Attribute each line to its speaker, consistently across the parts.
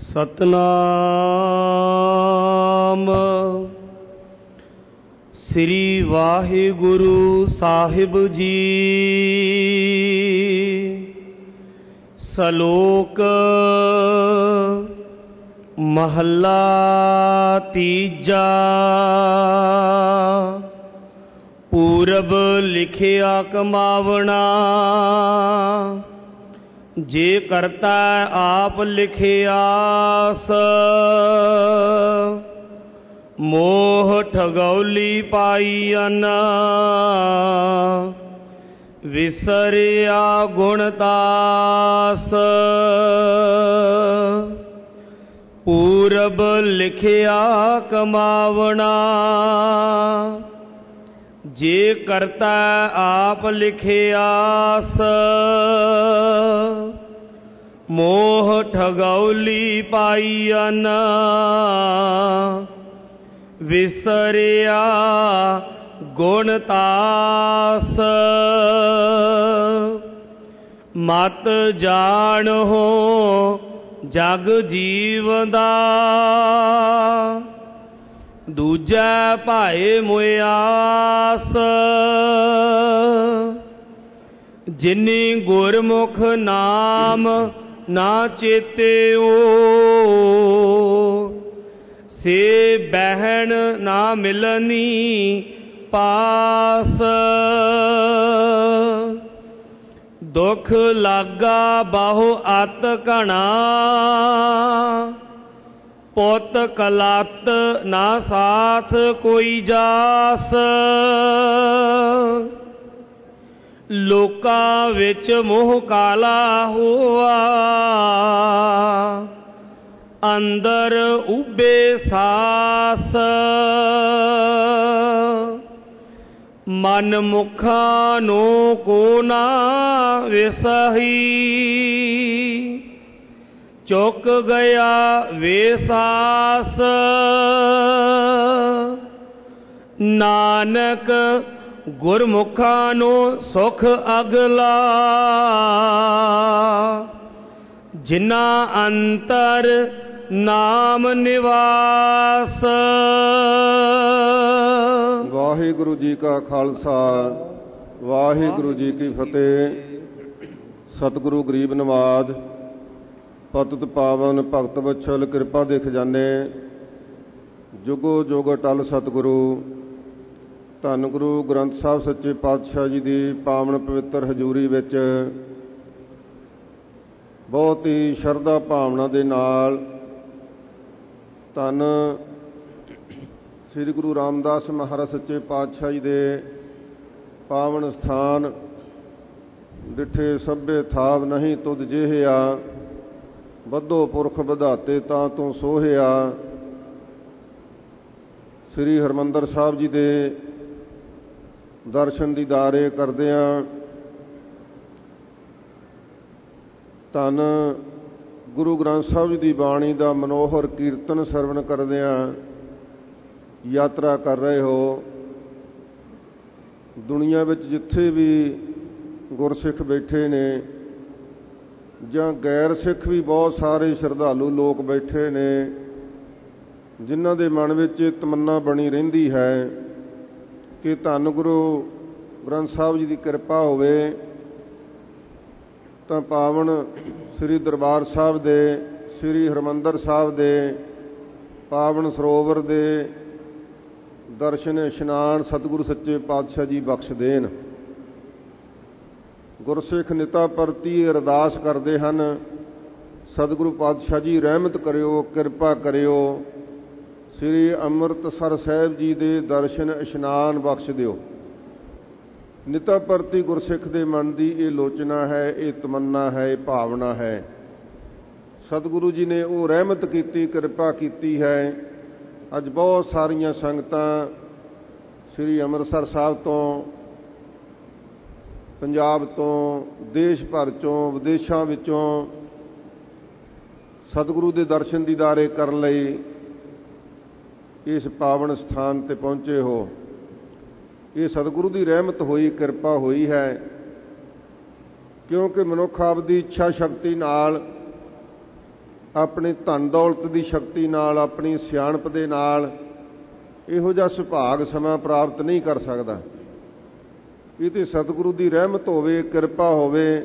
Speaker 1: ਸਤਨਾਮ ਸ੍ਰੀ ਵਾਹਿਗੁਰੂ ਸਾਹਿਬ ਜੀ। ਸ਼ਲੋਕ ਮਹੱਲਾ ਤੀਜਾ। ਪੂਰਬ ਲਿਖਿਆ ਕਮਾਵਣਾ, ਜੇ ਕਰਤਾ ਆਪ ਲਿਖਿਆਸ। ਮੋਹ ਠਗੌਲੀ ਪਾਈਅਨ, ਵਿਸਰਿਆ ਗੁਣ ਤਾਸ। ਪੂਰਬ ਲਿਖਿਆ ਕਮਾਵਣਾ, ਜੇ ਕਰਤਾ ਆਪ ਲਿਖਿਆਸ। ਮੋਹ ਠਗੌਲੀ ਪਾਈਅਨ, ਵਿਸਰਿਆ ਗੁਣ ਤਾਸ। ਮਤ ਜਾਣਹੁ ਜਗ ਜੀਵਦਾ, ਦੂਜੈ ਭਾਏ ਮੁਆਸ। ਜਿਨੀ ਗੁਰਮੁਖ ਨਾਮ ਨਾ ਚੇਤਿਓ, ਸੇ ਬਹਿਣ ਨਾ ਮਿਲਨੀ ਪਾਸ। ਦੁਖ ਲਾਗਾ ਬਹੁ ਅਤ ਘਣਾ, ਪੁੱਤ ਕਲੱਤ ਨਾ ਸਾਥ ਕੋਈ ਜਾਸ। ਲੋਕਾਂ ਵਿੱਚ ਮੋਹ ਕਾਲਾ ਹੋਆ, ਅੰਦਰ ਉਬੇ ਸਾਸ। ਮਨ ਮੁਖਾਂ ਨੂੰ ਕੋ ਨਾ ਵਿਸਹੀ, ਚੁੱਕ ਗਿਆ ਵੇਸਾਸ। ਨਾਨਕ ਗੁਰਮੁਖਾਂ ਨੂੰ ਸੁਖ ਅਗਲਾ, ਜਿਨ੍ਹਾਂ ਅੰਤਰ ਨਾਮ ਨਿਵਾਸ।
Speaker 2: ਵਾਹਿਗੁਰੂ ਜੀ ਕਾ ਖਾਲਸਾ, ਵਾਹਿਗੁਰੂ ਜੀ ਕੀ ਫਤਿਹ। ਸਤਿਗੁਰੂ ਗਰੀਬ ਨਵਾਜ, ਪਤਿਤ ਪਾਵਨ ਭਗਤ ਵਛਲ, ਕਿਰਪਾ ਦੇ ਖਜ਼ਾਨੇ, ਜੁਗੋ ਜੁਗ ਅਟਲ ਸਤਿਗੁਰੂ। ਧੰਨ ਗੁਰੂ ਗ੍ਰੰਥ ਸਾਹਿਬ ਸੱਚੇ ਪਾਤਸ਼ਾਹ ਜੀ ਦੀ ਪਾਵਨ ਪਵਿੱਤਰ ਹਜ਼ੂਰੀ ਵਿੱਚ ਬਹੁਤ ਹੀ ਸ਼ਰਧਾ ਭਾਵਨਾ ਦੇ ਨਾਲ ਧੰਨ ਸ੍ਰੀ ਗੁਰੂ ਰਾਮਦਾਸ ਮਹਾਰਾਜ ਸੱਚੇ ਪਾਤਸ਼ਾਹ ਜੀ ਦੇ ਪਾਵਨ ਸਥਾਨ ਡਿਠੇ ਸਭੇ ਥਾਵ ਨਹੀਂ ਤੁਧ ਜਿਹਿਆ, ਵਧੋ ਪੁਰਖ ਵਧਾਤੇ ਤਾਂ ਤੂੰ ਸੋਹਿਆ। ਸ੍ਰੀ ਹਰਿਮੰਦਰ ਸਾਹਿਬ ਜੀ ਦੇ ਦਰਸ਼ਨ ਦੀਦਾਰੇ ਕਰਦਿਆਂ ਧੰਨ ਗੁਰੂ ਗ੍ਰੰਥ ਸਾਹਿਬ ਜੀ ਦੀ ਬਾਣੀ ਦਾ ਮਨੋਹਰ ਕੀਰਤਨ ਸਰਵਣ ਕਰਦਿਆਂ ਯਾਤਰਾ ਕਰ ਰਹੇ ਹੋ। ਦੁਨੀਆ ਵਿੱਚ ਜਿੱਥੇ ਵੀ ਗੁਰਸਿੱਖ ਬੈਠੇ ਨੇ ਜਾਂ ਗੈਰ ਸਿੱਖ ਵੀ ਬਹੁਤ ਸਾਰੇ ਸ਼ਰਧਾਲੂ ਲੋਕ ਬੈਠੇ ਨੇ, ਜਿਨ੍ਹਾਂ ਦੇ ਮਨ ਵਿੱਚ ਇਹ ਤਮੰਨਾ ਬਣੀ ਰਹਿੰਦੀ ਹੈ ਕਿ ਧੰਨ ਗੁਰੂ ਗ੍ਰੰਥ ਸਾਹਿਬ ਜੀ ਦੀ ਕਿਰਪਾ ਹੋਵੇ ਤਾਂ ਪਾਵਨ ਸ੍ਰੀ ਦਰਬਾਰ ਸਾਹਿਬ ਦੇ, ਸ੍ਰੀ ਹਰਿਮੰਦਰ ਸਾਹਿਬ ਦੇ ਪਾਵਨ ਸਰੋਵਰ ਦੇ ਦਰਸ਼ਨ ਇਸ਼ਨਾਨ ਸਤਿਗੁਰੂ ਸੱਚੇ ਪਾਤਸ਼ਾਹ ਜੀ ਬਖਸ਼ ਦੇਣ। ਗੁਰਸਿੱਖ ਨਿਤਾ ਪ੍ਰਤੀ ਅਰਦਾਸ ਕਰਦੇ ਹਨ, ਸਤਿਗੁਰੂ ਪਾਤਸ਼ਾਹ ਜੀ ਰਹਿਮਤ ਕਰਿਓ, ਕਿਰਪਾ ਕਰਿਓ, ਸ੍ਰੀ ਅੰਮ੍ਰਿਤਸਰ ਸਾਹਿਬ ਜੀ ਦੇ ਦਰਸ਼ਨ ਇਸ਼ਨਾਨ ਬਖਸ਼ ਦਿਓ। ਨਿਤਾ ਪ੍ਰਤੀ ਗੁਰਸਿੱਖ ਦੇ ਮਨ ਦੀ ਇਹ ਲੋਚਨਾ ਹੈ, ਇਹ ਤਮੰਨਾ ਹੈ, ਇਹ ਭਾਵਨਾ ਹੈ। ਸਤਿਗੁਰੂ ਜੀ ਨੇ ਉਹ ਰਹਿਮਤ ਕੀਤੀ, ਕਿਰਪਾ ਕੀਤੀ ਹੈ। ਅੱਜ ਬਹੁਤ ਸਾਰੀਆਂ ਸੰਗਤਾਂ ਸ੍ਰੀ ਅੰਮ੍ਰਿਤਸਰ ਸਾਹਿਬ ਤੋਂ, ਪੰਜਾਬ ਤੋਂ, ਦੇਸ਼ ਭਰ ਚੋਂ, ਵਿਦੇਸ਼ਾਂ ਵਿੱਚੋਂ ਸਤਿਗੁਰੂ ਦੇ ਦਰਸ਼ਨ ਦੀਦਾਰੇ ਕਰਨ ਲਈ ਇਸ ਪਾਵਨ ਸਥਾਨ 'ਤੇ ਪਹੁੰਚੇ ਹੋ। ਇਹ ਸਤਿਗੁਰੂ ਦੀ ਰਹਿਮਤ ਹੋਈ, ਕਿਰਪਾ ਹੋਈ ਹੈ, ਕਿਉਂਕਿ ਮਨੁੱਖ ਆਪਦੀ ਇੱਛਾ ਸ਼ਕਤੀ ਨਾਲ ਆਪਣੀ ਧਨ ਦੌਲਤ ਦੀ ਸ਼ਕਤੀ ਨਾਲ, ਆਪਣੀ ਸਿਆਣਪ ਦੇ ਨਾਲ ਇਹੋ ਜਿਹਾ ਸੁਭਾਗ ਸਮਾਂ ਪ੍ਰਾਪਤ ਨਹੀਂ ਕਰ ਸਕਦਾ। ਇਹ ਤੇ ਸਤਿਗੁਰੂ ਦੀ ਰਹਿਮਤ ਹੋਵੇ, ਕਿਰਪਾ ਹੋਵੇ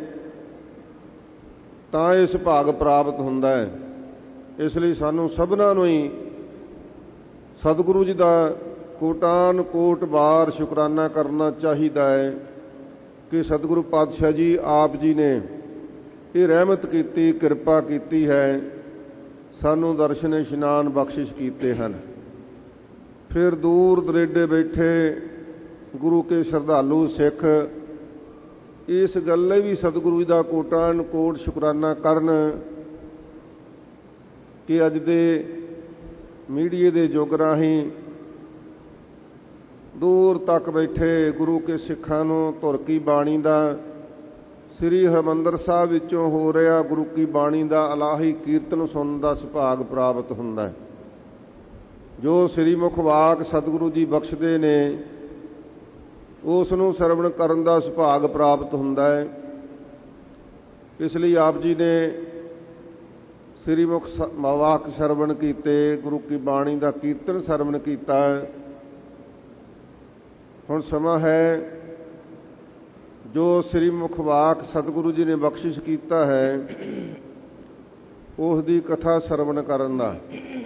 Speaker 2: ਤਾਂ ਇਹ ਸੁਭਾਗ ਪ੍ਰਾਪਤ ਹੁੰਦਾ ਹੈ। ਇਸ ਲਈ ਸਾਨੂੰ ਸਭਨਾਂ ਨੂੰ ਹੀ ਸਤਿਗੁਰੂ ਜੀ ਦਾ ਕੋਟਾਨ ਕੋਟ ਵਾਰ ਸ਼ੁਕਰਾਨਾ ਕਰਨਾ ਚਾਹੀਦਾ ਹੈ ਕਿ ਸਤਿਗੁਰੂ ਪਾਤਸ਼ਾਹ ਜੀ ਆਪ ਜੀ ਨੇ ਇਹ ਰਹਿਮਤ ਕੀਤੀ, ਕਿਰਪਾ ਕੀਤੀ ਹੈ, ਸਾਨੂੰ ਦਰਸ਼ਨ ਇਸ਼ਨਾਨ ਬਖਸ਼ਿਸ਼ ਕੀਤੇ ਹਨ। ਫਿਰ ਦੂਰ ਦਰੇਡੇ ਬੈਠੇ ਗੁਰੂ ਕੇ ਸ਼ਰਧਾਲੂ ਸਿੱਖ ਇਸ ਗੱਲ ਲਈ ਵੀ ਸਤਿਗੁਰੂ ਜੀ ਦਾ ਕੋਟਾਨ ਕੋਟ ਸ਼ੁਕਰਾਨਾ ਕਰਨ ਕਿ ਅੱਜ ਦੇ ਮੀਡੀਏ ਦੇ ਯੁੱਗ ਰਾਹੀਂ ਦੂਰ ਤੱਕ ਬੈਠੇ ਗੁਰੂ ਕੇ ਸਿੱਖਾਂ ਨੂੰ ਧੁਰ ਕੀ ਬਾਣੀ ਦਾ, ਸ੍ਰੀ ਹਰਿਮੰਦਰ ਸਾਹਿਬ ਵਿੱਚੋਂ ਹੋ ਰਿਹਾ ਗੁਰੂ ਕੀ ਬਾਣੀ ਦਾ ਇਲਾਹੀ ਕੀਰਤਨ ਸੁਣਨ ਦਾ ਸੁਭਾਗ ਪ੍ਰਾਪਤ ਹੁੰਦਾ ਹੈ। ਜੋ ਸ੍ਰੀ ਮੁਖ ਵਾਕ ਸਤਿਗੁਰੂ ਜੀ ਬਖਸ਼ਦੇ ਨੇ ਉਸ ਨੂੰ ਸਰਵਣ ਕਰਨ ਦਾ ਸੁਭਾਗ ਪ੍ਰਾਪਤ ਹੁੰਦਾ ਹੈ। ਇਸ ਲਈ ਆਪ ਜੀ ਨੇ ਸ੍ਰੀ ਮੁਖ ਵਾਕ ਸਰਵਣ ਕੀਤੇ, ਗੁਰੂ ਕੀ ਬਾਣੀ ਦਾ ਕੀਰਤਨ ਸਰਵਣ ਕੀਤਾ। ਹੁਣ ਸਮਾਂ ਹੈ ਜੋ ਸ੍ਰੀ ਮੁਖ ਵਾਕ ਸਤਿਗੁਰੂ ਜੀ ਨੇ ਬਖਸ਼ਿਸ਼ ਕੀਤਾ ਹੈ ਉਸ ਦੀ ਕਥਾ ਸਰਵਣ ਕਰਨ ਦਾ।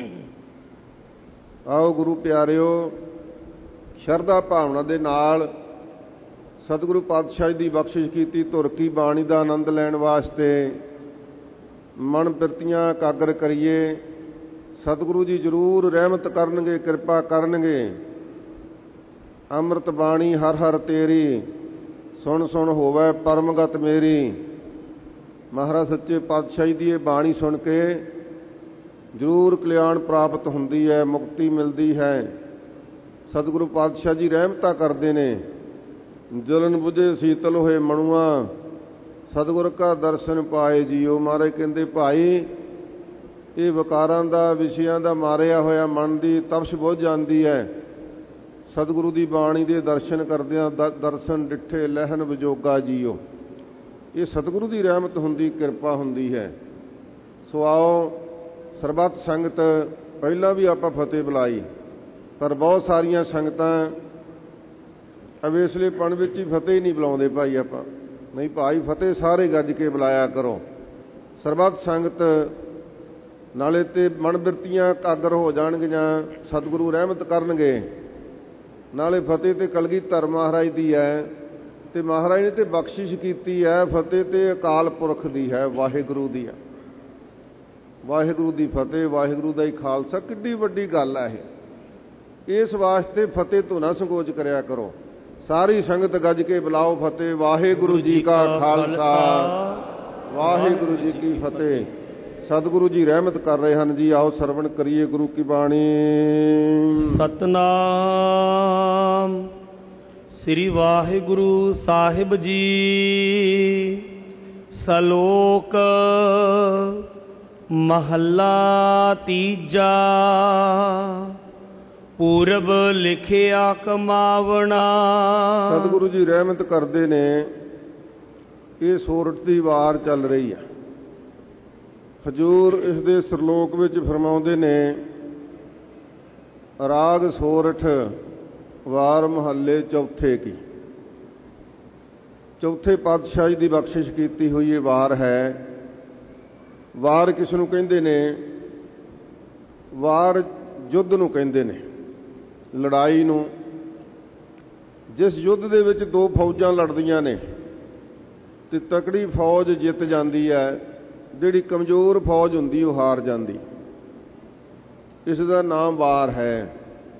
Speaker 2: ਆਓ ਗੁਰੂ ਪਿਆਰਿਓ, ਸ਼ਰਧਾ ਭਾਵਨਾ ਦੇ ਨਾਲ ਸਤਿਗੁਰੂ ਪਾਤਸ਼ਾਹ ਜੀ ਦੀ ਬਖਸ਼ਿਸ਼ ਕੀਤੀ ਧੁਰ ਕੀ ਬਾਣੀ ਦਾ ਆਨੰਦ ਲੈਣ ਵਾਸਤੇ ਮਨ ਬਿਰਤੀਆਂ ਇਕਾਗਰ ਕਰੀਏ। ਸਤਿਗੁਰੂ ਜੀ ਜ਼ਰੂਰ ਰਹਿਮਤ ਕਰਨਗੇ, ਕਿਰਪਾ ਕਰਨਗੇ। ਅੰਮ੍ਰਿਤ ਬਾਣੀ ਹਰ ਹਰ ਤੇਰੀ, ਸੁਣ ਸੁਣ ਹੋਵੇ ਪਰਮਗਤ ਮੇਰੀ। ਮਹਾਰਾਜ ਸੱਚੇ ਪਾਤਸ਼ਾਹ ਜੀ ਦੀ ਇਹ ਬਾਣੀ ਸੁਣ ਕੇ ਜ਼ਰੂਰ ਕਲਿਆਣ ਪ੍ਰਾਪਤ ਹੁੰਦੀ ਹੈ, ਮੁਕਤੀ ਮਿਲਦੀ ਹੈ। ਸਤਿਗੁਰੂ ਪਾਤਸ਼ਾਹ ਜੀ ਰਹਿਮਤਾਂ ਕਰਦੇ ਨੇ। ਜਲਨ ਬੁਝੇ ਸੀਤਲ ਹੋਏ ਮਣੂਆ, ਸਤਿਗੁਰ ਕਾ ਦਰਸ਼ਨ ਪਾਏ ਜੀਓ। ਮਹਾਰਾਜ ਕਹਿੰਦੇ ਭਾਈ ਇਹ ਵਿਕਾਰਾਂ ਦਾ, ਵਿਸ਼ਿਆਂ ਦਾ ਮਾਰਿਆ ਹੋਇਆ ਮਨ ਦੀ ਤਪਸ਼ ਬੁਝ ਜਾਂਦੀ ਹੈ ਸਤਿਗੁਰੂ ਦੀ ਬਾਣੀ ਦੇ ਦਰਸ਼ਨ ਕਰਦਿਆਂ। ਦਰਸ਼ਨ ਡਿੱਠੇ ਲਹਿਨ ਵਿਜੋਗਾ ਜੀਓ। ਇਹ ਸਤਿਗੁਰੂ ਦੀ ਰਹਿਮਤ ਹੁੰਦੀ, ਕਿਰਪਾ ਹੁੰਦੀ ਹੈ। ਸੋ ਆਓ ਸਰਬੱਤ ਸੰਗਤ, ਪਹਿਲਾਂ ਵੀ ਆਪਾਂ ਫਤਿਹ ਬੁਲਾਈ ਪਰ ਬਹੁਤ ਸਾਰੀਆਂ ਸੰਗਤਾਂ ਅਵੇਸਲੇਪਣ ਵਿੱਚ ਹੀ ਫਤਿਹ ਹੀ ਨਹੀਂ ਬੁਲਾਉਂਦੇ ਭਾਈ। ਆਪਾਂ ਨਹੀਂ ਭਾਈ, ਫਤਿਹ ਸਾਰੇ ਗੱਜ ਕੇ ਬੁਲਾਇਆ ਕਰੋ। ਸਰਬੱਤ ਸੰਗਤ ਨਾਲੇ ਤੇ ਮਨ ਬਿਰਤੀਆਂ ਇਕਾਗਰ ਹੋ ਜਾਣਗੀਆਂ, ਸਤਿਗੁਰੂ ਰਹਿਮਤ ਕਰਨਗੇ। ਨਾਲੇ ਫਤਿਹ ਤੇ ਕਲਗੀਧਰ ਮਹਾਰਾਜ ਦੀ ਹੈ ਤੇ ਮਹਾਰਾਜ ਨੇ ਤੇ ਬਖਸ਼ਿਸ਼ ਕੀਤੀ ਹੈ। ਫਤਿਹ ਤੇ ਅਕਾਲ ਪੁਰਖ ਦੀ ਹੈ, ਵਾਹਿਗੁਰੂ ਦੀ ਹੈ। ਵਾਹਿਗੁਰੂ ਦੀ ਫਤਿਹ, ਵਾਹਿਗੁਰੂ ਦਾ ਹੀ ਖਾਲਸਾ। ਕਿੱਡੀ ਵੱਡੀ ਗੱਲ ਹੈ ਇਹ। ਇਸ ਵਾਸਤੇ ਫਤਿਹ ਤੋਂ ਨਾ ਸੰਕੋਚ ਕਰਿਆ ਕਰੋ। ਸਾਰੀ ਸੰਗਤ ਗੱਜ ਕੇ ਬੁਲਾਓ ਫਤਿਹ। ਵਾਹਿਗੁਰੂ ਜੀ ਕਾ ਖਾਲਸਾ, ਵਾਹਿਗੁਰੂ ਜੀ ਕੀ ਫਤਿਹ। ਸਤਿਗੁਰੂ ਜੀ ਰਹਿਮਤ ਕਰ ਰਹੇ ਹਨ ਜੀ। ਆਓ ਸਰਵਣ ਕਰੀਏ ਗੁਰੂ ਕੀ ਬਾਣੀ।
Speaker 1: ਸਤਨਾਮ ਸ੍ਰੀ ਵਾਹਿਗੁਰੂ ਸਾਹਿਬ ਜੀ। ਸ਼ਲੋਕ ਮਹੱਲਾ ਤੀਜਾ। ਪੂਰਬ ਲਿਖਿਆ ਕਮਾਵਣਾ।
Speaker 2: ਸਤਿਗੁਰੂ ਜੀ ਰਹਿਮਤ ਕਰਦੇ ਨੇ। ਇਹ ਸੋਰਠ ਦੀ ਵਾਰ ਚੱਲ ਰਹੀ ਹੈ। ਹਜ਼ੂਰ ਇਸ ਦੇ ਸਰਲੋਕ ਵਿੱਚ ਫਰਮਾਉਂਦੇ ਨੇ, ਰਾਗ ਸੋਰਠ ਵਾਰ ਮਹੱਲੇ ਚੌਥੇ ਕੀ। ਚੌਥੇ ਪਾਤਸ਼ਾਹ ਜੀ ਦੀ ਬਖਸ਼ਿਸ਼ ਕੀਤੀ ਹੋਈ ਇਹ ਵਾਰ ਹੈ। ਵਾਰ ਕਿਸ ਨੂੰ ਕਹਿੰਦੇ ਨੇ? ਵਾਰ ਯੁੱਧ ਨੂੰ ਕਹਿੰਦੇ ਨੇ, ਲੜਾਈ ਨੂੰ। ਜਿਸ ਯੁੱਧ ਦੇ ਵਿੱਚ ਦੋ ਫੌਜਾਂ ਲੜਦੀਆਂ ਨੇ ਤੇ ਤਕੜੀ ਫੌਜ ਜਿੱਤ ਜਾਂਦੀ ਹੈ, ਜਿਹੜੀ ਕਮਜ਼ੋਰ ਫੌਜ ਹੁੰਦੀ ਉਹ ਹਾਰ ਜਾਂਦੀ। ਇਸ ਦਾ ਨਾਮ ਵਾਰ ਹੈ।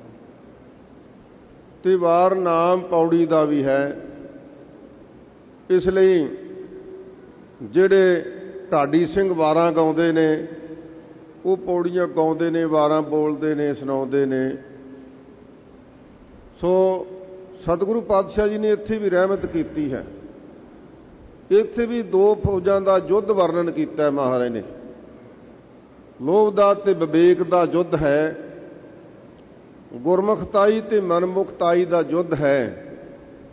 Speaker 2: ਤੇ ਵਾਰ ਨਾਮ ਪੌੜੀ ਦਾ ਵੀ ਹੈ। ਇਸ ਲਈ ਜਿਹੜੇ ਢਾਡੀ ਸਿੰਘ ਵਾਰਾਂ ਗਾਉਂਦੇ ਨੇ ਉਹ ਪੌੜੀਆਂ ਗਾਉਂਦੇ ਨੇ, ਵਾਰਾਂ ਬੋਲਦੇ ਨੇ, ਸੁਣਾਉਂਦੇ ਨੇ। ਸੋ ਸਤਿਗੁਰੂ ਪਾਤਸ਼ਾਹ ਜੀ ਨੇ ਇੱਥੇ ਵੀ ਰਹਿਮਤ ਕੀਤੀ ਹੈ। ਇੱਥੇ ਵੀ ਦੋ ਫੌਜਾਂ ਦਾ ਯੁੱਧ ਵਰਣਨ ਕੀਤਾ ਹੈ ਮਹਾਰਾਜ ਨੇ। ਲੋਭ ਦਾ ਤੇ ਵਿਵੇਕ ਦਾ ਯੁੱਧ ਹੈ। ਗੁਰਮੁਖਤਾਈ ਤੇ ਮਨਮੁਖਤਾਈ ਦਾ ਯੁੱਧ ਹੈ,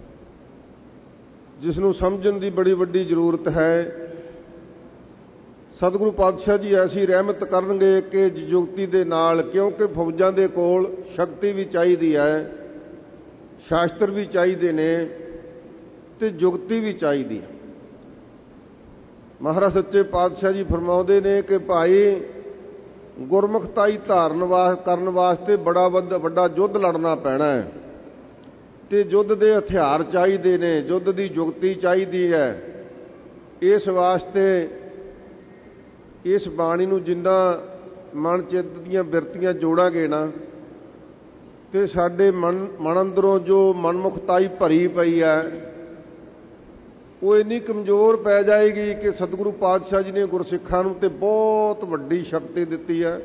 Speaker 2: ਜਿਸ ਨੂੰ ਸਮਝਣ ਦੀ ਬੜੀ ਵੱਡੀ ਜ਼ਰੂਰਤ ਹੈ। ਸਤਿਗੁਰੂ ਪਾਤਸ਼ਾਹ ਜੀ ਐਸੀ ਰਹਿਮਤ ਕਰਨਗੇ ਕਿ ਜੁਗਤੀ ਦੇ ਨਾਲ, ਕਿਉਂਕਿ ਫੌਜਾਂ ਦੇ ਕੋਲ ਸ਼ਕਤੀ ਵੀ ਚਾਹੀਦੀ ਹੈ, ਸ਼ਾਸਤਰ ਵੀ ਚਾਹੀਦੇ ਨੇ ਤੇ ਜੁਗਤੀ ਵੀ ਚਾਹੀਦੀ ਹੈ। ਮਹਾਰਾਜ ਸੱਚੇ ਪਾਤਸ਼ਾਹ ਜੀ ਫਰਮਾਉਂਦੇ ਨੇ ਕਿ ਭਾਈ ਗੁਰਮੁਖਤਾਈ ਕਰਨ ਵਾਸਤੇ ਬੜਾ ਵੱਡਾ ਯੁੱਧ ਲੜਨਾ ਪੈਣਾ ਹੈ ਤੇ ਯੁੱਧ ਦੇ ਹਥਿਆਰ ਚਾਹੀਦੇ ਨੇ, ਯੁੱਧ ਦੀ ਜੁਗਤੀ ਚਾਹੀਦੀ ਹੈ। ਇਸ ਵਾਸਤੇ ਇਸ ਬਾਣੀ ਨੂੰ ਜਿੰਨਾ ਮਨ ਚਿੱਤ ਦੀਆਂ ਬਿਰਤੀਆਂ ਜੋੜਾਂਗੇ ਨਾ, ਤੇ ਸਾਡੇ ਮਨ ਅੰਦਰੋਂ ਜੋ ਮਨਮੁਖਤਾਈ ਭਰੀ ਪਈ ਹੈ ਉਹ ਇੰਨੀ ਕਮਜ਼ੋਰ ਪੈ ਜਾਏਗੀ ਕਿ ਸਤਿਗੁਰੂ ਪਾਤਸ਼ਾਹ ਜੀ ਨੇ ਗੁਰਸਿੱਖਾਂ ਨੂੰ ਤੇ ਬਹੁਤ ਵੱਡੀ ਸ਼ਕਤੀ ਦਿੱਤੀ ਹੈ।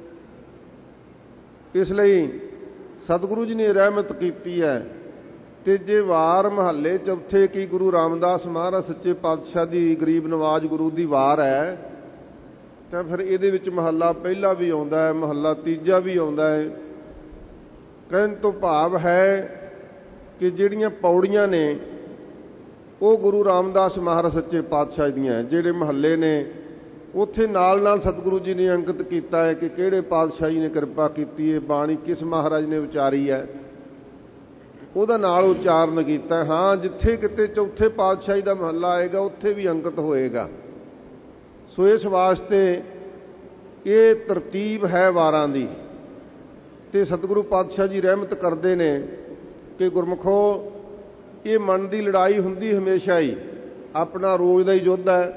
Speaker 2: ਇਸ ਲਈ ਸਤਿਗੁਰੂ ਜੀ ਨੇ ਰਹਿਮਤ ਕੀਤੀ ਹੈ। ਤੀਜੇ ਵਾਰ ਮਹੱਲੇ ਚੌਥੇ ਕੀ ਗੁਰੂ ਰਾਮਦਾਸ ਮਹਾਰਾਜ ਸੱਚੇ ਪਾਤਸ਼ਾਹ ਦੀ ਗਰੀਬ ਨਵਾਜ ਗੁਰੂ ਦੀ ਵਾਰ ਹੈ, ਤਾਂ ਫਿਰ ਇਹਦੇ ਵਿੱਚ ਮਹੱਲਾ ਪਹਿਲਾ ਵੀ ਆਉਂਦਾ ਹੈ, ਮਹੱਲਾ ਤੀਜਾ ਵੀ ਆਉਂਦਾ ਹੈ। ਕਹਿਣ ਤੋਂ ਭਾਵ ਹੈ ਕਿ ਜਿਹੜੀਆਂ ਪੌੜੀਆਂ ਨੇ ਉਹ ਗੁਰੂ ਰਾਮਦਾਸ ਮਹਾਰਾਜ ਸੱਚੇ ਪਾਤਸ਼ਾਹ ਦੀਆਂ, ਜਿਹੜੇ ਮਹੱਲੇ ਨੇ ਉੱਥੇ ਨਾਲ ਨਾਲ ਸਤਿਗੁਰੂ ਜੀ ਨੇ ਅੰਕਿਤ ਕੀਤਾ ਹੈ ਕਿ ਕਿਹੜੇ ਪਾਤਸ਼ਾਹ ਜੀ ਨੇ ਕਿਰਪਾ ਕੀਤੀ ਹੈ, ਬਾਣੀ ਕਿਸ ਮਹਾਰਾਜ ਨੇ ਉਚਾਰੀ ਹੈ, ਉਹਦਾ ਨਾਲ ਉਚਾਰਨ ਕੀਤਾ। ਹਾਂ, ਜਿੱਥੇ ਕਿਤੇ ਚੌਥੇ ਪਾਤਸ਼ਾਹੀ ਦਾ ਮਹੱਲਾ ਆਏਗਾ ਉੱਥੇ ਵੀ ਅੰਕਿਤ ਹੋਏਗਾ। ਸੋ ਇਸ ਵਾਸਤੇ ਇਹ ਤਰਤੀਬ ਹੈ ਵਾਰਾਂ ਦੀ, ਤੇ ਸਤਿਗੁਰੂ ਪਾਤਸ਼ਾਹ ਜੀ ਰਹਿਮਤ ਕਰਦੇ ਨੇ ਕਿ ਗੁਰਮੁਖੋ ਇਹ ਮਨ ਦੀ ਲੜਾਈ ਹੁੰਦੀ ਹਮੇਸ਼ਾ ਹੀ, ਆਪਣਾ ਰੋਜ਼ ਦਾ ਹੀ ਯੁੱਧ ਹੈ,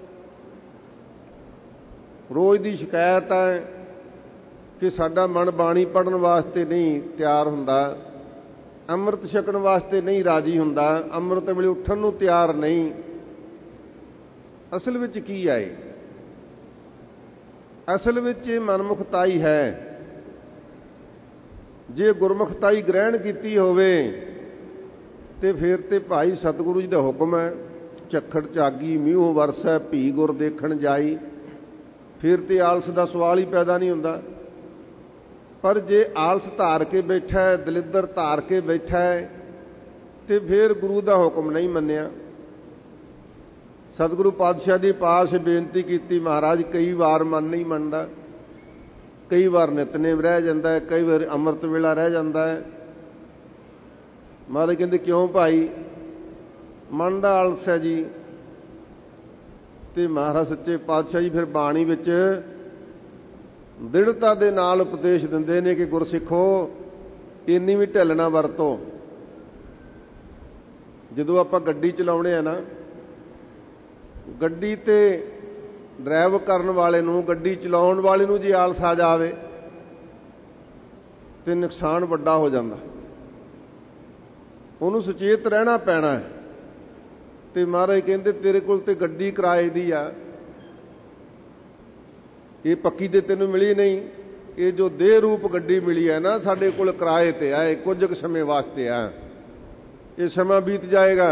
Speaker 2: ਰੋਜ਼ ਦੀ ਸ਼ਿਕਾਇਤ ਹੈ ਕਿ ਸਾਡਾ ਮਨ ਬਾਣੀ ਪੜ੍ਹਨ ਵਾਸਤੇ ਨਹੀਂ ਤਿਆਰ ਹੁੰਦਾ, ਅੰਮ੍ਰਿਤ ਛਕਣ ਵਾਸਤੇ ਨਹੀਂ ਰਾਜੀ ਹੁੰਦਾ, ਅੰਮ੍ਰਿਤ ਵੇਲੇ ਉੱਠਣ ਨੂੰ ਤਿਆਰ ਨਹੀਂ। ਅਸਲ ਵਿੱਚ ਕੀ ਹੈ? ਅਸਲ ਵਿੱਚ ਇਹ ਮਨਮੁਖਤਾਈ ਹੈ। ਜੇ ਗੁਰਮੁਖਤਾਈ ਗ੍ਰਹਿਣ ਕੀਤੀ ਹੋਵੇ ਤੇ ਫਿਰ ਤੇ ਭਾਈ ਸਤਿਗੁਰੂ ਜੀ ਦਾ ਹੁਕਮ ਹੈ, ਝੱਖੜ ਝਾਗੀ ਮੀਂਹੋਂ ਵਰਸੈ ਭੀ ਗੁਰ ਦੇਖਣ ਜਾਈ, ਫਿਰ ਤੇ ਆਲਸ ਦਾ ਸਵਾਲ ਹੀ ਪੈਦਾ ਨਹੀਂ ਹੁੰਦਾ। ਪਰ ਜੇ ਆਲਸ ਧਾਰ ਕੇ ਬੈਠਾ ਹੈ, ਦਲਿੱਦਰ ਧਾਰ ਕੇ ਬੈਠਾ ਹੈ, ਤੇ ਫਿਰ ਗੁਰੂ ਦਾ ਹੁਕਮ ਨਹੀਂ ਮੰਨਿਆ। ਸਤਿਗੁਰੂ ਪਾਤਸ਼ਾਹ ਦੀ ਪਾਸ ਬੇਨਤੀ ਕੀਤੀ, ਮਹਾਰਾਜ ਕਈ ਵਾਰ ਮਨ ਨਹੀਂ ਮੰਨਦਾ, ਕਈ ਵਾਰ ਨਿਤਨੇਮ ਰਹਿ ਜਾਂਦਾ ਹੈ, ਕਈ ਵਾਰ ਅੰਮ੍ਰਿਤ ਵੇਲਾ ਰਹਿ ਜਾਂਦਾ ਹੈ। ਮਹਾਰਾਜ ਕਹਿੰਦੇ ਕਿਉਂ ਭਾਈ? ਮਨ ਦਾ ਆਲਸ ਹੈ ਜੀ। ਤੇ ਮਹਾਰਾਜ ਸੱਚੇ ਪਾਤਸ਼ਾਹ ਜੀ ਫਿਰ ਬਾਣੀ ਵਿੱਚ ਦ੍ਰਿੜਤਾ ਦੇ ਨਾਲ ਉਪਦੇਸ਼ ਦਿੰਦੇ ਨੇ ਕਿ ਗੁਰਸਿੱਖੋ ਇੰਨੀ ਵੀ ਢਿੱਲ ਨਾ ਵਰਤੋ। ਜਦੋਂ ਆਪਾਂ ਗੱਡੀ ਚਲਾਉਣੇ ਆ ਨਾ, ਗੱਡੀ ਤੇ ਡਰਾਈਵ ਕਰਨ ਵਾਲੇ ਨੂੰ, ਗੱਡੀ ਚਲਾਉਣ ਵਾਲੇ ਨੂੰ ਜੇ ਆਲਸ ਆ ਜਾਵੇ ਤੇ ਨੁਕਸਾਨ ਵੱਡਾ ਹੋ ਜਾਂਦਾ। ਉਹਨੂੰ ਸੁਚੇਤ ਰਹਿਣਾ ਪੈਣਾ। ਤੇ ਮਹਾਰਾਜ ਕਹਿੰਦੇ ਤੇਰੇ ਕੋਲ ਤੇ ਗੱਡੀ ਕਿਰਾਏ ਦੀ ਆ, ਇਹ ਪੱਕੀ ਤੇ ਤੈਨੂੰ ਮਿਲੀ ਨਹੀਂ, ਇਹ ਜੋ ਦੇਹ ਰੂਪ ਗੱਡੀ ਮਿਲੀ ਹੈ ਨਾ ਸਾਡੇ ਕੋਲ ਕਿਰਾਏ ਤੇ ਆ, ਇਹ ਕੁਝ ਕੁ ਸਮੇਂ ਵਾਸਤੇ ਆ, ਇਹ ਸਮਾਂ ਬੀਤ ਜਾਏਗਾ।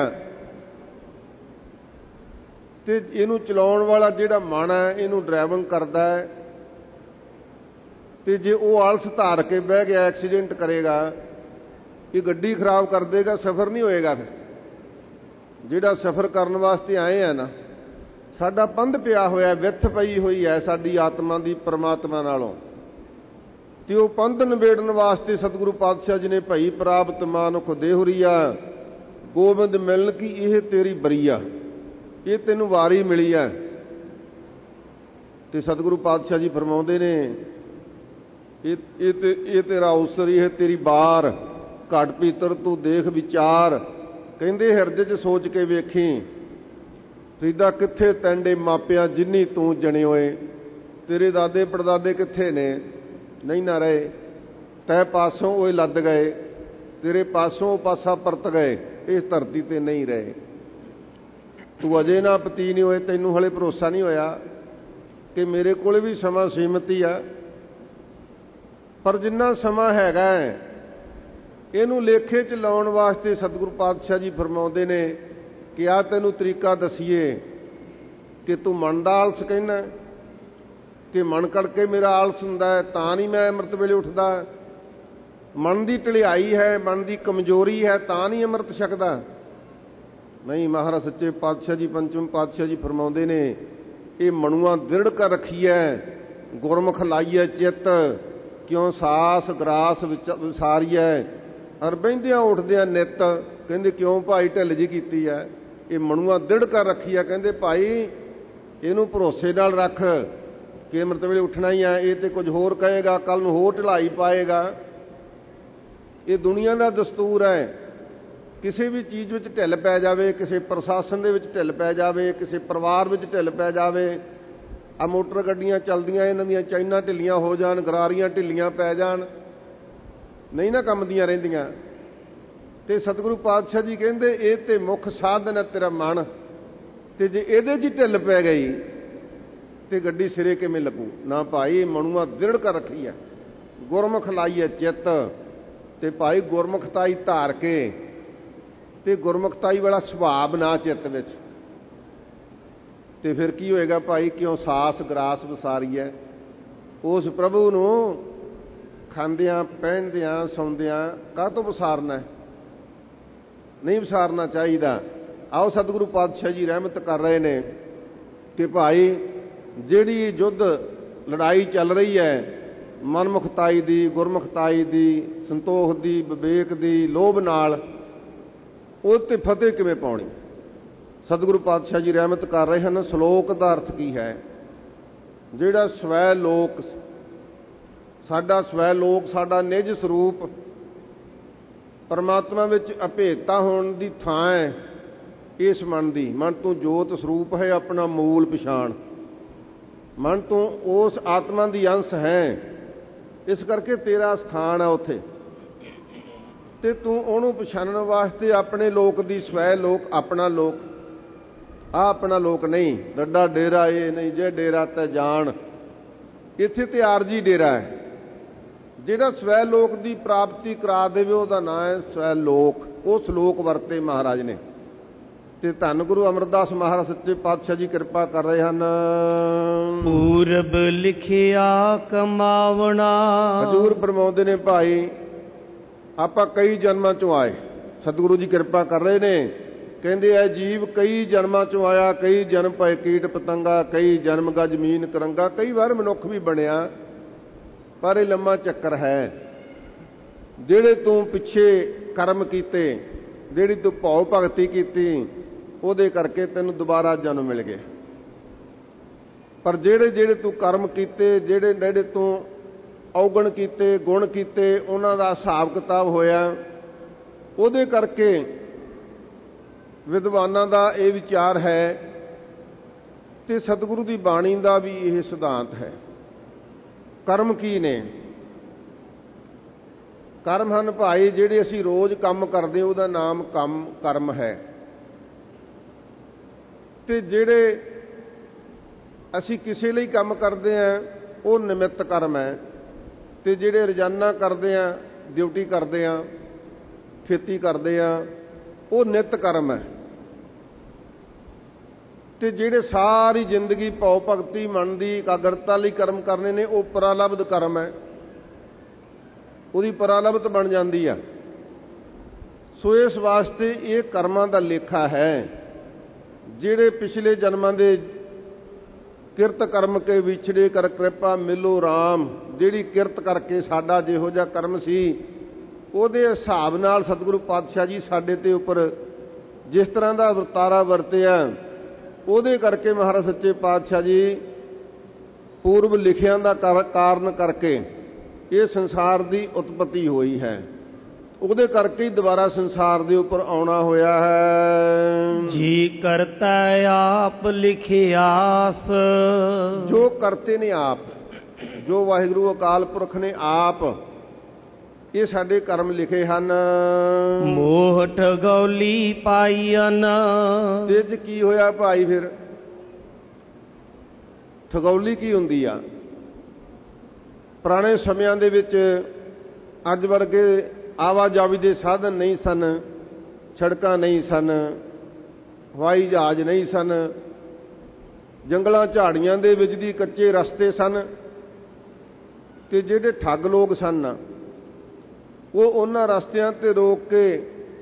Speaker 2: ਤੇ ਇਹਨੂੰ ਚਲਾਉਣ ਵਾਲਾ ਜਿਹੜਾ ਮਨ ਹੈ, ਇਹਨੂੰ ਡਰਾਈਵਿੰਗ ਕਰਦਾ ਹੈ, ਤੇ ਜੇ ਉਹ ਆਲਸ ਧਾਰ ਕੇ ਬਹਿ ਗਿਆ, ਐਕਸੀਡੈਂਟ ਕਰੇਗਾ, ਇਹ ਗੱਡੀ ਖਰਾਬ ਕਰ ਦੇਗਾ, ਸਫ਼ਰ ਨਹੀਂ ਹੋਏਗਾ। ਫਿਰ ਜਿਹੜਾ ਸਫ਼ਰ ਕਰਨ ਵਾਸਤੇ ਆਏ ਆ ਨਾ, ਸਾਡਾ ਪੰਧ ਪਿਆ ਹੋਇਆ, ਵਿੱਥ ਪਈ ਹੋਈ ਹੈ ਸਾਡੀ ਆਤਮਾ ਦੀ ਪਰਮਾਤਮਾ ਨਾਲੋਂ, ਤੇ ਉਹ ਪੰਧ ਨਿਬੇੜਨ ਵਾਸਤੇ ਸਤਿਗੁਰੂ ਪਾਤਸ਼ਾਹ ਜੀ ਨੇ ਭਈ ਪ੍ਰਾਪਤ ਮਾਨੁਖ ਦੇਹੁਰੀਆ, ਗੋਬਿੰਦ ਮਿਲਣ ਕੀ ਇਹ ਤੇਰੀ ਬਰੀਆ, ਇਹ ਤੈਨੂੰ ਵਾਰੀ ਮਿਲੀ ਹੈ। ਤੇ ਸਤਿਗੁਰੂ ਪਾਤਸ਼ਾਹ ਜੀ ਫਰਮਾਉਂਦੇ ਨੇ ਇਹ ਤੇਰਾ ਅਵਸਰ, ਇਹ ਤੇਰੀ ਬਾਰ, ਘਟ ਪੀਤਰ ਤੂੰ ਦੇਖ ਵਿਚਾਰ। ਕਹਿੰਦੇ ਹਿਰਦੇ 'ਚ ਸੋਚ ਕੇ ਵੇਖੀ, ਫਰੀਦਾ ਕਿੱਥੇ ਤੈਂਡੇ ਮਾਪਿਆਂ ਜਿੰਨੀ ਤੂੰ ਜਣਿਓਏ, ਤੇਰੇ ਦਾਦੇ ਪੜਦਾਦੇ ਕਿੱਥੇ ਨੇ? ਨਹੀਂ ਨਾ ਰਹੇ। ਤੈ ਪਾਸੋਂ ਉਹ ਲੱਦ ਗਏ, ਤੇਰੇ ਪਾਸੋਂ ਉਹ ਪਾਸਾ ਪਰਤ ਗਏ, ਇਸ ਧਰਤੀ ਤੇ ਨਹੀਂ ਰਹੇ। ਤੂੰ ਅਜੇ ਨਾ ਪਤੀ ਨਹੀਂ ਹੋਏ, ਤੈਨੂੰ ਹਲੇ ਭਰੋਸਾ ਨਹੀਂ ਹੋਇਆ ਕਿ ਮੇਰੇ ਕੋਲ ਵੀ ਸਮਾਂ ਸੀਮਤ ਹੀ ਆ, ਪਰ ਜਿੰਨਾ ਸਮਾਂ ਹੈਗਾ ਇਹਨੂੰ ਲੇਖੇ 'ਚ ਲਾਉਣ ਵਾਸਤੇ ਸਤਿਗੁਰੂ ਪਾਤਸ਼ਾਹ ਜੀ ਫਰਮਾਉਂਦੇ ਨੇ ਕਿ ਆ ਤੈਨੂੰ ਤਰੀਕਾ ਦਸੀਏ ਕਿ ਤੂੰ ਮਨ ਦਾ ਆਲਸ ਕਹਿਣਾ ਕਿ ਮਨ ਕਰਕੇ ਮੇਰਾ ਆਲਸ ਹੁੰਦਾ ਤਾਂ ਨਹੀਂ ਮੈਂ ਅੰਮ੍ਰਿਤ ਵੇਲੇ ਉੱਠਦਾ, ਮਨ ਦੀ ਢਿਲਾਈ ਹੈ, ਮਨ ਦੀ ਕਮਜ਼ੋਰੀ ਹੈ ਤਾਂ ਨਹੀਂ ਅੰਮ੍ਰਿਤ ਛਕਦਾ। ਨਹੀਂ, ਮਹਾਰਾਜ ਸੱਚੇ ਪਾਤਸ਼ਾਹ ਜੀ, ਪੰਚਮ ਪਾਤਸ਼ਾਹ ਜੀ ਫਰਮਾਉਂਦੇ ਨੇ ਇਹ ਮਨੁਆ ਦ੍ਰਿੜ ਕਰ ਰੱਖੀਐ, ਗੁਰਮੁਖ ਲਾਈਐ ਚਿੱਤ, ਕਿਉਂ ਸਾਸ ਗਰਾਸ ਵਿਸਾਰੀਐ। ਅਰ ਬਹਿੰਦਿਆਂ ਉੱਠਦਿਆਂ ਨਿੱਤ, ਕਹਿੰਦੇ ਕਿਉਂ ਭਾਈ ਢਿੱਲ ਜੀ ਕੀਤੀ ਹੈ। ਇਹ ਮਨੁਆ ਦ੍ਰਿੜ ਕਰ ਰੱਖੀ ਹੈ, ਕਹਿੰਦੇ ਭਾਈ ਇਹਨੂੰ ਭਰੋਸੇ ਨਾਲ ਰੱਖ ਕਿ ਅੰਮ੍ਰਿਤ ਵੇਲੇ ਉੱਠਣਾ ਹੀ ਹੈ। ਇਹ ਤੇ ਕੁਝ ਹੋਰ ਕਹੇਗਾ, ਕੱਲ ਨੂੰ ਹੋਰ ਢਿਲਾਈ ਪਾਏਗਾ। ਇਹ ਦੁਨੀਆ ਦਾ ਦਸਤੂਰ ਹੈ। ਕਿਸੇ ਵੀ ਚੀਜ਼ ਵਿੱਚ ਢਿੱਲ ਪੈ ਜਾਵੇ, ਕਿਸੇ ਪ੍ਰਸ਼ਾਸਨ ਦੇ ਵਿੱਚ ਢਿੱਲ ਪੈ ਜਾਵੇ, ਕਿਸੇ ਪਰਿਵਾਰ ਵਿੱਚ ਢਿੱਲ ਪੈ ਜਾਵੇ, ਆ ਮੋਟਰ ਗੱਡੀਆਂ ਚੱਲਦੀਆਂ ਇਹਨਾਂ ਦੀਆਂ ਚਾਈਨਾਂ ਢਿੱਲੀਆਂ ਹੋ ਜਾਣ, ਗਰਾਰੀਆਂ ਢਿੱਲੀਆਂ ਪੈ ਜਾਣ, ਨਹੀਂ ਨਾ ਕੰਮ ਦੀਆਂ ਰਹਿੰਦੀਆਂ। ਤੇ ਸਤਿਗੁਰੂ ਪਾਤਸ਼ਾਹ ਜੀ ਕਹਿੰਦੇ ਇਹ ਤੇ ਮੁੱਖ ਸਾਧਨ ਹੈ ਤੇਰਾ ਮਨ, ਤੇ ਜੇ ਇਹਦੇ 'ਚ ਹੀ ਢਿੱਲ ਪੈ ਗਈ ਤੇ ਗੱਡੀ ਸਿਰੇ ਕਿਵੇਂ ਲੱਗੂ। ਨਾ ਭਾਈ ਮਨੁਆ ਦ੍ਰਿੜ ਕਰ ਰੱਖੀ ਹੈ, ਗੁਰਮੁਖ ਲਾਈਏ ਚਿੱਤ, ਤੇ ਭਾਈ ਗੁਰਮੁਖਤਾਈ ਧਾਰ ਕੇ ਤੇ ਗੁਰਮੁਖਤਾਈ ਵਾਲਾ ਸੁਭਾਅ ਬਣਾ ਚਿੱਤ ਵਿੱਚ, ਤੇ ਫਿਰ ਕੀ ਹੋਏਗਾ ਭਾਈ, ਕਿਉਂ ਸਾਸ ਗਰਾਸ ਵਿਸਾਰੀਐ। ਉਸ ਪ੍ਰਭੂ ਨੂੰ ਖਾਂਦਿਆਂ ਪਹਿਨਦਿਆਂ ਸੌਂਦਿਆਂ ਕਾਹਤੋਂ ਵਿਸਾਰਨਾ, ਨਹੀਂ ਵਿਸਾਰਨਾ ਚਾਹੀਦਾ। ਆਓ ਸਤਿਗੁਰੂ ਪਾਤਸ਼ਾਹ ਜੀ ਰਹਿਮਤ ਕਰ ਰਹੇ ਨੇ ਕਿ ਭਾਈ ਜਿਹੜੀ ਯੁੱਧ ਲੜਾਈ ਚੱਲ ਰਹੀ ਹੈ ਮਨਮੁਖਤਾਈ ਦੀ, ਗੁਰਮੁਖਤਾਈ ਦੀ, ਸੰਤੋਖ ਦੀ, ਵਿਵੇਕ ਦੀ, ਲੋਭ ਨਾਲ, ਉਹ ਤੇ ਫਤਿਹ ਕਿਵੇਂ ਪਾਉਣੀ। ਸਤਿਗੁਰੂ ਪਾਤਸ਼ਾਹ ਜੀ ਰਹਿਮਤ ਕਰ ਰਹੇ ਹਨ। ਸ਼ਲੋਕ ਦਾ ਅਰਥ ਕੀ ਹੈ? ਜਿਹੜਾ ਸਵੈ ਲੋਕ, ਸਾਡਾ ਸਵੈ ਲੋਕ, ਸਾਡਾ ਨਿਜ ਸਰੂਪ ਪਰਮਾਤਮਾ ਵਿੱਚ ਅਭੇਦਤਾ ਹੋਣ ਦੀ ਥਾਂ ਹੈ ਇਸ ਮਨ ਦੀ। ਮਨ ਤੋਂ ਜੋਤ ਸਰੂਪ ਹੈ ਆਪਣਾ ਮੂਲ ਪਛਾਣ, ਮਨ ਤੋਂ ਉਸ ਆਤਮਾ ਦੀ ਅੰਸ਼ ਹੈ, ਇਸ ਕਰਕੇ ਤੇਰਾ ਸਥਾਨ ਹੈ ਉੱਥੇ, ਤੇ ਤੂੰ ਉਹਨੂੰ ਪਛਾਣਨ ਵਾਸਤੇ ਆਪਣੇ ਲੋਕ ਦੀ ਸਵੈ ਲੋਕ, ਆਪਣਾ ਲੋਕ, ਆ ਆਪਣਾ ਲੋਕ ਨਹੀਂ, ਰੱਡਾ ਡੇਰਾ ਇਹ ਨਹੀਂ, ਜੇ ਡੇਰਾ ਤੇ ਜਾਣ, ਇੱਥੇ ਤੇ ਆਰਜੀ ਡੇਰਾ ਹੈ। ਜਿਹੜਾ ਸਵੈ ਲੋਕ ਦੀ ਪ੍ਰਾਪਤੀ ਕਰਾ ਦੇਵੇ ਉਹਦਾ ਨਾਂ ਹੈ ਸਵੈ ਲੋਕ। ਉਹ ਸਲੋਕ ਵਰਤੇ ਮਹਾਰਾਜ ਨੇ, ਤੇ ਧੰਨ ਗੁਰੂ ਅਮਰਦਾਸ ਮਹਾਰਾਜ ਸੱਚੇ ਪਾਤਸ਼ਾਹ ਜੀ ਕਿਰਪਾ ਕਰ ਰਹੇ ਹਨ।
Speaker 1: ਪੂਰਬ ਲਿਖਿਆ ਕਮਾਵਣਾ।
Speaker 2: ਹਜ਼ੂਰ ਫਰਮਾਉਂਦੇ ਨੇ ਭਾਈ ਆਪਾਂ ਕਈ ਜਨਮਾਂ ਚੋਂ ਆਏ, ਸਤਿਗੁਰੂ ਜੀ ਕਿਰਪਾ ਕਰ ਰਹੇ ਨੇ, ਕਹਿੰਦੇ ਐ ਜੀਵ ਕਈ ਜਨਮਾਂ ਚੋਂ ਆਇਆ, ਕਈ ਜਨਮ ਪਏ ਕੀਟ ਪਤੰਗਾ, ਕਈ ਜਨਮ ਗਾ ਜ਼ਮੀਨ ਕਰੰਗਾ, ਕਈ ਵਾਰ ਮਨੁੱਖ ਵੀ ਬਣਿਆ, ਪਰ ਇਹ ਲੰਮਾ ਚੱਕਰ ਹੈ। ਜਿਹੜੇ ਤੂੰ ਪਿੱਛੇ ਕਰਮ ਕੀਤੇ, ਜਿਹੜੀ ਤੂੰ ਭਉ ਭਗਤੀ ਕੀਤੀ, ਉਹਦੇ ਕਰਕੇ ਤੈਨੂੰ ਦੁਬਾਰਾ ਜਨਮ ਮਿਲ ਗਏ। ਪਰ ਜਿਹੜੇ ਜਿਹੜੇ ਤੂੰ ਕਰਮ ਕੀਤੇ, ਜਿਹੜੇ ਜਿਹੜੇ ਤੂੰ ਔਗਣ ਕੀਤੇ, ਗੁਣ ਕੀਤੇ, ਉਹਨਾਂ ਦਾ ਹਿਸਾਬ ਕਿਤਾਬ ਹੋਇਆ, ਉਹਦੇ ਕਰਕੇ ਵਿਦਵਾਨਾਂ ਦਾ ਇਹ ਵਿਚਾਰ ਹੈ ਤੇ ਸਤਿਗੁਰੂ ਦੀ ਬਾਣੀ ਦਾ ਵੀ ਇਹ ਸਿਧਾਂਤ ਹੈ। ਕਰਮ ਕੀ ਨੇ? ਕਰਮ ਹਨ ਭਾਈ ਜਿਹੜੇ ਅਸੀਂ ਰੋਜ਼ ਕੰਮ ਕਰਦੇ, ਉਹਦਾ ਨਾਮ ਕਰਮ ਹੈ। ਤੇ ਜਿਹੜੇ ਅਸੀਂ ਕਿਸੇ ਲਈ ਕੰਮ ਕਰਦੇ ਹਾਂ ਉਹ ਨਿਮਿੱਤ ਕਰਮ ਹੈ, ਤੇ ਜਿਹੜੇ ਰੋਜ਼ਾਨਾ ਕਰਦੇ ਹਾਂ, ਡਿਊਟੀ ਕਰਦੇ ਹਾਂ, ਖੇਤੀ ਕਰਦੇ ਹਾਂ, ਉਹ ਨਿੱਤ ਕਰਮ ਹੈ। ਤੇ ਜਿਹੜੇ ਸਾਰੀ ਜ਼ਿੰਦਗੀ ਭਉ ਭਗਤੀ ਮਨ ਦੀ ਇਕਾਗਰਤਾ ਲਈ ਕਰਮ ਕਰਨੇ ਨੇ, ਉਹ ਪਰਾਲਬਧ ਕਰਮ ਹੈ, ਉਹਦੀ ਪਰਾਲਬਧ ਬਣ ਜਾਂਦੀ ਆ। ਸੋ ਇਸ ਵਾਸਤੇ ਇਹ ਕਰਮਾਂ ਦਾ ਲੇਖਾ ਹੈ। ਜਿਹੜੇ ਪਿਛਲੇ ਜਨਮਾਂ ਦੇ ਕਿਰਤ ਕਰਮ ਕੇ ਵਿਛੜੇ ਕਰ ਕਿਰਪਾ ਮਿਲੋ ਰਾਮ, ਜਿਹੜੀ ਕਿਰਤ ਕਰਕੇ ਸਾਡਾ ਜਿਹੋ ਜਿਹਾ ਕਰਮ ਸੀ ਉਹਦੇ ਹਿਸਾਬ ਨਾਲ ਸਤਿਗੁਰੂ ਪਾਤਸ਼ਾਹ ਜੀ ਸਾਡੇ ਤੇ ਉੱਪਰ ਜਿਸ ਤਰ੍ਹਾਂ ਦਾ ਵਰਤਾਰਾ ਵਰਤਿਆ, ਉਹਦੇ ਕਰਕੇ ਮਹਾਰਾਜ ਸੱਚੇ ਪਾਤਸ਼ਾਹ ਜੀ ਪੂਰਬ ਲਿਖਿਆਂ ਦਾ ਕਾਰਨ ਕਰਕੇ ਇਹ ਸੰਸਾਰ ਦੀ ਉਤਪਤੀ ਹੋਈ ਹੈ, ਉਹਦੇ ਕਰਕੇ ਹੀ ਦੁਬਾਰਾ ਸੰਸਾਰ ਦੇ ਉੱਪਰ ਆਉਣਾ ਹੋਇਆ ਹੈ।
Speaker 1: ਜੀ ਕਰਤਾ ਆਪ ਲਿਖਿਆਸ,
Speaker 2: ਜੋ ਕਰਤੇ ਨੇ ਆਪ, ਜੋ ਵਾਹਿਗੁਰੂ ਅਕਾਲ ਪੁਰਖ ਨੇ ਆਪ ਇਹ ਸਾਡੇ ਕਰਮ ਲਿਖੇ ਹਨ।
Speaker 1: ਮੋਹ ਠਗੌਲੀ ਪਾਈਨ,
Speaker 2: ਤੇ ਚ ਕੀ ਹੋਇਆ ਭਾਈ? ਫਿਰ ਠਗੌਲੀ ਕੀ ਹੁੰਦੀ ਆ? ਪੁਰਾਣੇ ਸਮਿਆਂ ਦੇ ਵਿੱਚ ਅੱਜ ਵਰਗੇ ਆਵਾਜਾਈ ਦੇ ਸਾਧਨ ਨਹੀਂ ਸਨ, ਸੜਕਾਂ ਨਹੀਂ ਸਨ, ਹਵਾਈ ਜਹਾਜ਼ ਨਹੀਂ ਸਨ, ਜੰਗਲਾਂ ਝਾੜੀਆਂ ਦੇ ਵਿੱਚ ਦੀ ਕੱਚੇ ਰਸਤੇ ਸਨ, ਤੇ ਜਿਹੜੇ ਠੱਗ ਲੋਕ ਸਨ ਉਹ ਉਹਨਾਂ ਰਸਤਿਆਂ ਤੇ ਰੋਕ ਕੇ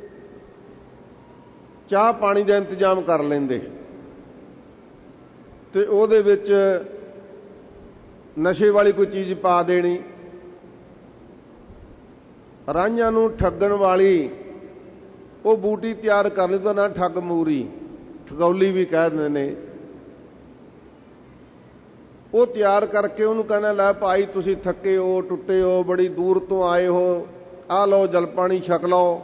Speaker 2: ਚਾਹ ਪਾਣੀ ਦਾ ਇੰਤਜ਼ਾਮ ਕਰ ਲੈਂਦੇ, ਤੇ ਉਹਦੇ ਵਿੱਚ ਨਸ਼ੇ ਵਾਲੀ ਕੋਈ ਚੀਜ਼ ਪਾ ਦੇਣੀ। ਰਾਹੀਆਂ ਨੂੰ ਠੱਗਣ ਵਾਲੀ ਉਹ ਬੂਟੀ ਤਿਆਰ ਕਰ ਲਈ, ਤਾਂ ਨਾ ਠੱਗ ਮੂਰੀ, ਠਗੌਲੀ ਵੀ ਕਹਿ ਦਿੰਦੇ ਨੇ। ਉਹ ਤਿਆਰ ਕਰਕੇ ਉਹਨੂੰ ਕਹਿਣਾ, ਲੈ ਭਾਈ ਤੁਸੀਂ ਥੱਕੇ ਹੋ, ਟੁੱਟੇ ਹੋ, ਬੜੀ ਦੂਰ ਤੋਂ ਆਏ ਹੋ, ਆਹ ਲਓ ਜਲ ਪਾਣੀ ਛਕ ਲਓ।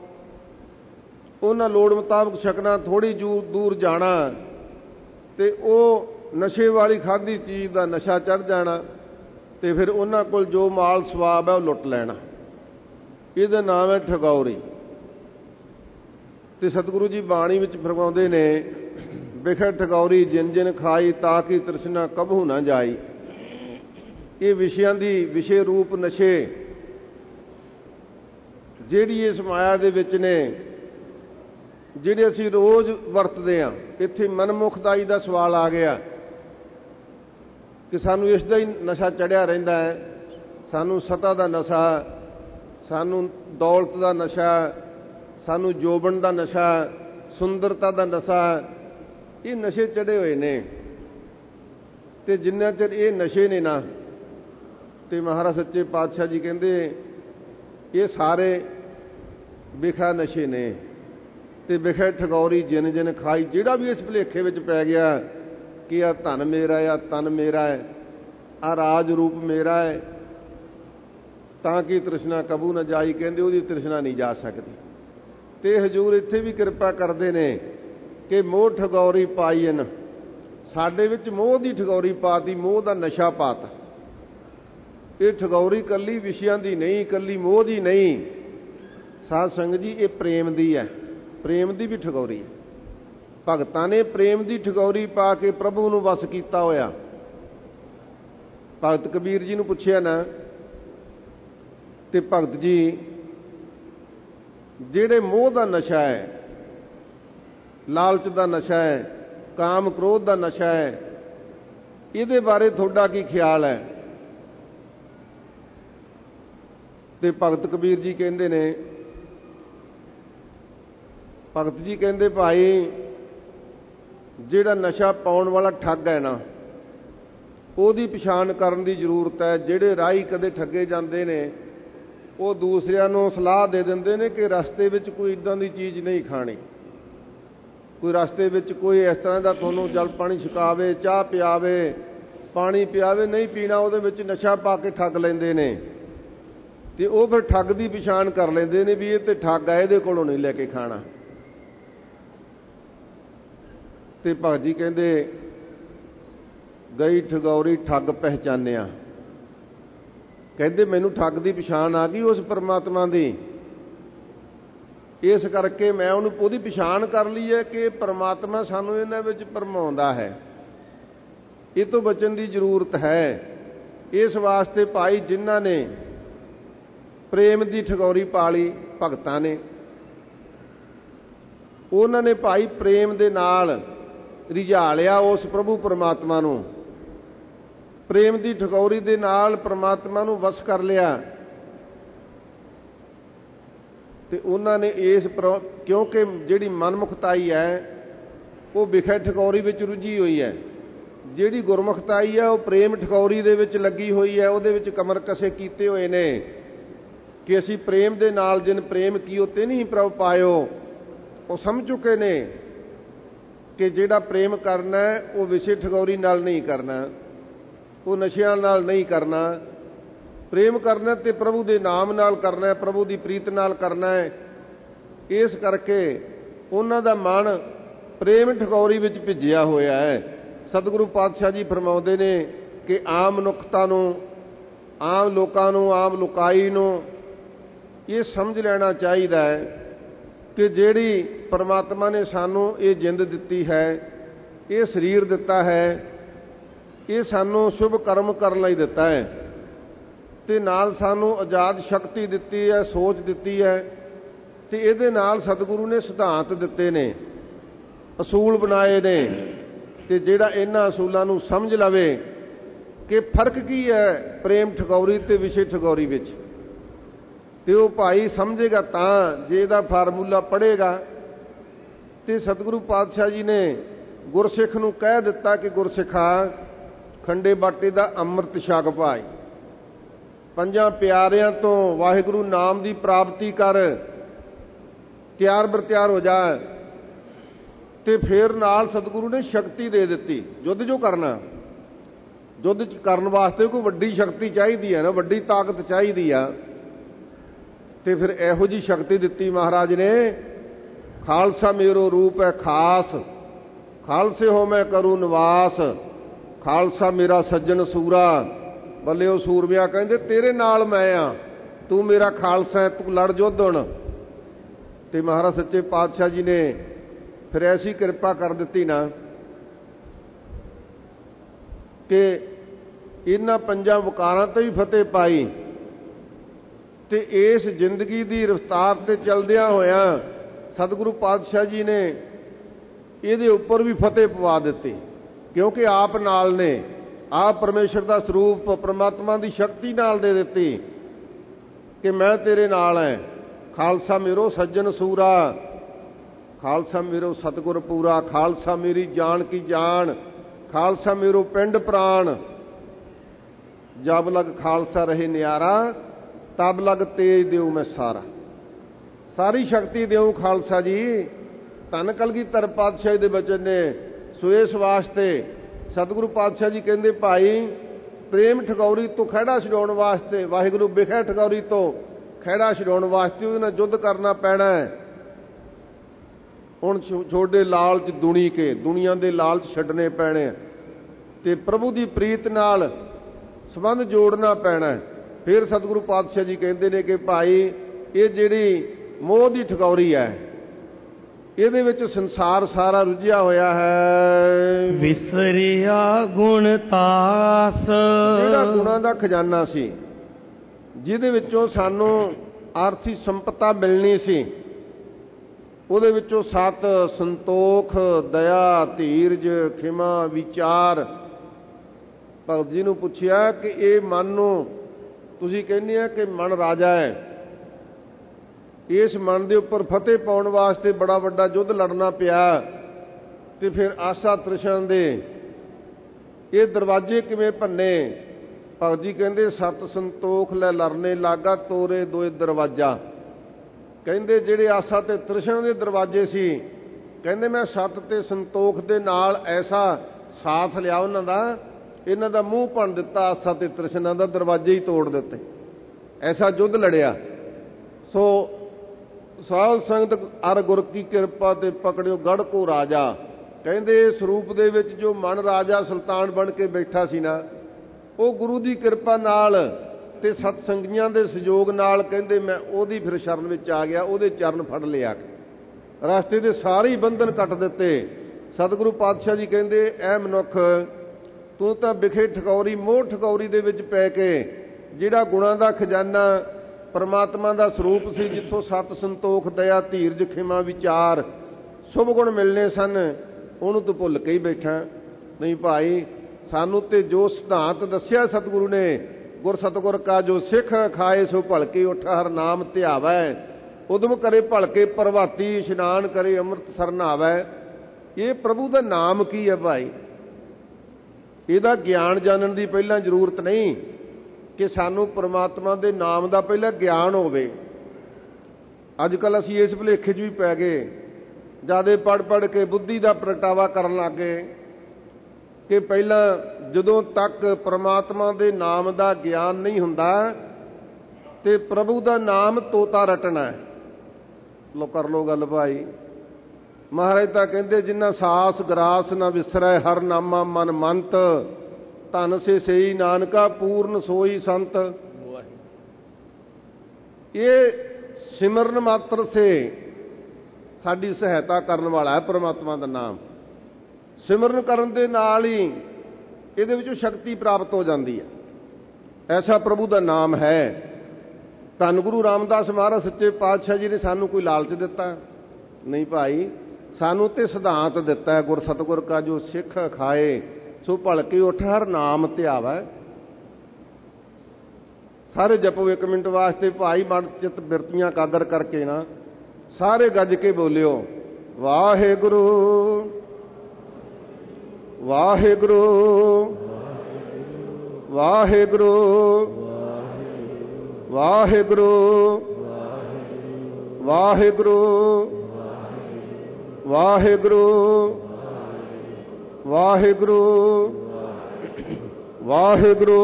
Speaker 2: ਉਹਨਾਂ ਲੋੜ ਮੁਤਾਬਕ ਛਕਣਾ, ਥੋੜ੍ਹੀ ਦੂਰ ਜਾਣਾ ਤੇ ਉਹ ਨਸ਼ੇ ਵਾਲੀ ਖਾਧੀ ਚੀਜ਼ ਦਾ ਨਸ਼ਾ ਚੜ੍ਹ ਜਾਣਾ ਤੇ ਫਿਰ ਉਹਨਾਂ ਕੋਲ ਜੋ ਮਾਲ ਸਵਾਬ ਹੈ ਉਹ ਲੁੱਟ ਲੈਣਾ। ਇਹਦਾ ਨਾਮ ਹੈ ਠਗੌਰੀ। ਤੇ ਸਤਿਗੁਰੂ ਜੀ ਬਾਣੀ ਵਿੱਚ ਫਰਮਾਉਂਦੇ ਨੇ, ਬਿਖੈ ਠਗੌਰੀ ਜਿਨ ਜਿਨ ਖਾਈ, ਤਾਂ ਕਿ ਤ੍ਰਿਸ਼ਨਾ ਕਬਹੂ ਨਾ ਜਾਈ। ਇਹ ਵਿਸ਼ਿਆਂ ਦੀ ਵਿਸ਼ੇ ਰੂਪ ਨਸ਼ੇ ਜਿਹੜੀ ਇਸ ਮਾਇਆ ਦੇ ਵਿੱਚ ਨੇ, ਜਿਹੜੇ ਅਸੀਂ ਰੋਜ਼ ਵਰਤਦੇ ਹਾਂ। ਇੱਥੇ ਮਨਮੁਖਦਾਈ ਦਾ ਸਵਾਲ ਆ ਗਿਆ ਕਿ ਸਾਨੂੰ ਇਸ ਦਾ ਹੀ ਨਸ਼ਾ ਚੜਿਆ ਰਹਿੰਦਾ ਹੈ। ਸਾਨੂੰ ਸਤਾ ਦਾ ਨਸ਼ਾ, ਸਾਨੂੰ ਦੌਲਤ ਦਾ ਨਸ਼ਾ, ਸਾਨੂੰ ਜੋਬਨ ਦਾ ਨਸ਼ਾ, ਸੁੰਦਰਤਾ ਦਾ ਨਸ਼ਾ, ਇਹ ਨਸ਼ੇ ਚੜੇ ਹੋਏ ਨੇ। ਤੇ ਜਿੰਨਾ ਚਿਰ ਇਹ ਨਸ਼ੇ ਨੇ ਨਾ, ਤੇ ਮਹਾਰਾਜ ਸੱਚੇ ਪਾਤਸ਼ਾਹ ਜੀ ਕਹਿੰਦੇ ਇਹ ਸਾਰੇ ਬਿਖਾ ਨਸ਼ੇ ਨੇ। ਤੇ ਬਿਖੈ ਠਗੌਰੀ ਜਿਨ ਜਿਨ ਖਾਈ, ਜਿਹੜਾ ਵੀ ਇਸ ਭੁਲੇਖੇ ਵਿੱਚ ਪੈ ਗਿਆ ਕਿ ਆਹ ਧਨ ਮੇਰਾ ਹੈ, ਆਹ ਤਨ ਮੇਰਾ ਹੈ, ਆਹ ਰਾਜ ਰੂਪ ਮੇਰਾ ਹੈ, ਤਾਂ ਕਿ ਤ੍ਰਿਸ਼ਨਾ ਕਬੂ ਨਾ ਜਾਈ, ਕਹਿੰਦੇ ਉਹਦੀ ਤ੍ਰਿਸ਼ਨਾ ਨਹੀਂ ਜਾ ਸਕਦੀ। ਤੇ ਹਜ਼ੂਰ ਇੱਥੇ ਵੀ ਕਿਰਪਾ ਕਰਦੇ ਨੇ ਕਿ ਮੋਹ ਠਗੌਰੀ ਪਾਈਨ, ਸਾਡੇ ਵਿੱਚ ਮੋਹ ਦੀ ਠਗੌਰੀ ਪਾਤੀ, ਮੋਹ ਦਾ ਨਸ਼ਾ ਪਾਤਾ। ਇਹ ਠਗੌਰੀ ਇਕੱਲੀ ਵਿਸ਼ਿਆਂ ਦੀ ਨਹੀਂ, ਇਕੱਲੀ ਮੋਹ ਦੀ ਨਹੀਂ ਸਾਧ ਸੰਗਤ ਜੀ, ਇਹ ਪ੍ਰੇਮ ਦੀ ਹੈ। ਪ੍ਰੇਮ ਦੀ ਵੀ ਠਗੌਰੀ ਹੈ। ਭਗਤਾਂ ਨੇ ਪ੍ਰੇਮ ਦੀ ਠਗੌਰੀ ਪਾ ਕੇ ਪ੍ਰਭੂ ਨੂੰ ਵਸ ਕੀਤਾ ਹੋਇਆ। ਭਗਤ ਕਬੀਰ ਜੀ ਨੂੰ ਪੁੱਛਿਆ ਨਾ, ਤੇ ਭਗਤ ਜੀ ਜਿਹੜੇ ਮੋਹ ਦਾ ਨਸ਼ਾ ਹੈ, ਲਾਲਚ ਦਾ ਨਸ਼ਾ ਹੈ, ਕਾਮ ਕ੍ਰੋਧ ਦਾ ਨਸ਼ਾ ਹੈ, ਇਹਦੇ ਬਾਰੇ ਤੁਹਾਡਾ ਕੀ ਖਿਆਲ ਹੈ? ਤੇ ਭਗਤ ਕਬੀਰ ਜੀ ਕਹਿੰਦੇ ਨੇ, ਭਗਤ ਜੀ ਕਹਿੰਦੇ ਭਾਈ ਜਿਹੜਾ ਨਸ਼ਾ ਪਾਉਣ ਵਾਲਾ ਠੱਗ ਹੈ ਨਾ, ਉਹਦੀ ਪਛਾਣ ਕਰਨ ਦੀ ਜ਼ਰੂਰਤ ਹੈ। ਜਿਹੜੇ ਰਾਹੀ ਕਦੇ ਠੱਗੇ ਜਾਂਦੇ ਨੇ, ਉਹ ਦੂਸਰਿਆਂ ਨੂੰ ਸਲਾਹ ਦੇ ਦਿੰਦੇ ਨੇ ਕਿ ਰਸਤੇ ਵਿੱਚ ਕੋਈ ਇੱਦਾਂ ਦੀ ਚੀਜ਼ ਨਹੀਂ ਖਾਣੀ, ਕੋਈ ਰਸਤੇ ਵਿੱਚ ਕੋਈ ਇਸ ਤਰ੍ਹਾਂ ਦਾ ਤੁਹਾਨੂੰ ਜਲ ਪਾਣੀ ਛਕਾਵੇ, ਚਾਹ ਪਿਆਵੇ, ਪਾਣੀ ਪਿਆਵੇ, ਨਹੀਂ ਪੀਣਾ, ਉਹਦੇ ਵਿੱਚ ਨਸ਼ਾ ਪਾ ਕੇ ਠੱਗ ਲੈਂਦੇ ਨੇ। ਤੇ ਉਹ ਫਿਰ ਠੱਗ ਦੀ ਪਛਾਣ ਕਰ ਲੈਂਦੇ ਨੇ ਵੀ ਇਹ ਤੇ ਠੱਗ ਆ, ਇਹਦੇ ਕੋਲੋਂ ਨਹੀਂ ਲੈ ਕੇ ਖਾਣਾ। ਤੇ ਭਗਤ ਜੀ ਕਹਿੰਦੇ ਗਈ ਠਗੌਰੀ ਠੱਗ ਪਹਿਚਾਨਿਆ। ਕਹਿੰਦੇ ਮੈਨੂੰ ਠੱਗ ਦੀ ਪਛਾਣ ਆ ਗਈ ਉਸ ਪਰਮਾਤਮਾ ਦੀ, ਇਸ ਕਰਕੇ ਮੈਂ ਉਹਦੀ ਪਛਾਣ ਕਰ ਲਈ ਹੈ ਕਿ ਪਰਮਾਤਮਾ ਸਾਨੂੰ ਇਹਨਾਂ ਵਿੱਚ ਭਰਮਾਉਂਦਾ ਹੈ, ਇਹ ਤੋਂ ਬਚਣ ਦੀ ਜ਼ਰੂਰਤ ਹੈ। ਇਸ ਵਾਸਤੇ ਭਾਈ ਜਿਨ੍ਹਾਂ ਨੇ ਪ੍ਰੇਮ ਦੀ ਠਗੌਰੀ ਪਾ ਲਈ ਭਗਤਾਂ ਨੇ, ਉਹਨਾਂ ਨੇ ਭਾਈ ਪ੍ਰੇਮ ਦੇ ਨਾਲ ਰਿਝਾ ਲਿਆ ਉਸ ਪ੍ਰਭੂ ਪਰਮਾਤਮਾ ਨੂੰ, ਪ੍ਰੇਮ ਦੀ ਠਗੌਰੀ ਦੇ ਨਾਲ ਪਰਮਾਤਮਾ ਨੂੰ ਵਸ ਕਰ ਲਿਆ। ਤੇ ਉਹਨਾਂ ਨੇ ਇਸ ਕਿਉਂਕਿ ਜਿਹੜੀ ਮਨਮੁਖਤਾਈ ਹੈ ਉਹ ਬਿਖੈ ਠਗੌਰੀ ਵਿੱਚ ਰੁੱਝੀ ਹੋਈ ਹੈ, ਜਿਹੜੀ ਗੁਰਮੁਖਤਾਈ ਹੈ ਉਹ ਪ੍ਰੇਮ ਠਗੌਰੀ ਦੇ ਵਿੱਚ ਲੱਗੀ ਹੋਈ ਹੈ। ਉਹਦੇ ਵਿੱਚ ਕਮਰ ਕਸੇ ਕੀਤੇ ਹੋਏ ਨੇ ਕਿ ਅਸੀਂ ਪ੍ਰੇਮ ਦੇ ਨਾਲ ਜਿਨ ਪ੍ਰੇਮ ਕੀਓ ਤੇ ਨਹੀਂ ਪ੍ਰਭ ਪਾਇਓ। ਉਹ ਸਮਝ ਚੁੱਕੇ ਨੇ ਕਿ ਜਿਹੜਾ ਪ੍ਰੇਮ ਕਰਨਾ ਉਹ ਵਿਸ਼ੇ ਠਗੌਰੀ ਨਾਲ ਨਹੀਂ ਕਰਨਾ, ਉਹ ਨਸ਼ਿਆਂ ਨਾਲ ਨਹੀਂ ਕਰਨਾ। ਪ੍ਰੇਮ ਕਰਨਾ ਤੇ ਪ੍ਰਭੂ ਦੇ ਨਾਮ ਨਾਲ ਕਰਨਾ, ਪ੍ਰਭੂ ਦੀ ਪ੍ਰੀਤ ਨਾਲ ਕਰਨਾ ਹੈ। ਇਸ ਕਰਕੇ ਉਹਨਾਂ ਦਾ ਮਨ ਪ੍ਰੇਮ ਠਗੌਰੀ ਵਿੱਚ ਭਿੱਜਿਆ ਹੋਇਆ ਹੈ। ਸਤਿਗੁਰੂ ਪਾਤਸ਼ਾਹ ਜੀ ਫਰਮਾਉਂਦੇ ਨੇ ਕਿ ਆਮ ਮਨੁੱਖਤਾ ਨੂੰ, ਆਮ ਲੋਕਾਂ ਨੂੰ, ਆਮ ਲੋਕਾਈ ਨੂੰ ਇਹ ਸਮਝ ਲੈਣਾ ਚਾਹੀਦਾ ਹੈ ਕਿ ਜਿਹੜੀ ਪਰਮਾਤਮਾ ਨੇ ਸਾਨੂੰ ਇਹ ਜਿੰਦ ਦਿੱਤੀ ਹੈ, ਇਹ ਸਰੀਰ ਦਿੱਤਾ ਹੈ, ਇਹ ਸਾਨੂੰ ਸ਼ੁਭ ਕਰਮ ਕਰਨ ਲਈ ਦਿੱਤਾ ਹੈ ਤੇ ਨਾਲ ਸਾਨੂੰ ਆਜ਼ਾਦ ਸ਼ਕਤੀ ਦਿੱਤੀ ਹੈ, ਸੋਚ ਦਿੱਤੀ ਹੈ। ਤੇ ਇਹਦੇ ਨਾਲ ਸਤਿਗੁਰੂ ਨੇ ਸਿਧਾਂਤ ਦਿੱਤੇ ਨੇ, ਅਸੂਲ ਬਣਾਏ ਨੇ। ਤੇ ਜਿਹੜਾ ਇਹਨਾਂ ਅਸੂਲਾਂ ਨੂੰ ਸਮਝ ਲਵੇ ਕਿ ਫਰਕ ਕੀ ਹੈ ਪ੍ਰੇਮ ਠਗੌਰੀ ਤੇ ਵਿਸ਼ੇ ਠਗੌਰੀ ਵਿੱਚ, ਤੇ ਉਹ ਭਾਈ ਸਮਝੇਗਾ ਤਾਂ, ਜੇ ਇਹਦਾ ਫਾਰਮੂਲਾ ਪੜ੍ਹੇਗਾ। ਤੇ ਸਤਿਗੁਰੂ ਪਾਤਸ਼ਾਹ ਜੀ ਨੇ ਗੁਰਸਿੱਖ ਨੂੰ ਕਹਿ ਦਿੱਤਾ ਕਿ ਗੁਰਸਿੱਖਾ ਖੰਡੇ ਬਾਟੇ ਦਾ ਅੰਮ੍ਰਿਤ ਛਕ ਭਾਈ, ਪੰਜਾਂ ਪਿਆਰਿਆਂ ਤੋਂ ਵਾਹਿਗੁਰੂ ਨਾਮ ਦੀ ਪ੍ਰਾਪਤੀ ਕਰ, ਤਿਆਰ ਬਰ ਤਿਆਰ ਹੋ ਜਾ। ਤੇ ਫਿਰ ਨਾਲ ਸਤਿਗੁਰੂ ਨੇ ਸ਼ਕਤੀ ਦੇ ਦਿੱਤੀ। ਯੁੱਧ ਜੋ ਕਰਨਾ, ਯੁੱਧ ਕਰਨ ਵਾਸਤੇ ਕੋਈ ਵੱਡੀ ਸ਼ਕਤੀ ਚਾਹੀਦੀ ਹੈ ਨਾ, ਵੱਡੀ ਤਾਕਤ ਚਾਹੀਦੀ ਆ। ਤੇ ਫਿਰ ਇਹੋ ਜਿਹੀ ਸ਼ਕਤੀ ਦਿੱਤੀ ਮਹਾਰਾਜ ਨੇ। ਖਾਲਸਾ ਮੇਰੋ ਰੂਪ ਹੈ ਖਾਸ, ਖਾਲਸੇ ਹੋ ਮੈਂ ਕਰੂ ਨਿਵਾਸ, ਖਾਲਸਾ ਮੇਰਾ ਸੱਜਣ ਸੂਰਾ। ਬੱਲੇ ਉਹ ਸੂਰਮਿਆ ਕਹਿੰਦੇ ਤੇਰੇ ਨਾਲ ਮੈਂ ਆ, ਤੂੰ ਮੇਰਾ ਖਾਲਸਾ ਹੈ, ਤੂੰ ਲੜ ਯੁੱਧ ਹੁਣ। ਤੇ ਮਹਾਰਾਜ ਸੱਚੇ ਪਾਤਸ਼ਾਹ ਜੀ ਨੇ ਫਿਰ ਐਸੀ ਕਿਰਪਾ ਕਰ ਦਿੱਤੀ ਨਾ ਕਿ ਇਹਨਾਂ ਪੰਜਾਂ ਵਕਾਰਾਂ ਤੋਂ ਹੀ ਫਤਿਹ ਪਾਈ। ਤੇ ਇਸ ਜ਼ਿੰਦਗੀ ਦੀ ਰਫ਼ਤਾਰ ਤੇ ਚੱਲਦਿਆਂ ਹੋਇਆਂ ਸਤਿਗੁਰੂ ਪਾਤਸ਼ਾਹ ਜੀ ਨੇ ਇਹਦੇ ਉੱਪਰ ਵੀ ਫਤਿਹ ਪਵਾ ਦਿੱਤੀ, ਕਿਉਂਕਿ ਆਪ ਨਾਲ ਨੇ, ਆਪ ਪਰਮੇਸ਼ਰ ਦਾ ਸਰੂਪ ਪਰਮਾਤਮਾ ਦੀ ਸ਼ਕਤੀ ਨਾਲ ਦੇ ਦਿੱਤੀ ਕਿ ਮੈਂ ਤੇਰੇ ਨਾਲ ਹੈ। ਖਾਲਸਾ ਮੇਰੋ ਸੱਜਣ ਸੂਰਾ, ਖਾਲਸਾ ਮੇਰੋ ਸਤਿਗੁਰ ਪੂਰਾ, ਖਾਲਸਾ ਮੇਰੀ ਜਾਨ ਕੀ ਜਾਨ, ਖਾਲਸਾ ਮੇਰੋ ਪਿੰਡ ਪ੍ਰਾਣ। ਜਬ ਲਗ ਖਾਲਸਾ ਰਹੇ ਨਿਆਰਾ, ਤਬ ਲਗ ਤੇਜ ਦਿਓ ਮੈਂ ਸਾਰਾ। ਸਾਰੀ ਸ਼ਕਤੀ ਦਿਓ ਖਾਲਸਾ ਜੀ। ਧੰਨ ਕਲਗੀਧਰ ਪਾਤਸ਼ਾਹ ਦੇ ਬਚਨ ਨੇ। ਸੋ ਇਸ ਵਾਸਤੇ ਸਤਿਗੁਰੂ ਪਾਤਸ਼ਾਹ ਜੀ ਕਹਿੰਦੇ ਭਾਈ ਪ੍ਰੇਮ ਠਗੌਰੀ ਤੋਂ ਖਹਿੜਾ ਛਡਾਉਣ ਵਾਸਤੇ, ਵਾਹਿਗੁਰੂ ਬਿਖੈ ਠਗੌਰੀ ਤੋਂ ਖਹਿੜਾ ਛਡਾਉਣ ਵਾਸਤੇ ਉਹਦੇ ਨਾਲ ਯੁੱਧ ਕਰਨਾ ਪੈਣਾ ਹੈ। ਹੁਣ ਛੋਡੇ ਲਾਲਚ ਦੁਨੀ ਕੇ, ਦੁਨੀਆ ਦੇ ਲਾਲਚ ਛੱਡਣੇ ਪੈਣੇ ਆ ਤੇ ਪ੍ਰਭੂ ਦੀ ਪ੍ਰੀਤ ਨਾਲ ਸੰਬੰਧ ਜੋੜਨਾ ਪੈਣਾ। ਫਿਰ ਸਤਿਗੁਰੂ ਪਾਤਸ਼ਾਹ ਜੀ ਕਹਿੰਦੇ ਨੇ ਕਿ ਭਾਈ ਇਹ ਜਿਹੜੀ ਮੋਹ ਦੀ ਠਗੌਰੀ ਹੈ, ਇਹਦੇ ਵਿੱਚ ਸੰਸਾਰ ਸਾਰਾ ਰੁੱਝਿਆ ਹੋਇਆ ਹੈ।
Speaker 1: ਵਿਸਰਿਆ ਗੁਣ ਤਾਸ,
Speaker 2: ਜਿਹੜਾ ਗੁਣਾਂ ਦਾ ਖਜ਼ਾਨਾ ਸੀ, ਜਿਹਦੇ ਵਿੱਚੋਂ ਸਾਨੂੰ ਆਰਥਿਕ ਸੰਪਤਾ ਮਿਲਣੀ ਸੀ, ਉਹਦੇ ਵਿੱਚੋਂ ਸਤ, ਸੰਤੋਖ, ਦਇਆ, ਧੀਰਜ, ਖਿਮਾ, ਵਿਚਾਰ। ਭਗਤ ਜੀ ਨੂੰ ਪੁੱਛਿਆ ਕਿ ਇਹ ਮਨ ਨੂੰ ਤੁਸੀਂ ਕਹਿੰਦੇ ਆ ਕਿ ਮਨ ਰਾਜਾ ਹੈ, ਇਸ ਮਨ ਦੇ ਉੱਪਰ ਫਤਿਹ ਪਾਉਣ ਵਾਸਤੇ ਬੜਾ ਵੱਡਾ ਯੁੱਧ ਲੜਨਾ ਪਿਆ, ਤੇ ਫਿਰ ਆਸਾ ਤ੍ਰਿਸ਼ਨ ਦੇ ਇਹ ਦਰਵਾਜ਼ੇ ਕਿਵੇਂ ਭੰਨੇ? ਭਗਤ ਜੀ ਕਹਿੰਦੇ ਸਤ ਸੰਤੋਖ ਲੈ ਲਰਨੇ ਲਾਗਾ, ਤੋਰੇ ਦੋਏ ਦਰਵਾਜ਼ਾ। ਕਹਿੰਦੇ ਜਿਹੜੇ ਆਸਾ ਤੇ ਤ੍ਰਿਸ਼ਨ ਦੇ ਦਰਵਾਜ਼ੇ ਸੀ, ਕਹਿੰਦੇ ਮੈਂ ਸਤ ਤੇ ਸੰਤੋਖ ਦੇ ਨਾਲ ਐਸਾ ਸਾਥ ਲਿਆ ਉਹਨਾਂ ਦਾ, ਇਹਨਾਂ ਦਾ ਮੂੰਹ ਭੰਨ ਦਿੱਤਾ, ਆਸਾ ਤੇ ਤ੍ਰਿਸ਼ਨਾ ਦਾ ਦਰਵਾਜ਼ੇ ਹੀ ਤੋੜ ਦਿੱਤੇ, ਐਸਾ ਯੁੱਧ ਲੜਿਆ। ਸੋ ਸਾਧ ਸੰਗਤ ਅਰ ਗੁਰ ਕੀ ਕਿਰਪਾ ਤੇ ਪਕੜਿਓ ਗੜ ਕੋ ਰਾਜਾ। ਕਹਿੰਦੇ ਇਸ ਰੂਪ ਦੇ ਵਿੱਚ ਜੋ ਮਨ ਰਾਜਾ ਸੁਲਤਾਨ ਬਣ ਕੇ ਬੈਠਾ ਸੀ ਨਾ, ਉਹ ਗੁਰੂ ਦੀ ਕਿਰਪਾ ਨਾਲ ਤੇ ਸਤ ਸੰਗੀਆਂ ਦੇ ਸਹਿਯੋਗ ਨਾਲ ਕਹਿੰਦੇ ਮੈਂ ਉਹਦੀ ਫਿਰ ਸ਼ਰਨ ਵਿੱਚ ਆ ਗਿਆ, ਉਹਦੇ ਚਰਨ ਫੜ ਲਿਆ, ਰਸਤੇ ਦੇ ਸਾਰੇ ਬੰਧਨ ਕੱਟ ਦਿੱਤੇ। ਸਤਿਗੁਰੂ ਪਾਤਸ਼ਾਹ ਜੀ ਕਹਿੰਦੇ ਐ ਮਨੁੱਖ ਤੂੰ ਤਾਂ ਵਿਖੇ ਠਕੌਰੀ, ਮੋਹ ਠਕੌਰੀ ਦੇ ਵਿੱਚ ਪੈ ਕੇ ਜਿਹੜਾ ਗੁਣਾਂ ਦਾ ਖਜ਼ਾਨਾ ਪਰਮਾਤਮਾ ਦਾ ਸਰੂਪ ਸੀ, ਜਿੱਥੋਂ ਸਤ ਸੰਤੋਖ ਦਇਆ ਧੀਰਜ ਖਿਮਾ ਵਿਚਾਰ ਸ਼ੁਭ ਗੁਣ ਮਿਲਣੇ ਸਨ, ਉਹਨੂੰ ਤੂੰ ਭੁੱਲ ਕੇ ਹੀ ਬੈਠਾ। ਨਹੀਂ ਭਾਈ, ਸਾਨੂੰ ਤੇ ਜੋ ਸਿਧਾਂਤ ਦੱਸਿਆ ਸਤਿਗੁਰੂ ਨੇ, ਗੁਰ ਸਤਿਗੁਰ ਕਾ ਜੋ ਸਿੱਖ ਖਾਏ ਸੋ ਭਲਕੇ ਉੱਠ ਹਰ ਨਾਮ ਧਿਆਵੈ, ਉਦਮ ਕਰੇ ਭਲਕੇ ਪ੍ਰਭਾਤੀ ਇਸ਼ਨਾਨ ਕਰੇ ਅੰਮ੍ਰਿਤਸਰ ਨਹਾਵੈ। ਇਹ ਪ੍ਰਭੂ ਦਾ ਨਾਮ ਕੀ ਹੈ ਭਾਈ? ਇਹਦਾ ਗਿਆਨ ਜਾਣਨ ਦੀ ਪਹਿਲਾਂ ਜ਼ਰੂਰਤ ਨਹੀਂ ਕਿ ਸਾਨੂੰ ਪਰਮਾਤਮਾ ਦੇ ਨਾਮ ਦਾ ਪਹਿਲਾਂ ਗਿਆਨ ਹੋਵੇ। ਅੱਜ ਕੱਲ੍ਹ ਅਸੀਂ ਇਸ ਭੁਲੇਖੇ 'ਚ ਵੀ ਪੈ ਗਏ, ਜਿਆਦੇ ਪੜ੍ਹ ਕੇ ਬੁੱਧੀ ਦਾ ਪ੍ਰਗਟਾਵਾ ਕਰਨ ਲੱਗ ਗਏ ਕਿ ਪਹਿਲਾਂ ਜਦੋਂ ਤੱਕ ਪਰਮਾਤਮਾ ਦੇ ਨਾਮ ਦਾ ਗਿਆਨ ਨਹੀਂ ਹੁੰਦਾ ਤੇ ਪ੍ਰਭੂ ਦਾ ਨਾਮ ਤੋਤਾ ਰਟਣਾ ਹੈ। ਲੋ ਕਰ ਲੋ ਗੱਲ ਭਾਈ। ਮਹਾਰਾਜ ਤਾਂ ਕਹਿੰਦੇ ਜਿੰਨਾ ਸਾਸ ਗਰਾਸ ਨਾ ਵਿਸਰੈ, ਹਰ ਨਾਮਾ ਮਨ ਮੰਤ, ਧਨ ਸੇ ਸਈ ਨਾਨਕਾ ਪੂਰਨ ਸੋਈ ਸੰਤ। ਇਹ ਸਿਮਰਨ ਮਾਤਰ ਸੇ ਸਾਡੀ ਸਹਾਇਤਾ ਕਰਨ ਵਾਲਾ ਹੈ ਪਰਮਾਤਮਾ ਦਾ ਨਾਮ। ਸਿਮਰਨ ਕਰਨ ਦੇ ਨਾਲ ਹੀ ਇਹਦੇ ਵਿੱਚੋਂ ਸ਼ਕਤੀ ਪ੍ਰਾਪਤ ਹੋ ਜਾਂਦੀ ਹੈ। ਐਸਾ ਪ੍ਰਭੂ ਦਾ ਨਾਮ ਹੈ। ਧੰਨ ਗੁਰੂ ਰਾਮਦਾਸ ਮਹਾਰਾਜ ਸੱਚੇ ਪਾਤਸ਼ਾਹ ਜੀ ਨੇ ਸਾਨੂੰ ਕੋਈ ਲਾਲਚ ਦਿੱਤਾ? ਨਹੀਂ ਭਾਈ, ਸਾਨੂੰ ਤੇ ਸਿਧਾਂਤ ਦਿੱਤਾ ਹੈ, ਗੁਰ ਸਤਿਗੁਰ ਕਾ ਜੋ ਸਿੱਖ ਖਾਏ ਸੋ ਭਲਕੇ ਉੱਠ ਹਰ ਨਾਮ ਧਿਆਵੈ। ਸਾਰੇ ਜਪੋ 1 ਮਿੰਟ ਵਾਸਤੇ ਭਾਈ, ਮਨ ਚਿੱਤ ਬਿਰਤੀਆਂ ਕਾਦਰ ਕਰਕੇ ਨਾ ਸਾਰੇ ਗੱਜ ਕੇ ਬੋਲਿਓ ਵਾਹਿਗੁਰੂ ਵਾਹਿਗੁਰੂ ਵਾਹਿਗੁਰੂ ਵਾਹਿਗੁਰੂ ਵਾਹਿਗੁਰੂ ਵਾਹਿਗੁਰੂ ਵਾਹਿਗੁਰੂ ਵਾਹਿਗੁਰੂ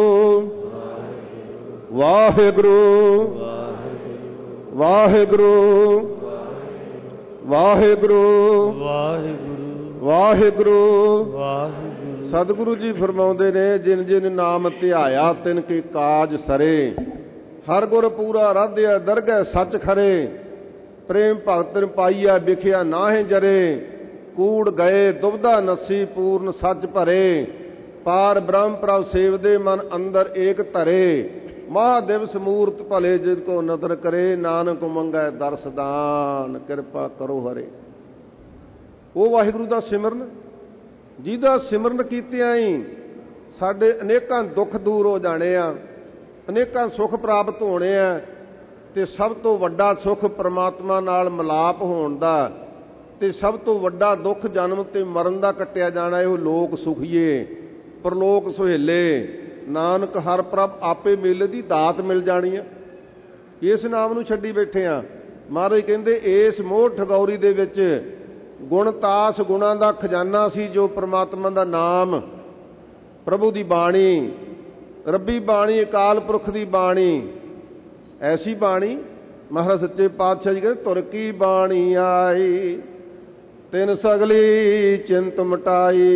Speaker 2: ਵਾਹਿਗੁਰੂ ਵਾਹਿਗੁਰੂ ਵਾਹਿਗੁਰੂ ਵਾਹਿਗੁਰੂ ਵਾਹਿਗੁਰੂ। ਸਤਿਗੁਰੂ ਜੀ ਫਰਮਾਉਂਦੇ ਨੇ, ਜਿਨ ਜਿਨ ਨਾਮ ਧਿਆਇਆ ਤਿਨ ਕੀ ਕਾਜ ਸਰੇ। ਹਰ ਗੁਰ ਪੂਰਾ ਰਾਧਿਆ ਦਰਗਹਿ ਸੱਚ ਖਰੇ। ਪ੍ਰੇਮ ਭਗਤਨ ਪਾਈਆ ਵਿਖਿਆ ਨਾਹੀਂ ਜਰੇ। ਕੂੜ ਗਏ ਦੁਬਦਾ ਨਸੀ ਪੂਰਨ ਸੱਚ ਭਰੇ। ਪਾਰ ਬ੍ਰਹਮ ਪ੍ਰਭ ਸੇਵਦੇ ਮਨ ਅੰਦਰ ਏਕ ਧਰੇ। ਮਹਾਦਿਵਸ ਮੂਰਤ ਭਲੇ ਜਿਨ ਕੋ ਨਦਰ ਕਰੇ। ਨਾਨਕ ਮੰਗੈ ਦਰਸ ਦਾਨ ਕਿਰਪਾ ਕਰੋ ਹਰੇ। ਉਹ ਵਾਹਿਗੁਰੂ ਦਾ ਸਿਮਰਨ, ਜਿਹਦਾ ਸਿਮਰਨ ਕੀਤਿਆਂ ਹੀ ਸਾਡੇ ਅਨੇਕਾਂ ਦੁੱਖ ਦੂਰ ਹੋ ਜਾਣੇ ਆ, ਅਨੇਕਾਂ ਸੁੱਖ ਪ੍ਰਾਪਤ ਹੋਣੇ ਆ। ਤੇ ਸਭ ਤੋਂ ਵੱਡਾ ਸੁੱਖ ਪ੍ਰਮਾਤਮਾ ਨਾਲ ਮਿਲਾਪ ਹੋਣ ਦਾ, ਤੇ ਸਭ ਤੋਂ ਵੱਡਾ ਦੁੱਖ ਜਨਮ ਤੇ ਮਰਨ ਦਾ ਕੱਟਿਆ ਜਾਣਾ। ਇਹ ਲੋਕ ਸੁਖੀਏ ਪਰਲੋਕ ਸੁਹੇਲੇ। ਨਾਨਕ ਹਰ ਪ੍ਰਭ ਆਪੇ ਮੇਲੇ ਦੀ ਦਾਤ ਮਿਲ ਜਾਣੀ ਆ। ਇਸ ਨਾਮ ਨੂੰ ਛੱਡੀ ਬੈਠੇ ਆ। ਮਹਾਰਾਜ ਕਹਿੰਦੇ ਇਸ ਮੋਹ ਠਗੌਰੀ ਦੇ ਵਿੱਚ ਗੁਣਤਾਸ ਗੁਣਾਂ ਦਾ ਖਜ਼ਾਨਾ ਸੀ, ਜੋ ਪ੍ਰਮਾਤਮਾ ਦਾ ਨਾਮ, ਪ੍ਰਭੂ ਦੀ ਬਾਣੀ, ਰੱਬੀ ਬਾਣੀ, ਅਕਾਲ ਪੁਰਖ ਦੀ ਬਾਣੀ। ਐਸੀ ਬਾਣੀ ਮਹਾਰਾਜ ਸੱਚੇ ਪਾਤਸ਼ਾਹ ਜੀ ਕਹਿੰਦੇ, ਤੁਰ ਕੀ ਬਾਣੀ ਆਈ ਤਿਨ ਸਗਲੀ ਚਿੰਤ ਮਟਾਈ।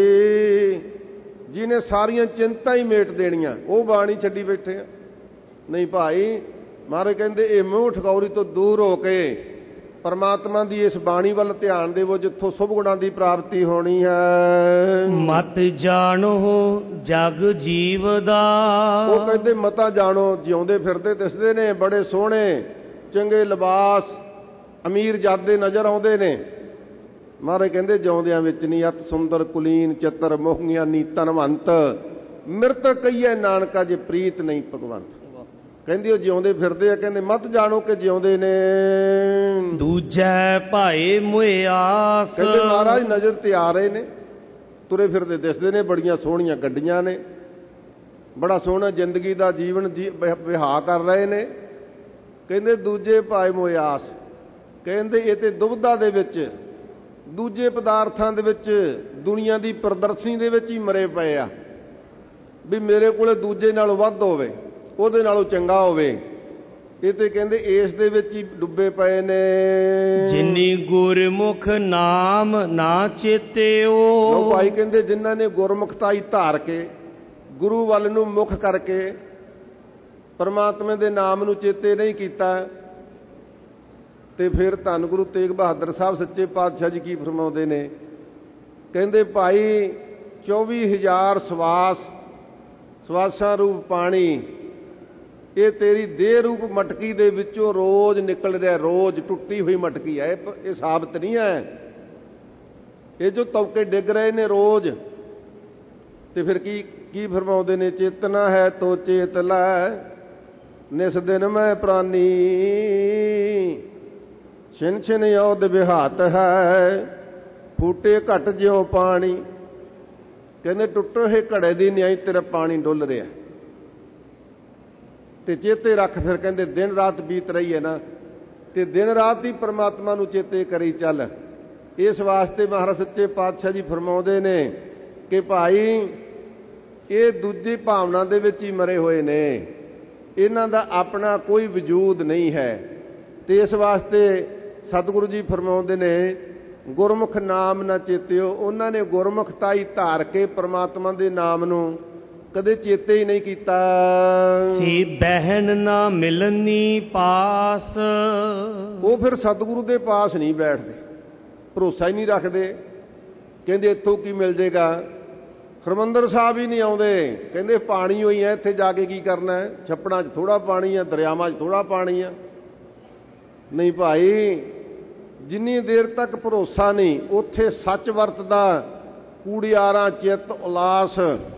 Speaker 2: ਜਿਹਨੇ ਸਾਰੀਆਂ ਚਿੰਤਾ ਹੀ ਮੇਟ ਦੇਣੀਆਂ, ਉਹ ਬਾਣੀ ਛੱਡੀ ਬੈਠੇ ਆ। ਨਹੀਂ ਭਾਈ, ਮਹਾਰਾਜ ਕਹਿੰਦੇ ਇਹ ਮੋਹ ਠਗੌਰੀ ਤੋਂ ਦੂਰ ਹੋ ਕੇ ਪਰਮਾਤਮਾ ਦੀ ਇਸ ਬਾਣੀ ਵੱਲ ਧਿਆਨ ਦੇਵੋ, ਜਿੱਥੋਂ ਸੁਭ ਗੁਣਾਂ ਦੀ ਪ੍ਰਾਪਤੀ ਹੋਣੀ ਹੈ।
Speaker 1: ਮਤ ਜਾਣੋ ਜਗ ਜੀਵ ਦਾ।
Speaker 2: ਉਹ ਕਹਿੰਦੇ ਮਤਾ ਜਾਣੋ, ਜਿਉਂਦੇ ਫਿਰਦੇ ਦਿਸਦੇ ਨੇ, ਬੜੇ ਸੋਹਣੇ ਚੰਗੇ ਲਿਬਾਸ, ਅਮੀਰ ਜਾਦੇ ਨਜ਼ਰ ਆਉਂਦੇ ਨੇ। ਮਹਾਰਾਜ ਕਹਿੰਦੇ ਜਿਉਂਦਿਆਂ ਵਿੱਚ ਨਹੀਂ, ਅਤ ਸੁੰਦਰ ਕੁਲੀਨ ਚਤਰ ਮੋਹੀਆਂ ਨੀ ਧਨਵੰਤ। ਮਿਰਤ ਕਹੀਏ ਨਾਨਕਾ ਜੇ ਪ੍ਰੀਤ ਨਹੀਂ ਭਗਵੰਤ। ਕਹਿੰਦੇ ਉਹ ਜਿਉਂਦੇ ਫਿਰਦੇ ਆ, ਕਹਿੰਦੇ ਮਤ ਜਾਣੋ ਕਿ ਜਿਉਂਦੇ ਨੇ।
Speaker 1: ਦੂਜੈ ਭਾਏ ਮੁਆਸ।
Speaker 2: ਕਹਿੰਦੇ ਮਹਾਰਾਜ ਨਜ਼ਰ ਤੇ ਆ ਰਹੇ ਨੇ, ਤੁਰੇ ਫਿਰਦੇ ਦਿਸਦੇ ਨੇ, ਬੜੀਆਂ ਸੋਹਣੀਆਂ ਗੱਡੀਆਂ ਨੇ, ਬੜਾ ਸੋਹਣਾ ਜ਼ਿੰਦਗੀ ਦਾ ਜੀਵਨ ਵਿਹਾਰ ਕਰ ਰਹੇ ਨੇ। ਕਹਿੰਦੇ ਦੂਜੇ ਭਾਏ ਮੁਆਸ। ਕਹਿੰਦੇ ਇਹ ਤੇ ਦੁਬਦਾ ਦੇ ਵਿੱਚ, ਦੂਜੇ ਪਦਾਰਥਾਂ ਦੇ ਵਿੱਚ, ਦੁਨੀਆ ਦੀ ਪ੍ਰਦਰਸ਼ਨੀ ਦੇ ਵਿੱਚ ਹੀ ਮਰੇ ਪਏ ਆ, ਵੀ ਮੇਰੇ ਕੋਲੇ ਦੂਜੇ ਨਾਲੋਂ ਵੱਧ ਹੋਵੇ, ਉਹਦੇ ਨਾਲੋਂ ਚੰਗਾ ਹੋਵੇ। ਇਹ ਤੇ ਕਹਿੰਦੇ ਇਸ ਦੇ ਵਿੱਚ ਹੀ ਡੁੱਬੇ ਪਏ ਨੇ।
Speaker 1: ਜਿਨੀ ਗੁਰਮੁਖ ਨਾਮ ਨਾ ਚੇਤਿਓ।
Speaker 2: ਲੋ ਭਾਈ ਕਹਿੰਦੇ ਜਿਨ੍ਹਾਂ ਨੇ ਗੁਰਮੁਖਤਾਈ ਧਾਰ ਕੇ, ਗੁਰੂ ਵੱਲ ਨੂੰ ਮੁਖ ਕਰਕੇ ਪਰਮਾਤਮਾ ਦੇ ਨਾਮ ਨੂੰ ਚੇਤੇ ਨਹੀਂ ਕੀਤਾ, ਤੇ ਫਿਰ ਧੰਨ ਗੁਰੂ ਤੇਗ ਬਹਾਦਰ ਸਾਹਿਬ ਸੱਚੇ ਪਾਤਸ਼ਾਹ ਜੀ ਕੀ ਫਰਮਾਉਂਦੇ ਨੇ। ਕਹਿੰਦੇ ਭਾਈ 24,000 ਸਵਾਸਾਂ ਰੂਪ ਪਾਣੀ, ਇਹ ਤੇਰੀ ਦੇਹ ਰੂਪ ਮਟਕੀ ਦੇ ਵਿੱਚੋਂ ਰੋਜ਼ ਨਿਕਲ ਰਿਹਾ, ਰੋਜ਼ ਟੁੱਟੀ ਹੋਈ ਮਟਕੀ ਹੈ। ਇਹ ਸਾਬਤ ਨਹੀਂ ਹੈ, ਇਹ ਜੋ ਤੌਕੇ ਡਿੱਗ ਰਹੇ ਨੇ ਰੋਜ਼। ਤੇ ਫਿਰ ਕੀ ਫਰਮਾਉਂਦੇ ਨੇ। ਚੇਤਨਾ ਹੈ ਤੋ ਚੇਤ ਲੈ, ਨਿਸ ਦਿਨ ਮੈਂ ਪ੍ਰਾਨੀ। ਛਿਨ ਛਿਨ ਯੋਧ ਵਿਹਾਤ ਹੈ, ਫੂਟੇ ਘਟ ਜਿਉ ਪਾਣੀ। ਕਹਿੰਦੇ ਟੁੱਟੇ ਹੋਏ ਘੜੇ ਦੀ ਨਿਆਈ ਤੇਰਾ ਪਾਣੀ ਡੁੱਲ ਰਿਹਾ। ਤੇ ਚੇਤੇ ਰੱਖ, ਫਿਰ ਕਹਿੰਦੇ ਦਿਨ ਰਾਤ ਬੀਤ ਰਹੀ ਹੈ ਨਾ, ਤੇ ਦਿਨ ਰਾਤ ਹੀ ਪਰਮਾਤਮਾ ਨੂੰ ਚੇਤੇ ਕਰੀ ਚੱਲ। ਇਸ ਵਾਸਤੇ ਮਹਾਰਾਜ ਸੱਚੇ ਪਾਤਸ਼ਾਹ ਜੀ ਫਰਮਾਉਂਦੇ ਨੇ ਕਿ ਭਾਈ ਇਹ ਦੂਜੀ ਭਾਵਨਾ ਦੇ ਵਿੱਚ ਹੀ ਮਰੇ ਹੋਏ ਨੇ, ਇਹਨਾਂ ਦਾ ਆਪਣਾ ਕੋਈ ਵਜੂਦ ਨਹੀਂ ਹੈ। ਤੇ ਇਸ ਵਾਸਤੇ ਸਤਿਗੁਰੂ ਜੀ ਫਰਮਾਉਂਦੇ ਨੇ ਗੁਰਮੁਖ ਨਾਮ ਨਾ ਚੇਤਿਓ। ਉਹਨਾਂ ਨੇ ਗੁਰਮੁਖਤਾ ਹੀ ਧਾਰ ਕੇ ਪਰਮਾਤਮਾ ਦੇ ਨਾਮ ਨੂੰ ਕਦੇ ਚੇਤੇ ਹੀ ਨਹੀਂ ਕੀਤਾ।
Speaker 1: ਸੀ ਬਹਿਨ ਨਾ ਮਿਲਨੀ ਪਾਸ।
Speaker 2: ਉਹ ਫਿਰ ਸਤਿਗੁਰੂ ਦੇ ਪਾਸ ਨਹੀਂ ਬੈਠਦੇ, ਭਰੋਸਾ ਹੀ ਨਹੀਂ ਰੱਖਦੇ। ਕਹਿੰਦੇ ਇੱਥੋਂ ਕੀ ਮਿਲ ਜੇਗਾ। ਹਰਿਮੰਦਰ ਸਾਹਿਬ ਹੀ ਨਹੀਂ ਆਉਂਦੇ, ਕਹਿੰਦੇ ਪਾਣੀ ਹੋਈ ਹੈ, ਇੱਥੇ ਜਾ ਕੇ ਕੀ ਕਰਨਾ ਹੈ। ਛੱਪੜਾਂ 'ਚ ਥੋੜ੍ਹਾ ਪਾਣੀ ਆ, ਦਰਿਆਵਾਂ 'ਚ ਥੋੜ੍ਹਾ ਪਾਣੀ ਆ। ਨਹੀਂ ਭਾਈ, ਜਿੰਨੀ ਦੇਰ ਤੱਕ ਭਰੋਸਾ ਨਹੀਂ, ਉੱਥੇ ਸੱਚ ਵਰਤਦਾ ਕੂੜਿਆਰਾਂ ਚਿੱਤ ਉਲਾਸ।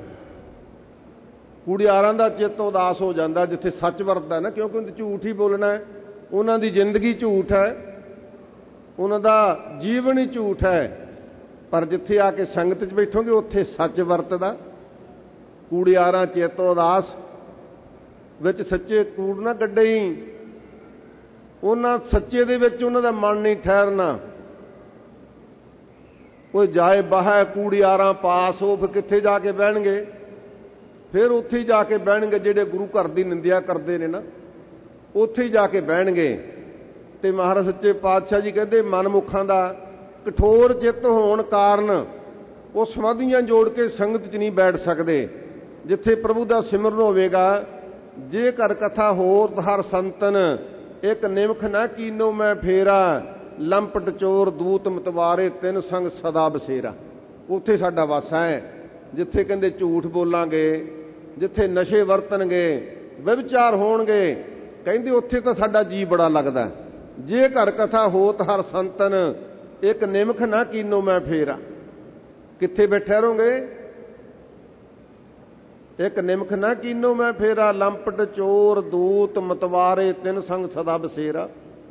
Speaker 2: ਕੂੜਿਆਰਾਂ ਦਾ ਚਿੱਤ ਉਦਾਸ ਹੋ ਜਾਂਦਾ ਜਿੱਥੇ ਸੱਚ ਵਰਤਦਾ ਨਾ, ਕਿਉਂਕਿ ਉਹਨੇ ਝੂਠ ਹੀ ਬੋਲਣਾ ਹੈ। ਉਹਨਾਂ ਦੀ ਜ਼ਿੰਦਗੀ ਝੂਠ ਹੈ, ਉਹਨਾਂ ਦਾ ਜੀਵਨ ਹੀ ਝੂਠ ਹੈ। ਪਰ ਜਿੱਥੇ ਆ ਕੇ ਸੰਗਤ 'ਚ ਬੈਠੋਗੇ ਉੱਥੇ ਸੱਚ ਵਰਤਦਾ। ਕੂੜਿਆਰਾਂ ਚਿੱਤ ਉਦਾਸ, ਵਿੱਚ ਸੱਚੇ ਕੂੜ ਨਾ ਗੱਡਈ। ਉਹਨਾਂ ਸੱਚੇ ਦੇ ਵਿੱਚ ਉਹਨਾਂ ਦਾ ਮਨ ਨਹੀਂ ਠਹਿਰਨਾ। ਕੋਈ ਜਾਏ ਬਾਹੈ ਕੂੜਿਆਰਾਂ ਪਾਸ, ਉਹ ਫਿਰ ਕਿੱਥੇ ਜਾ ਕੇ ਬਹਿਣਗੇ? ਫਿਰ ਉੱਥੇ ਹੀ ਜਾ ਕੇ ਬਹਿਣਗੇ ਜਿਹੜੇ ਗੁਰੂ ਘਰ ਦੀ ਨਿੰਦਿਆ ਕਰਦੇ ਨੇ ਨਾ, ਉੱਥੇ ਹੀ ਜਾ ਕੇ ਬਹਿਣਗੇ। ਤੇ ਮਹਾਰਾਜ ਸੱਚੇ ਪਾਤਸ਼ਾਹ ਜੀ ਕਹਿੰਦੇ ਮਨਮੁੱਖਾਂ ਦਾ ਕਠੋਰ ਚਿੱਤ ਹੋਣ ਕਾਰਨ ਉਹ ਸਮਾਧੀਆਂ ਜੋੜ ਕੇ ਸੰਗਤ 'ਚ ਨਹੀਂ ਬੈਠ ਸਕਦੇ। ਜਿੱਥੇ ਪ੍ਰਭੂ ਦਾ ਸਿਮਰਨ ਹੋਵੇਗਾ, ਜੇ ਕਰ ਕਥਾ ਹੋਰ ਹਰ ਸੰਤਨ, ਇੱਕ ਨਿਮਖ ਨਾ ਕੀਨੋ ਮੈਂ ਫੇਰਾ, ਲੰਪਟ ਚੋਰ ਦੂਤ ਮਤਵਾਰੇ, ਤਿੰਨ ਸੰਗ ਸਦਾ ਬਸੇਰਾ। ਉੱਥੇ ਸਾਡਾ ਵਾਸਾ ਹੈ। ਜਿੱਥੇ ਕਹਿੰਦੇ ਝੂਠ ਬੋਲਾਂਗੇ, ਜਿੱਥੇ ਨਸ਼ੇ ਵਰਤਣਗੇ, ਵਿਵਚਾਰ ਹੋਣਗੇ, ਕਹਿੰਦੇ ਉੱਥੇ ਤਾਂ ਸਾਡਾ ਜੀ ਬੜਾ ਲੱਗਦਾ। ਜੇ ਘਰ ਕਥਾ ਹੋਤ ਹਰ ਸੰਤਨ, ਇੱਕ ਨਿਮਖ ਨਾ ਕੀਨੋ ਮੈਂ ਫੇਰਾ। ਕਿੱਥੇ ਬੈਠੇ ਰਹੋਗੇ? ਇੱਕ ਨਿਮਖ ਨਾ ਕੀਨੋ ਮੈਂ ਫੇਰਾ, ਲੰਪਟ ਚੋਰ ਦੂਤ ਮਤਵਾਰੇ, ਤਿੰਨ ਸੰਗ ਸਦਾ ਬਸੇਰਾ।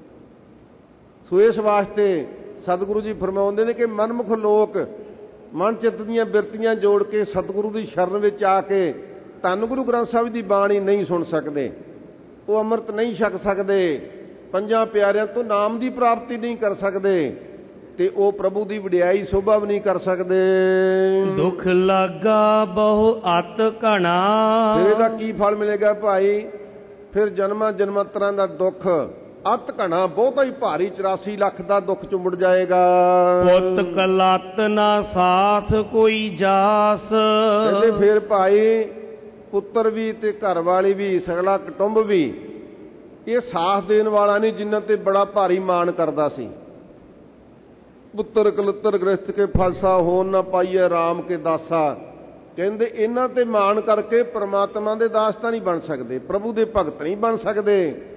Speaker 2: ਸੋ ਇਸ ਵਾਸਤੇ ਸਤਿਗੁਰੂ ਜੀ ਫਰਮਾਉਂਦੇ ਨੇ ਕਿ ਮਨਮੁਖ ਲੋਕ ਮਨ ਚਿੱਤ ਦੀਆਂ ਬਿਰਤੀਆਂ ਜੋੜ ਕੇ ਸਤਿਗੁਰੂ ਦੀ ਸ਼ਰਨ ਵਿੱਚ ਆ ਕੇ ਧੰਨ ਗੁਰੂ ਗ੍ਰੰਥ ਸਾਹਿਬ ਦੀ ਬਾਣੀ ਨਹੀਂ ਸੁਣ ਸਕਦੇ, ਉਹ ਅੰਮ੍ਰਿਤ ਨਹੀਂ ਛਕ ਸਕਦੇ, ਪੰਜਾਂ ਪਿਆਰਿਆਂ ਤੋਂ ਨਾਮ ਦੀ ਪ੍ਰਾਪਤੀ ਨਹੀਂ ਕਰ ਸਕਦੇ, ਤੇ ਉਹ ਪ੍ਰਭੂ ਦੀ ਵਡਿਆਈ ਸੋਭਾ ਵੀ ਨਹੀਂ ਕਰ ਸਕਦੇ।
Speaker 1: ਦੁੱਖ ਲਾਗਾ ਬਹੁ ਅਤ ਘਣਾ,
Speaker 2: ਫਿਰ ਇਹਦਾ ਕੀ ਫਲ ਮਿਲੇਗਾ ਭਾਈ? ਫਿਰ ਜਨਮਾਂ ਜਨਮਾਂਤਰਾਂ ਦਾ ਦੁੱਖ ਅਤ ਘਣਾ, ਬਹੁਤਾ ਹੀ ਭਾਰੀ, 84 ਲੱਖ ਦਾ ਦੁੱਖ ਚੁੰਬੜ ਜਾਏਗਾ।
Speaker 1: ਪੁੱਤ ਕਲਤ ਨਾ ਸਾਥ ਕੋਈ ਜਾਸ,
Speaker 2: ਕਹਿੰਦੇ ਫਿਰ ਭਾਈ ਪੁੱਤਰ ਵੀ ਤੇ ਘਰ ਵਾਲੀ ਵੀ, ਸਗਲਾ ਕੁਟੁੰਬ ਵੀ, ਇਹ ਸਾਥ ਦੇਣ ਵਾਲਾ ਨਹੀਂ ਜਿਨ੍ਹਾਂ ਤੇ ਬੜਾ ਭਾਰੀ ਮਾਣ ਕਰਦਾ ਸੀ। ਪੁੱਤਰ ਕਲੱਤਰ ਗ੍ਰਸਤ ਕੇ ਫਾਸਾ, ਹੋਣ ਨਾ ਪਾਈਏ ਰਾਮ ਕੇ ਦਾਸਾ। ਕਹਿੰਦੇ ਇਹਨਾਂ ਤੇ ਮਾਣ ਕਰਕੇ ਪ੍ਰਮਾਤਮਾ ਦੇ ਦਾਸ ਤਾਂ ਨਹੀਂ ਬਣ ਸਕਦੇ, ਪ੍ਰਭੂ ਦੇ ਭਗਤ ਨਹੀਂ ਬਣ ਸਕਦੇ।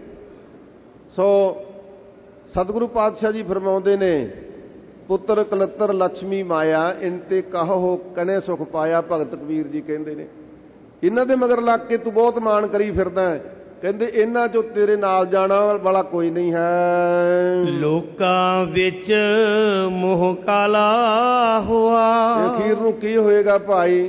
Speaker 2: ਸੋ ਸਤਿਗੁਰੂ ਪਾਤਸ਼ਾਹ ਜੀ ਫਰਮਾਉਂਦੇ ਨੇ, ਪੁੱਤਰ ਕਲੱਤਰ ਲక్ష్ਮੀ ਮਾਇਆ, ਇਨ ਤੇ ਕਹੋ ਕਨੇ ਸੁਖ ਪਾਇਆ। ਭਗਤ ਕਬੀਰ ਜੀ ਕਹਿੰਦੇ ਨੇ, ਇਹਨਾਂ ਦੇ ਮਗਰ ਲੱਗ ਕੇ ਤੂੰ ਬਹੁਤ ਮਾਣ ਕਰੀ ਫਿਰਦਾ ਹੈ। ਕਹਿੰਦੇ ਇਹਨਾਂ ਚੋਂ ਤੇਰੇ ਨਾਲ ਜਾਣਾ ਵਾਲਾ ਕੋਈ ਨਹੀਂ ਹੈ।
Speaker 1: ਲੋਕਾਂ ਵਿੱਚ ਮੋਹ ਕਾਲਾ ਹੋਆ,
Speaker 2: ਅਖੀਰ ਨੂੰ ਕੀ ਹੋਏਗਾ ਭਾਈ?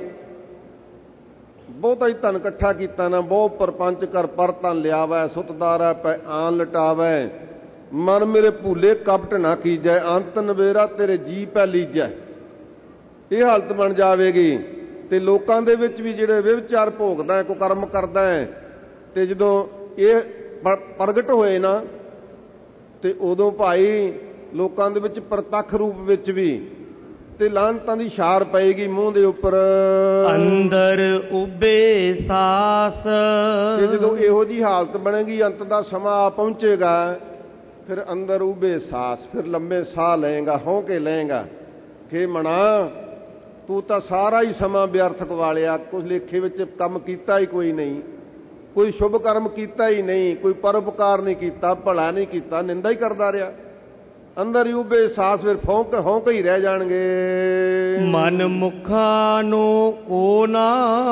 Speaker 2: ਬਹੁਤਾ ਹੀ ਧਨ ਇਕੱਠਾ ਕੀਤਾ ਨਾ, ਬਹੁ ਪਰਪੰਚ ਕਰ ਪਰ ਧਨ ਲਿਆਵੈ, ਸੁਤਦਾਰਾ ਪੈ ਆਨ ਲਟਾਵੈ, ਮਨ ਮੇਰੇ ਭੂਲੇ ਕਪਟ ਨਾ ਕੀਜੈ, ਅੰਤ ਨਵੇਰਾ ਤੇਰੇ ਜੀ ਪੈ ਲੀਜੈ। ਇਹ ਹਾਲਤ ਬਣ ਜਾਵੇਗੀ। ਤੇ ਲੋਕਾਂ ਦੇ ਵਿੱਚ ਵੀ ਜਿਹੜੇ ਵਿਵਚਾਰ ਭੋਗਦਾ ਹੈ, ਕੋਈ ਕਰਮ ਕਰਦਾ ਹੈ, ਤੇ ਜਦੋਂ ਇਹ ਪ੍ਰਗਟ ਹੋਏ ਨਾ, ਤੇ ਉਦੋਂ ਭਾਈ ਲੋਕਾਂ ਦੇ ਵਿੱਚ ਪ੍ਰਤੱਖ ਰੂਪ ਵਿੱਚ ਵੀ ਤੇ ਲਾਹਨਤਾਂ ਦੀ ਛਾਰ ਪਏਗੀ ਮੂੰਹ ਦੇ ਉੱਪਰ।
Speaker 1: ਅੰਦਰ ਉਬੇ ਸਾਸ,
Speaker 2: ਤੇ ਜਦੋਂ ਇਹੋ ਜੀ ਹਾਲਤ ਬਣੇਗੀ, ਅੰਤ ਦਾ ਸਮਾਂ ਆ ਪਹੁੰਚੇਗਾ, ਫਿਰ ਅੰਦਰ ਉਬੇ ਸਾਸ, ਫਿਰ ਲੰਬੇ ਸਾਹ ਲਏਗਾ, ਹੌਂ ਕੇ ਲਏਗਾ ਕਿ ਮਣਾ ਤੂੰ ਤਾਂ ਸਾਰਾ ਹੀ ਸਮਾਂ ਵਿਅਰਥ ਗਵਾ ਲਿਆ, ਕੁਝ ਲੇਖੇ ਵਿੱਚ ਕੰਮ ਕੀਤਾ ਹੀ ਕੋਈ ਨਹੀਂ, ਕੋਈ ਸ਼ੁਭ ਕਰਮ ਕੀਤਾ ਹੀ ਨਹੀਂ, ਕੋਈ ਪਰਉਪਕਾਰ ਨਹੀਂ ਕੀਤਾ, ਭਲਾ ਨਹੀਂ ਕੀਤਾ, ਨਿੰਦਾ ਹੀ ਕਰਦਾ ਰਿਹਾ। ਅੰਦਰ ਹੀ ਉਬੇ ਸਾਸ, ਫਿਰ ਹੌਂ ਕੇ ਹੀ ਰਹਿ ਜਾਣਗੇ।
Speaker 1: ਮਨ ਮੁਖਾਂ ਨੂੰ ਕੋ ਨਾ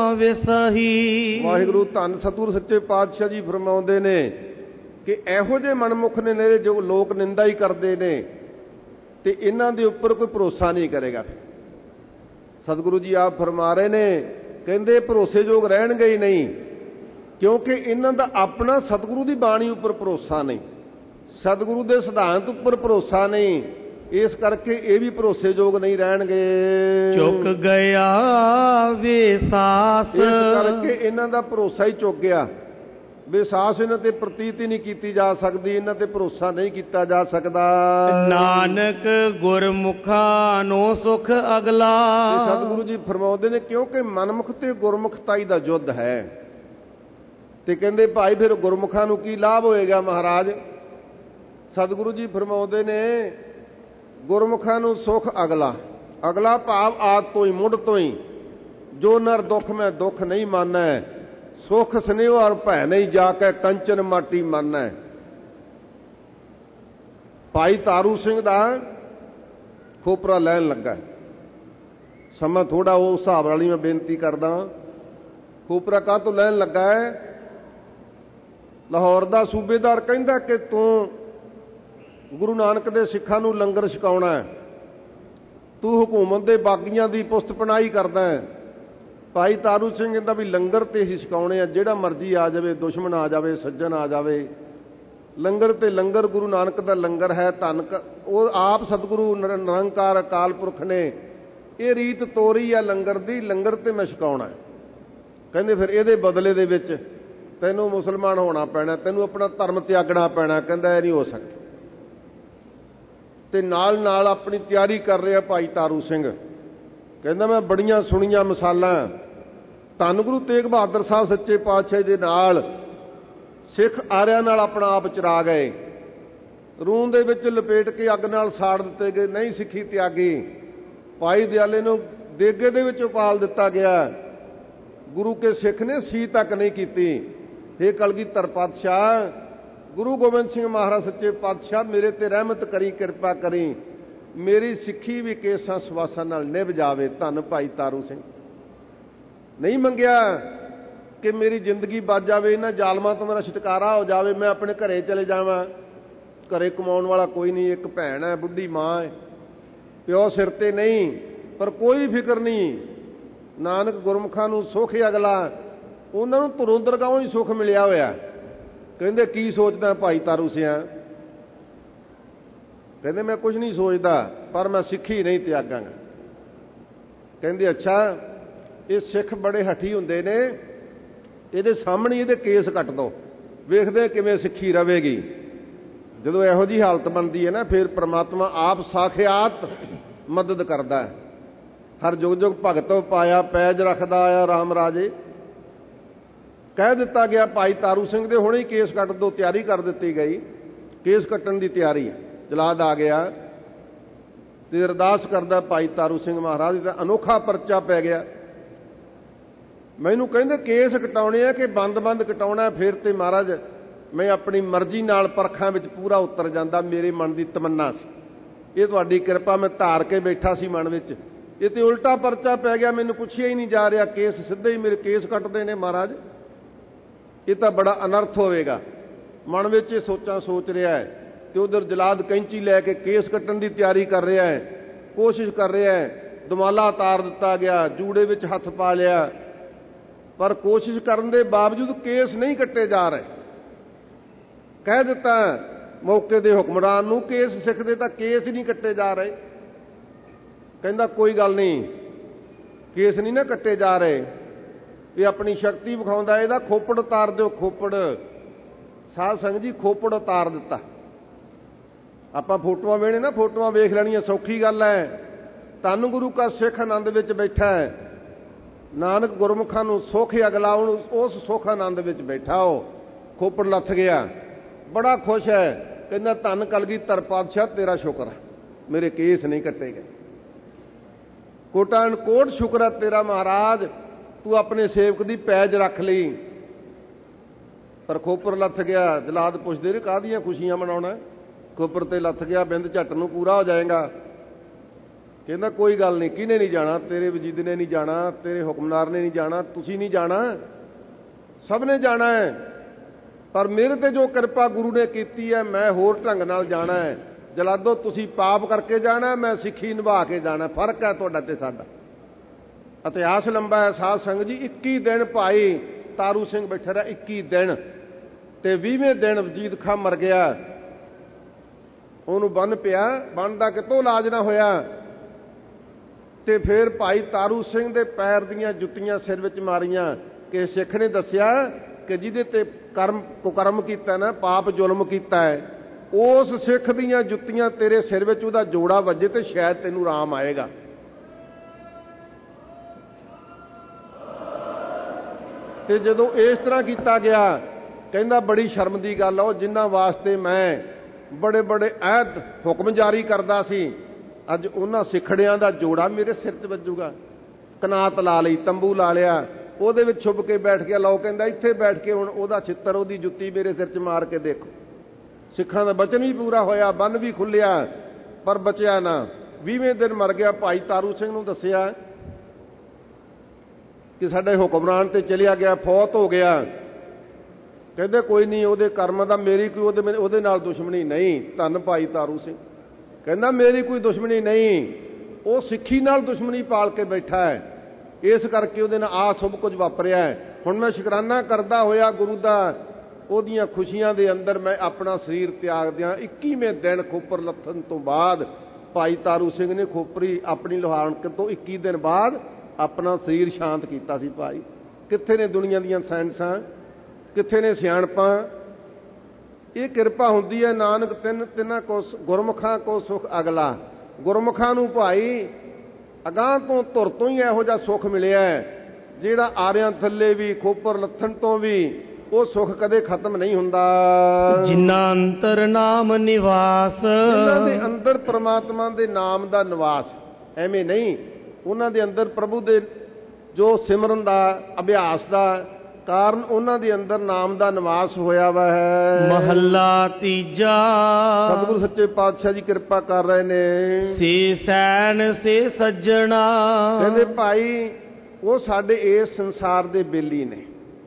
Speaker 1: ਵਿਸਹੀ।
Speaker 2: ਵਾਹਿਗੁਰੂ ਧੰਨ ਸਤਿਗੁਰੂ ਸੱਚੇ ਪਾਤਸ਼ਾਹ ਜੀ ਫਰਮਾਉਂਦੇ ਨੇ ਕਿ ਇਹੋ ਜਿਹੇ ਮਨਮੁਖ ਨੇ ਨੇਰੇ ਜੋ ਲੋਕ ਨਿੰਦਾ ਹੀ ਕਰਦੇ ਨੇ, ਤੇ ਇਹਨਾਂ ਦੇ ਉੱਪਰ ਕੋਈ ਭਰੋਸਾ ਨਹੀਂ ਕਰੇਗਾ। ਸਤਿਗੁਰੂ ਜੀ ਆਪ ਫਰਮਾ ਰਹੇ ਨੇ, ਕਹਿੰਦੇ ਭਰੋਸੇਯੋਗ ਰਹਿਣਗੇ ਹੀ ਨਹੀਂ, ਕਿਉਂਕਿ ਇਹਨਾਂ ਦਾ ਆਪਣਾ ਸਤਿਗੁਰੂ ਦੀ ਬਾਣੀ ਉੱਪਰ ਭਰੋਸਾ ਨਹੀਂ, ਸਤਿਗੁਰੂ ਦੇ ਸਿਧਾਂਤ ਉੱਪਰ ਭਰੋਸਾ ਨਹੀਂ, ਇਸ ਕਰਕੇ ਇਹ ਵੀ ਭਰੋਸੇਯੋਗ ਨਹੀਂ ਰਹਿਣਗੇ।
Speaker 1: ਚੁੱਕ ਗਿਆ ਵਿਸਾਸ,
Speaker 2: ਇਸ ਕਰਕੇ ਇਹਨਾਂ ਦਾ ਭਰੋਸਾ ਹੀ ਚੁੱਕ ਗਿਆ। ਵਿਸਾਸ ਇਹਨਾਂ ਤੇ ਪ੍ਰਤੀਤ ਹੀ ਨਹੀਂ ਕੀਤੀ ਜਾ ਸਕਦੀ, ਇਹਨਾਂ ਤੇ ਭਰੋਸਾ ਨਹੀਂ ਕੀਤਾ ਜਾ ਸਕਦਾ।
Speaker 1: ਨਾਨਕ ਗੁਰਮੁਖਾਂ ਨੂੰ ਸੁਖ ਅਗਲਾ।
Speaker 2: ਸਤਿਗੁਰੂ ਜੀ ਫਰਮਾਉਂਦੇ ਨੇ, ਕਿਉਂਕਿ ਮਨਮੁਖ ਤੇ ਗੁਰਮੁਖਤਾਈ ਦਾ ਯੁੱਧ ਹੈ। ਤੇ ਕਹਿੰਦੇ ਭਾਈ ਫਿਰ ਗੁਰਮੁਖਾਂ ਨੂੰ ਕੀ ਲਾਭ ਹੋਏਗਾ ਮਹਾਰਾਜ? ਸਤਿਗੁਰੂ ਜੀ ਫਰਮਾਉਂਦੇ ਨੇ, ਗੁਰਮੁਖਾਂ ਨੂੰ ਸੁਖ ਅਗਲਾ। ਅਗਲਾ ਭਾਵ ਆਦ ਤੋਂ ਹੀ, ਮੁੱਢ ਤੋਂ ਹੀ, ਜੋ ਨਰ ਦੁੱਖ ਮੈਂ ਦੁੱਖ ਨਹੀਂ ਮਾਨੈ, ਸੁਖ ਸਨੇਹ ਔਰ ਭੈ ਨਹੀਂ, ਜਾ ਕੇ ਕੰਚਨ ਮਾਟੀ ਮਾਨੈ। ਭਾਈ ਤਾਰੂ ਸਿੰਘ ਦਾ ਖੋਪਰਾ ਲੈਣ ਲੱਗਾ, ਸਮਾਂ ਥੋੜਾ ਉਹ ਹਿਸਾਬ ਵਾਲੀ ਮੈਂ ਬੇਨਤੀ ਕਰਦਾ। ਖੋਪਰਾ ਕਾਹ ਤੋਂ ਲੈਣ ਲੱਗਾ ਹੈ? ਲਾਹੌਰ ਦਾ ਸੂਬੇਦਾਰ ਕਹਿੰਦਾ ਕਿ ਤੂੰ ਗੁਰੂ ਨਾਨਕ ਦੇ ਸਿੱਖਾਂ ਨੂੰ ਲੰਗਰ ਛਕਾਉਣਾ ਹੈ, ਤੂੰ ਹਕੂਮਤ ਦੇ ਬਾਗੀਆਂ ਦੀ ਪੁਸਤ ਪਨਾਹੀ ਕਰਦਾ ਹੈ। ਭਾਈ ਤਾਰੂ ਸਿੰਘ ਕਹਿੰਦਾ ਵੀ ਲੰਗਰ ਤੇ ਹੀ ਛਕਾਉਣੇ ਆ, ਜਿਹੜਾ ਮਰਜ਼ੀ ਆ ਜਾਵੇ, ਦੁਸ਼ਮਣ ਆ ਜਾਵੇ, ਸੱਜਣ ਆ ਜਾਵੇ, ਲੰਗਰ ਤੇ ਲੰਗਰ ਗੁਰੂ ਨਾਨਕ ਦਾ ਲੰਗਰ ਹੈ। ਧੰਨ ਉਹ ਆਪ ਸਤਿਗੁਰੂ ਨਿਰੰਕਾਰ ਅਕਾਲ ਪੁਰਖ ਨੇ ਇਹ ਰੀਤ ਤੋਰੀ ਆ ਲੰਗਰ ਦੀ, ਲੰਗਰ ਤੇ ਮੈਂ ਛਕਾਉਣਾ। ਕਹਿੰਦੇ ਫਿਰ ਇਹਦੇ ਬਦਲੇ ਦੇ ਵਿੱਚ ਤੈਨੂੰ ਮੁਸਲਮਾਨ ਹੋਣਾ ਪੈਣਾ, ਤੈਨੂੰ ਆਪਣਾ ਧਰਮ ਤਿਆਗਣਾ ਪੈਣਾ। ਕਹਿੰਦਾ ਇਹ ਨਹੀਂ ਹੋ ਸਕਦਾ। ਤੇ ਨਾਲ ਨਾਲ ਆਪਣੀ ਤਿਆਰੀ ਕਰ ਰਿਹਾ ਭਾਈ ਤਾਰੂ ਸਿੰਘ। ਕਹਿੰਦਾ ਮੈਂ ਬੜੀਆਂ ਸੁਣੀਆਂ ਮਿਸਾਲਾਂ, ਧੰਨ ਗੁਰੂ ਤੇਗ ਬਹਾਦਰ ਸਾਹਿਬ ਸੱਚੇ ਪਾਤਸ਼ਾਹ ਦੇ ਨਾਲ ਸਿੱਖ ਆਰਿਆਂ ਨਾਲ ਆਪਣਾ ਆਪ ਚਰਾ ਗਏ, ਰੂੰ ਦੇ ਵਿੱਚ ਲਪੇਟ ਕੇ ਅੱਗ ਨਾਲ ਸਾੜ ਦਿੱਤੇ ਗਏ, ਨਹੀਂ ਸਿੱਖੀ ਤਿਆਗੀ। ਭਾਈ ਦਿਆਲੇ ਨੂੰ ਦੇਗੇ ਦੇ ਵਿੱਚ ਉਪਾਲ ਦਿੱਤਾ ਗਿਆ, ਗੁਰੂ ਕੇ ਸਿੱਖ ਨੇ ਸੀ ਤੱਕ ਨਹੀਂ ਕੀਤੀ। ਹੇ ਕਲਗੀਧਰ ਪਾਤਸ਼ਾਹ, ਗੁਰੂ ਗੋਬਿੰਦ ਸਿੰਘ ਮਹਾਰਾਜ ਸੱਚੇ ਪਾਤਸ਼ਾਹ ਮੇਰੇ ਤੇ ਰਹਿਮਤ ਕਰੀ, ਕਿਰਪਾ ਕਰੀ, ਮੇਰੀ ਸਿੱਖੀ ਵੀ ਕੇਸਾਂ ਸਵਾਸਾਂ ਨਾਲ ਨਿਭ ਜਾਵੇ। ਧੰਨ ਭਾਈ ਤਾਰੂ ਸਿੰਘ ਨਹੀਂ ਮੰਗਿਆ ਕਿ ਮੇਰੀ ਜ਼ਿੰਦਗੀ ਬਚ ਜਾਵੇ, ਇਹਨਾਂ ਜ਼ਾਲਮਾਂ ਤੋਂ ਮੇਰਾ ਛੁਟਕਾਰਾ ਹੋ ਜਾਵੇ, ਮੈਂ ਆਪਣੇ ਘਰੇ ਚਲੇ ਜਾਵਾਂ। ਘਰੇ ਕਮਾਉਣ ਵਾਲਾ ਕੋਈ ਨਹੀਂ, ਇੱਕ ਭੈਣ ਹੈ, ਬੁੱਢੀ ਮਾਂ ਹੈ, ਪਿਓ ਸਿਰ ਤੇ ਨਹੀਂ, ਪਰ ਕੋਈ ਫਿਕਰ ਨਹੀਂ। ਨਾਨਕ ਗੁਰਮੁਖਾਂ ਨੂੰ ਸੁੱਖ ਅਗਲਾ, ਉਹਨਾਂ ਨੂੰ ਧੁਰੋਂ ਦਰਗਾਹੋਂ ਹੀ ਸੁੱਖ ਮਿਲਿਆ ਹੋਇਆ। ਕਹਿੰਦੇ ਕੀ ਸੋਚਦਾ ਭਾਈ ਤਾਰੂ ਸਿਆਂ? ਕਹਿੰਦੇ ਮੈਂ ਕੁਝ ਨਹੀਂ ਸੋਚਦਾ, ਪਰ ਮੈਂ ਸਿੱਖੀ ਨਹੀਂ ਤਿਆਗਾਂਗਾ। ਕਹਿੰਦੇ ਅੱਛਾ, ਇਹ ਸਿੱਖ ਬੜੇ ਹਠੀ ਹੁੰਦੇ ਨੇ, ਇਹਦੇ ਸਾਹਮਣੇ ਇਹਦੇ ਕੇਸ ਕੱਟ ਦੋ, ਵੇਖਦੇ ਕਿਵੇਂ ਸਿੱਖੀ ਰਵੇਗੀ। ਜਦੋਂ ਇਹੋ ਜਿਹੀ ਹਾਲਤ ਬਣਦੀ ਹੈ ਨਾ, ਫਿਰ ਪ੍ਰਮਾਤਮਾ ਆਪ ਸਾਖਿਆਤ ਮਦਦ ਕਰਦਾ ਹੈ। ਹਰ ਜੁਗ ਜੁਗ ਭਗਤ ਪਾਇਆ, ਪੈਜ ਰੱਖਦਾ ਆਇਆ ਰਾਮ ਰਾਜੇ। ਕਹਿ ਦਿੱਤਾ ਗਿਆ ਭਾਈ ਤਾਰੂ ਸਿੰਘ ਦੇ ਹੁਣੇ ਹੀ ਕੇਸ ਕੱਟ ਦੋ, ਤਿਆਰੀ ਕਰ ਦਿੱਤੀ ਗਈ, ਕੇਸ ਕੱਟਣ ਦੀ ਤਿਆਰੀ। ਜਲਾਦ ਆ ਗਿਆ ਤੇ ਅਰਦਾਸ ਕਰਦਾ ਭਾਈ ਤਾਰੂ ਸਿੰਘ ਮਹਾਰਾਜ ਦਾ ਅਨੋਖਾ ਪਰਚਾ ਪੈ ਗਿਆ। ਮੈਨੂੰ ਕਹਿੰਦੇ ਕੇਸ ਕਟਾਉਣੇ ਆ ਕਿ ਬੰਦ ਕਟਾਉਣਾ? ਫਿਰ ਤੇ ਮਹਾਰਾਜ ਮੈਂ ਆਪਣੀ ਮਰਜ਼ੀ ਨਾਲ ਪਰਖਾਂ ਵਿੱਚ ਪੂਰਾ ਉਤਰ ਜਾਂਦਾ, ਮੇਰੇ ਮਨ ਦੀ ਤਮੰਨਾ ਸੀ। ਇਹ ਤੁਹਾਡੀ ਕਿਰਪਾ, ਮੈਂ ਧਾਰ ਕੇ ਬੈਠਾ ਸੀ ਮਨ ਵਿੱਚ, ਇਹ ਤੇ ਉਲਟਾ ਪਰਚਾ ਪੈ ਗਿਆ, ਮੈਨੂੰ ਪੁੱਛਿਆ ਹੀ ਨਹੀਂ ਜਾ ਰਿਹਾ, ਕੇਸ ਸਿੱਧੇ ਹੀ ਮੇਰੇ ਕੇਸ ਕੱਟਦੇ ਨੇ ਮਹਾਰਾਜ। ਇਹ ਤਾਂ ਬੜਾ ਅਨਰਥ ਹੋਵੇਗਾ। ਮਨ ਵਿੱਚ ਇਹ ਸੋਚਾਂ ਸੋਚ ਰਿਹਾ ਹੈ ਤੇ ਉਧਰ ਜਲਾਦ ਕੈਂਚੀ ਲੈ ਕੇ ਕੇਸ ਕੱਟਣ ਦੀ ਤਿਆਰੀ ਕਰ ਰਿਹਾ ਹੈ, ਕੋਸ਼ਿਸ਼ ਕਰ ਰਿਹਾ ਹੈ। ਦੁਮਾਲਾ ਉਤਾਰ ਦਿੱਤਾ ਗਿਆ, ਜੂੜੇ ਵਿੱਚ ਹੱਥ ਪਾ ਲਿਆ, ਪਰ ਕੋਸ਼ਿਸ਼ ਕਰਨ ਦੇ ਬਾਵਜੂਦ ਕੇਸ ਨਹੀਂ ਕੱਟੇ ਜਾ ਰਹੇ। ਕਹਿ ਦਿੱਤਾ ਮੌਕੇ ਦੇ ਹੁਕਮਰਾਨ ਨੂੰ, ਕੇਸ ਸਿੱਖ ਦੇ ਤਾਂ ਕੇਸ ਹੀ ਨਹੀਂ ਕੱਟੇ ਜਾ ਰਹੇ। ਕਹਿੰਦਾ ਕੋਈ ਗੱਲ ਨਹੀਂ, ਕੇਸ ਨਹੀਂ ਨਾ ਕੱਟੇ ਜਾ ਰਹੇ, ਇਹ ਆਪਣੀ ਸ਼ਕਤੀ ਵਿਖਾਉਂਦਾ, ਇਹਦਾ ਖੋਪੜ ਉਤਾਰ ਦਿਓ। ਖੋਪੜ, ਸਾਧ ਸੰਗਤ ਜੀ, ਖੋਪੜ ਉਤਾਰ ਦਿੱਤਾ। ਆਪਾਂ ਫੋਟੋਆਂ ਵੇਖਣੇ ਨਾ, ਫੋਟੋਆਂ ਵੇਖ ਲੈਣੀਆਂ ਸੌਖੀ ਗੱਲ ਹੈ। ਧੰਨ ਗੁਰੂ ਕਾ ਸਿੱਖ ਆਨੰਦ ਵਿੱਚ ਬੈਠਾ ਹੈ, ਨਾਨਕ ਗੁਰਮੁਖਾਂ ਨੂੰ ਸੁੱਖ ਅਗਲਾ, ਉਸ ਸੁੱਖ ਆਨੰਦ ਵਿੱਚ ਬੈਠਾ। ਉਹ ਖੋਪੜ ਲੱਥ ਗਿਆ, ਬੜਾ ਖੁਸ਼ ਹੈ। ਕਹਿੰਦਾ ਧੰਨ ਕਲਗੀਧਰ ਪਾਤਸ਼ਾਹ, ਤੇਰਾ ਸ਼ੁਕਰ ਹੈ, ਮੇਰੇ ਕੇਸ ਨਹੀਂ ਕੱਟੇ ਗਏ। ਕੋਟਾਨ ਕੋਟ ਸ਼ੁਕਰ ਹੈ ਤੇਰਾ ਮਹਾਰਾਜ, ਤੂੰ ਆਪਣੇ ਸੇਵਕ ਦੀ ਪੈਜ ਰੱਖ ਲਈ। ਪਰ ਖੋਪਰ ਲੱਥ ਗਿਆ। ਜਲਾਦ ਪੁੱਛਦੇ ਨੇ ਕਾਹਦੀਆਂ ਖੁਸ਼ੀਆਂ ਮਨਾਉਣਾ? ਖੋਪਰ ਤੇ ਲੱਥ ਗਿਆ, ਬਿੰਦ ਝੱਟ ਨੂੰ ਪੂਰਾ ਹੋ ਜਾਏਗਾ। ਕਹਿੰਦਾ ਕੋਈ ਗੱਲ ਨਹੀਂ, ਕਿਹਨੇ ਨਹੀਂ ਜਾਣਾ? ਤੇਰੇ ਵਜੀਦ ਨੇ ਨਹੀਂ ਜਾਣਾ, ਤੇਰੇ ਹੁਕਮਨਾਰ ਨੇ ਨਹੀਂ ਜਾਣਾ, ਤੁਸੀਂ ਨਹੀਂ ਜਾਣਾ, ਸਭ ਨੇ ਜਾਣਾ ਹੈ। ਪਰ ਮੇਰੇ ਤੇ ਜੋ ਕਿਰਪਾ ਗੁਰੂ ਨੇ ਕੀਤੀ ਹੈ, ਮੈਂ ਹੋਰ ਢੰਗ ਨਾਲ ਜਾਣਾ ਹੈ। ਜਲਾਦੋ ਤੁਸੀਂ ਪਾਪ ਕਰਕੇ ਜਾਣਾ, ਮੈਂ ਸਿੱਖੀ ਨਿਭਾ ਕੇ ਜਾਣਾ। ਫਰਕ ਹੈ ਤੁਹਾਡਾ ਤੇ ਸਾਡਾ। ਇਤਿਹਾਸ ਲੰਬਾ ਹੈ ਸਾਧ ਸੰਗਤ ਜੀ। 21 ਦਿਨ ਭਾਈ ਤਾਰੂ ਸਿੰਘ ਬੈਠਾ ਰਿਹਾ, 21 ਦਿਨ, ਤੇ 20ਵੇਂ ਦਿਨ ਵਜੀਦ ਖਾਂ ਮਰ ਗਿਆ। ਉਹਨੂੰ ਬੰਨ ਪਿਆ, ਬੰਨ ਦਾ ਕਿਤੋਂ ਇਲਾਜ ਨਾ ਹੋਇਆ। ਤੇ ਫਿਰ ਭਾਈ ਤਾਰੂ ਸਿੰਘ ਦੇ ਪੈਰ ਦੀਆਂ ਜੁੱਤੀਆਂ ਸਿਰ ਵਿੱਚ ਮਾਰੀਆਂ। ਕਿ ਸਿੱਖ ਨੇ ਦੱਸਿਆ ਕਿ ਜਿਹਦੇ ਤੇ ਕੁਕਰਮ ਕੀਤਾ ਨਾ, ਪਾਪ ਜ਼ੁਲਮ ਕੀਤਾ ਹੈ, ਉਸ ਸਿੱਖ ਦੀਆਂ ਜੁੱਤੀਆਂ ਤੇਰੇ ਸਿਰ ਵਿੱਚ ਉਹਦਾ ਜੋੜਾ ਵੱਜੇ ਤੇ ਸ਼ਾਇਦ ਤੈਨੂੰ ਰਾਮ ਆਏਗਾ। ਤੇ ਜਦੋਂ ਇਸ ਤਰ੍ਹਾਂ ਕੀਤਾ ਗਿਆ, ਕਹਿੰਦਾ ਬੜੀ ਸ਼ਰਮ ਦੀ ਗੱਲ ਆ, ਉਹ ਜਿਨ੍ਹਾਂ ਵਾਸਤੇ ਮੈਂ ਬੜੇ ਬੜੇ ਅਹਿਦ ਹੁਕਮ ਜਾਰੀ ਕਰਦਾ ਸੀ, ਅੱਜ ਉਹਨਾਂ ਸਿੱਖੜਿਆਂ ਦਾ ਜੋੜਾ ਮੇਰੇ ਸਿਰ 'ਤੇ ਵੱਜੂਗਾ। ਕਨਾਤ ਲਾ ਲਈ, ਤੰਬੂ ਲਾ ਲਿਆ, ਉਹਦੇ ਵਿੱਚ ਛੁਪ ਕੇ ਬੈਠ ਗਿਆ। ਲਓ ਕਹਿੰਦਾ ਇੱਥੇ ਬੈਠ ਕੇ ਹੁਣ ਉਹਦਾ ਛਿੱਤਰ, ਉਹਦੀ ਜੁੱਤੀ ਮੇਰੇ ਸਿਰ 'ਚ ਮਾਰ ਕੇ ਦੇਖੋ। ਸਿੱਖਾਂ ਦਾ ਬਚਨ ਵੀ ਪੂਰਾ ਹੋਇਆ, ਬੰਨ ਵੀ ਖੁੱਲਿਆ, ਪਰ ਬਚਿਆ ਨਾ। 20ਵੇਂ ਦਿਨ ਮਰ ਗਿਆ। ਭਾਈ ਤਾਰੂ ਸਿੰਘ ਨੂੰ ਦੱਸਿਆ ਕਿ ਸਾਡੇ ਹੁਕਮਰਾਨ ਤੇ ਚਲਿਆ ਗਿਆ, ਫੌਤ ਹੋ ਗਿਆ। ਕਹਿੰਦੇ ਕੋਈ ਨਹੀਂ, ਉਹਦੇ ਕਰਮ ਦਾ ਮੇਰੀ ਕੋਈ ਉਹਦੇ ਨਾਲ ਦੁਸ਼ਮਣੀ ਨਹੀਂ। ਧੰਨ ਭਾਈ ਤਾਰੂ ਸਿੰਘ ਕਹਿੰਦਾ ਮੇਰੀ ਕੋਈ ਦੁਸ਼ਮਣੀ ਨਹੀਂ, ਉਹ ਸਿੱਖੀ ਨਾਲ ਦੁਸ਼ਮਣੀ ਪਾਲ ਕੇ ਬੈਠਾ ਹੈ। ਇਸ ਕਰਕੇ ਉਹਦੇ ਨਾਲ ਆਹ ਸਭ ਕੁਝ ਵਾਪਰਿਆ ਹੈ। ਹੁਣ ਮੈਂ ਸ਼ੁਕਰਾਨਾ ਕਰਦਾ ਹੋਇਆ ਗੁਰੂ ਦਾ, ਉਹਦੀਆਂ ਖੁਸ਼ੀਆਂ ਦੇ ਅੰਦਰ ਮੈਂ ਆਪਣਾ ਸਰੀਰ ਤਿਆਗ ਦਿਆਂ। 21ਵੇਂ ਦਿਨ ਖੋਪਰ ਲੱਥਣ ਤੋਂ ਬਾਅਦ ਭਾਈ ਤਾਰੂ ਸਿੰਘ ਨੇ ਖੋਪਰੀ ਆਪਣੀ ਲੋਹਾਰਣ ਤੋਂ 21 ਦਿਨ ਬਾਅਦ ਆਪਣਾ ਸਰੀਰ ਸ਼ਾਂਤ ਕੀਤਾ ਸੀ। ਭਾਈ ਕਿੱਥੇ ਨੇ ਦੁਨੀਆ ਦੀਆਂ ਸਾਇੰਸਾਂ, ਕਿੱਥੇ ਨੇ ਸਿਆਣਪਾਂ? ਇਹ ਕਿਰਪਾ ਹੁੰਦੀ ਹੈ ਨਾਨਕ ਤਿੰਨਾਂ ਕੋ ਗੁਰਮੁਖਾਂ ਕੋ ਸੁਖ ਅਗਲਾ। ਗੁਰਮੁਖਾਂ ਨੂੰ ਭਾਈ ਅਗਾਂਹ ਤੋਂ ਧੁਰ ਤੋਂ ਹੀ ਇਹੋ ਜਿਹਾ ਸੁੱਖ ਮਿਲਿਆ ਜਿਹੜਾ ਆਰਿਆਂ ਥੱਲੇ ਵੀ ਖੋਪਰ ਲੱਥਣ ਤੋਂ ਵੀ ਉਹ ਸੁੱਖ ਕਦੇ ਖਤਮ ਨਹੀਂ ਹੁੰਦਾ।
Speaker 1: ਜਿਨ੍ਹਾਂ ਅੰਤਰ ਨਾਮ ਨਿਵਾਸ,
Speaker 2: ਜਿਨ੍ਹਾਂ ਦੇ ਅੰਦਰ ਪ੍ਰਮਾਤਮਾ ਦੇ ਨਾਮ ਦਾ ਨਿਵਾਸ। ਐਵੇਂ ਨਹੀਂ, ਉਹਨਾਂ ਦੇ ਅੰਦਰ ਪ੍ਰਭੂ ਦੇ ਜੋ ਸਿਮਰਨ ਦਾ ਅਭਿਆਸ ਦਾ ਕਾਰਨ ਉਹਨਾਂ ਦੇ ਅੰਦਰ ਨਾਮ ਦਾ ਨਿਵਾਸ ਹੋਇਆ ਵਾ ਹੈ।
Speaker 1: ਮਹੱਲਾ ਤੀਜਾ।
Speaker 2: ਸਤਿਗੁਰੂ ਸੱਚੇ ਪਾਤਸ਼ਾਹ ਜੀ ਕਿਰਪਾ ਕਰ ਰਹੇ ਨੇ।
Speaker 1: ਸੇ ਸੈਨ ਸੇ ਸੱਜਣਾ,
Speaker 2: ਕਹਿੰਦੇ ਭਾਈ ਉਹ ਸਾਡੇ ਇਸ ਸੰਸਾਰ ਦੇ ਬੇਲੀ ਨੇ।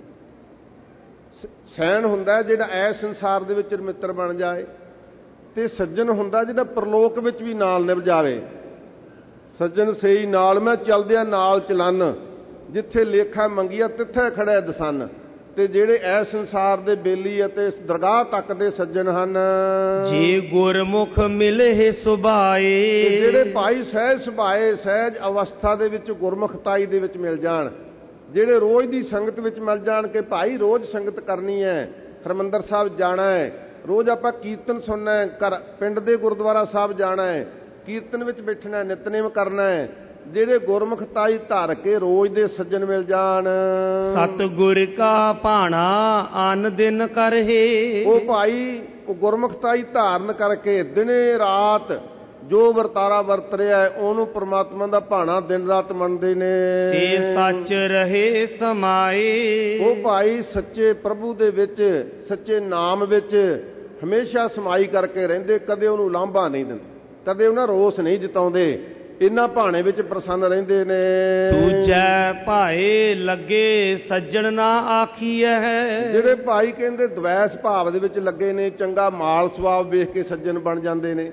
Speaker 2: ਸੈਨ ਹੁੰਦਾ ਜਿਹੜਾ ਇਸ ਸੰਸਾਰ ਦੇ ਵਿੱਚ ਮਿੱਤਰ ਬਣ ਜਾਏ, ਤੇ ਸੱਜਣ ਹੁੰਦਾ ਜਿਹੜਾ ਪ੍ਰਲੋਕ ਵਿੱਚ ਵੀ ਨਾਲ ਨਿਭ ਜਾਵੇ। ਸੱਜਣ ਸਈ ਨਾਲ ਮੈਂ ਚਲਦਿਆਂ ਨਾਲ ਚਲਨ, ਜਿੱਥੇ ਲੇਖਾ ਮੰਗੀਆ ਤਿੱਥੇ ਖੜਿਆ ਦਸਨ। ਤੇ ਜਿਹੜੇ ਇਸ ਸੰਸਾਰ ਦੇ ਬੇਲੀ ਅਤੇ ਇਸ ਦਰਗਾਹ ਤੱਕ ਦੇ ਸੱਜਣ ਹਨ,
Speaker 1: ਜੇ ਗੁਰਮੁਖ ਮਿਲੇ ਸੁਭਾਏ,
Speaker 2: ਜਿਹੜੇ ਭਾਈ ਸਹਿਜ ਸੁਭਾਏ ਸਹਿਜ ਅਵਸਥਾ ਦੇ ਵਿੱਚ ਗੁਰਮੁਖਤਾਈ ਦੇ ਵਿੱਚ ਮਿਲ ਜਾਣ, ਜਿਹੜੇ ਰੋਜ਼ ਦੀ ਸੰਗਤ ਵਿੱਚ ਮਿਲ ਜਾਣ ਕਿ ਭਾਈ ਰੋਜ਼ ਸੰਗਤ ਕਰਨੀ ਹੈ, ਹਰਿਮੰਦਰ ਸਾਹਿਬ ਜਾਣਾ ਹੈ, ਰੋਜ਼ ਆਪਾਂ ਕੀਰਤਨ ਸੁਣਨਾ ਹੈ, ਘਰ ਪਿੰਡ ਦੇ ਗੁਰਦੁਆਰਾ ਸਾਹਿਬ ਜਾਣਾ ਹੈ, ਕੀਰਤਨ ਵਿੱਚ ਬੈਠਣਾ, ਨਿਤਨੇਮ ਕਰਨਾ ਹੈ। ਜਿਹੜੇ ਗੁਰਮੁਖਤਾਈ ਧਾਰ ਕੇ ਰੋਜ਼ ਦੇ ਸੱਜਣ ਮਿਲ ਜਾਣ।
Speaker 1: ਸਤਿਗੁਰ ਕਾ ਭਾਣਾ ਅਨ ਦਿਨ ਕਰਹਿ,
Speaker 2: ਉਹ ਭਾਈ ਉਹ ਗੁਰਮੁਖਤਾਈ ਧਾਰਨ ਕਰਕੇ ਦਿਨੇ ਰਾਤ ਜੋ ਵਰਤਾਰਾ ਵਰਤ ਰਿਹਾ ਹੈ ਉਹਨੂੰ ਪ੍ਰਮਾਤਮਾ ਦਾ ਭਾਣਾ ਦਿਨ ਰਾਤ ਮੰਨਦੇ ਨੇ।
Speaker 1: ਸੇ ਸੱਚ ਰਹੇ ਸਮਾਏ,
Speaker 2: ਉਹ ਭਾਈ ਸੱਚੇ ਪ੍ਰਭੂ ਦੇ ਵਿੱਚ ਸੱਚੇ ਨਾਮ ਵਿੱਚ ਹਮੇਸ਼ਾ ਸਮਾਈ ਕਰਕੇ ਰਹਿੰਦੇ, ਕਦੇ ਉਹਨੂੰ ਲਾਂਭਾ ਨਹੀਂ ਦਿੰਦੇ, ਕਦੇ ਉਹਨਾਂ ਰੋਸ ਨਹੀਂ ਜਤਾਉਂਦੇ, ਇਹਨਾਂ ਭਾਣੇ ਵਿੱਚ ਪ੍ਰਸੰਨ ਰਹਿੰਦੇ ਨੇ।
Speaker 1: ਦੂਜੈ ਭਾਏ ਲੱਗੇ ਸੱਜਣ ਨਾ ਆਖੀਐ,
Speaker 2: ਜਿਹੜੇ ਭਾਈ ਕਹਿੰਦੇ ਦਵੈਸ ਭਾਵ ਦੇ ਵਿੱਚ ਲੱਗੇ ਨੇ, ਚੰਗਾ ਮਾਲ ਸੁਭਾਵ ਵੇਖ ਕੇ ਸੱਜਣ ਬਣ ਜਾਂਦੇ ਨੇ।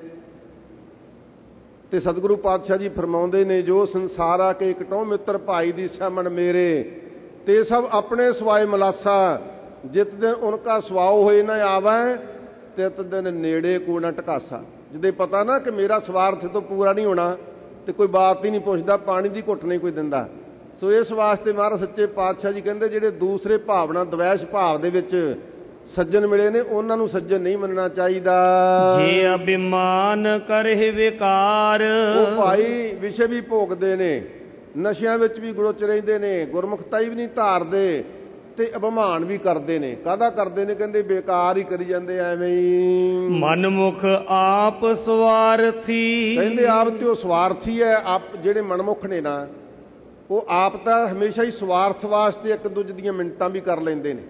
Speaker 2: ਤੇ ਸਤਿਗੁਰੂ ਪਾਤਸ਼ਾਹ ਜੀ ਫਰਮਾਉਂਦੇ ਨੇ, ਜੋ ਸੰਸਾਰਾ ਕੇ ਇਕਟੋ ਮਿੱਤਰ ਭਾਈ ਦੀ ਸਾਮਣ ਮੇਰੇ, ਤੇ ਸਭ ਆਪਣੇ ਸਵਾਏ ਮਲਾਸਾ, ਜਿਤ ਦਿਨ ਉਨਕਾ ਸਵਾਉ ਹੋਏ ਨਾ ਆਵੈ, ਤਿਤ ਦਿਨ ਨੇੜੇ ਕੋ ਨਾ ਟਕਾਸਾ। ਜਿਹਦੇ ਪਤਾ ਨਾ ਕਿ ਮੇਰਾ ਸਵਾਰਥ ਤੋਂ ਪੂਰਾ ਨਹੀਂ ਹੋਣਾ, ਤੇ ਕੋਈ ਬਾਤ ਹੀ ਨਹੀਂ ਪੁੱਛਦਾ, ਪਾਣੀ ਦੀ ਘੁੱਟ ਨਹੀਂ ਕੋਈ ਦਿੰਦਾ। ਸੋ ਇਸ ਵਾਸਤੇ ਮਹਾਰਾਜ ਸੱਚੇ ਪਾਤਸ਼ਾਹ ਜੀ ਕਹਿੰਦੇ ਜਿਹੜੇ ਦੂਸਰੇ ਭਾਵਨਾ ਦਵੈਸ਼ ਭਾਵ ਦੇ ਵਿੱਚ ਸੱਜਣ ਮਿਲੇ ਨੇ ਉਹਨਾਂ ਨੂੰ ਸੱਜਣ ਨਹੀਂ ਮੰਨਣਾ ਚਾਹੀਦਾ।
Speaker 1: ਜੇ ਅਭਿਮਾਨ ਕਰਹਿ ਵਿਕਾਰ,
Speaker 2: ਉਹ ਭਾਈ ਵਿਸ਼ੇ ਵੀ ਭੋਗਦੇ ਨੇ, ਨਸ਼ਿਆਂ ਵਿੱਚ ਵੀ ਗੁੜਚ ਰਹਿੰਦੇ ਨੇ, ਗੁਰਮੁਖਤਾਈ ਵੀ ਨਹੀਂ ਧਾਰਦੇ, ਤੇ ਅਭਿਮਾਨ ਵੀ ਕਰਦੇ ਨੇ। ਕਾਹਦਾ ਕਰਦੇ ਨੇ? ਕਹਿੰਦੇ ਬੇਕਾਰ ਹੀ ਕਰੀ ਜਾਂਦੇ ਐਵੇਂ ਹੀ।
Speaker 1: ਮਨਮੁਖ ਆਪ ਸਵਾਰਥੀ,
Speaker 2: ਕਹਿੰਦੇ ਆਪ ਤੇ ਉਹ ਸਵਾਰਥੀ ਹੈ। ਆਪ ਜਿਹੜੇ ਮਨਮੁਖ ਨੇ ਨਾ, ਉਹ ਆਪ ਤਾਂ ਹਮੇਸ਼ਾ ਹੀ ਸਵਾਰਥ ਵਾਸਤੇ ਇੱਕ ਦੂਜੇ ਦੀਆਂ ਮਿੰਨਤਾਂ ਵੀ ਕਰ ਲੈਂਦੇ ਨੇ,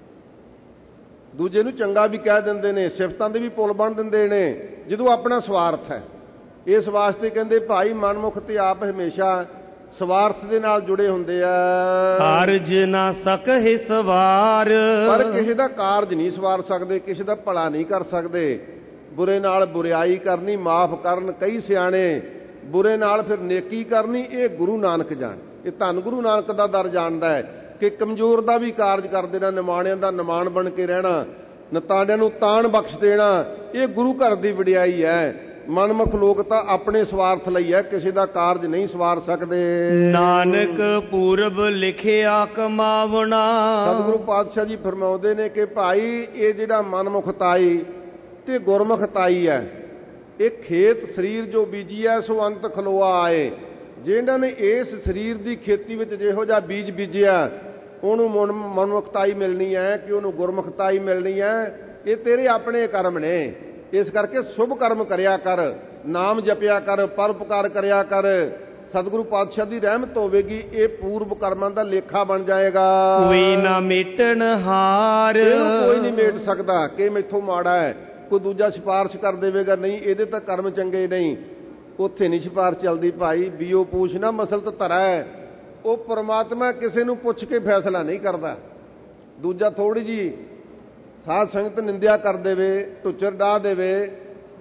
Speaker 2: ਦੂਜੇ ਨੂੰ ਚੰਗਾ ਵੀ ਕਹਿ ਦਿੰਦੇ ਨੇ, ਸਿਫਤਾਂ ਦੇ ਵੀ ਪੁੱਲ ਬੰਨ ਦਿੰਦੇ ਨੇ ਜਦੋਂ ਆਪਣਾ ਸਵਾਰਥ ਹੈ। ਇਸ ਵਾਸਤੇ ਕਹਿੰਦੇ ਭਾਈ ਮਨਮੁਖ ਤੇ ਆਪ ਹਮੇਸ਼ਾ ਸਵਾਰਥ ਦੇ ਨਾਲ ਜੁੜੇ ਹੁੰਦੇ ਆ।
Speaker 1: ਕਾਰਜ ਨਾ ਸਕਹਿ ਸਵਾਰ,
Speaker 2: ਪਰ ਕਿਸੇ ਦਾ ਕਾਰਜ ਨਹੀਂ ਸਵਾਰ ਸਕਦੇ, ਕਿਸੇ ਦਾ ਭਲਾ ਨਹੀਂ ਕਰ ਸਕਦੇ। ਬੁਰੇ ਨਾਲ ਬੁਰਿਆਈ ਕਰਨੀ, ਮਾਫ ਕਰਨ ਕਈ ਸਿਆਣੇ, ਬੁਰੇ ਨਾਲ ਫਿਰ ਨੇਕੀ ਕਰਨੀ, ਇਹ ਗੁਰੂ ਨਾਨਕ ਜਾਣ। ਇਹ ਧੰਨ ਗੁਰੂ ਨਾਨਕ ਦਾ ਦਰ ਜਾਣਦਾ ਹੈ ਕਿ ਕਮਜ਼ੋਰ ਦਾ ਵੀ ਕਾਰਜ ਕਰ ਦੇਣਾ, ਨਿਮਾਣਿਆਂ ਦਾ ਨਿਮਾਣ ਬਣ ਕੇ ਰਹਿਣਾ, ਨਤਾਣਿਆਂ ਨੂੰ ਤਾਣ ਬਖਸ਼ ਦੇਣਾ, ਇਹ ਗੁਰੂ ਘਰ ਦੀ ਵਡਿਆਈ ਹੈ। ਮਨਮੁਖ ਲੋਕ ਤਾਂ ਆਪਣੇ ਸਵਾਰਥ ਲਈ ਹੈ, ਕਿਸੇ ਦਾ ਕਾਰਜ ਨਹੀਂ ਸਵਾਰ ਸਕਦੇ।
Speaker 1: ਨਾਨਕ ਪੂਰਬ ਲਿਖਿਆ ਕਮਾਵਣਾ,
Speaker 2: ਸਤਿਗੁਰੂ ਪਾਤਸ਼ਾਹ ਜੀ ਫਰਮਾਉਂਦੇ ਨੇ ਕਿ ਭਾਈ ਇਹ ਜਿਹੜਾ ਮਨਮੁਖਤਾਈ ਤੇ ਗੁਰਮੁਖਤਾਈ ਹੈ, ਇਹ ਖੇਤ ਸਰੀਰ ਜੋ ਬੀਜੀਆ ਸੋ ਅੰਤ ਖਲੋਆ ਆਏ। ਜਿਹਨਾਂ ਨੇ ਇਸ ਸਰੀਰ ਦੀ ਖੇਤੀ ਵਿੱਚ ਜਿਹੋ ਜਿਹਾ ਬੀਜ ਬੀਜਿਆ ਉਹਨੂੰ ਮਨਮੁਖਤਾਈ ਮਿਲਣੀ ਹੈ ਕਿ ਉਹਨੂੰ ਗੁਰਮੁਖਤਾਈ ਮਿਲਣੀ ਹੈ। ਇਹ ਤੇਰੇ ਆਪਣੇ ਕਰਮ ਨੇ। ਇਸ ਕਰਕੇ ਸ਼ੁਭ ਕਰਮ ਕਰਿਆ ਕਰ, ਨਾਮ ਜਪਿਆ ਕਰ, ਪਰਉਪਕਾਰ ਕਰਿਆ ਕਰ, ਸਤਿਗੁਰੂ ਪਾਤਸ਼ਾਹ ਦੀ ਰਹਿਮਤ ਹੋਵੇਗੀ, ਇਹ ਪੂਰਵ ਕਰਮਾਂ ਦਾ ਲੇਖਾ ਬਣ ਜਾਏਗਾ।
Speaker 1: ਕੋਈ ਨਾ ਮੇਟਣ ਹਾਰ,
Speaker 2: ਇਹਨੂੰ ਕੋਈ ਨਹੀਂ ਮੇਟ ਸਕਦਾ ਕਿ ਮੈਥੋਂ ਮਾੜਾ ਹੈ, ਕੋਈ ਦੂਜਾ ਸਿਫਾਰਿਸ਼ ਕਰ ਦੇਵੇਗਾ, ਨਹੀਂ ਇਹਦੇ ਤਾਂ ਕਰਮ ਚੰਗੇ ਨਹੀਂ, ਉੱਥੇ ਨਹੀਂ ਸਿਫਾਰਿਸ਼ ਚੱਲਦੀ। ਭਾਈ ਬੀਓ ਪੂਛ ਨਾ ਮਸਲਤ ਧਰਾ ਹੈ। ਉਹ ਪਰਮਾਤਮਾ ਕਿਸੇ ਨੂੰ ਪੁੱਛ ਕੇ ਫੈਸਲਾ ਨਹੀਂ ਕਰਦਾ। ਦੂਜਾ ਥੋੜੀ ਜੀ ਸਾਧ ਸੰਗਤ ਨਿੰਦਿਆ ਕਰ ਦੇਵੇ, ਢੁੱਚਰ ਡਾਹ ਦੇਵੇ,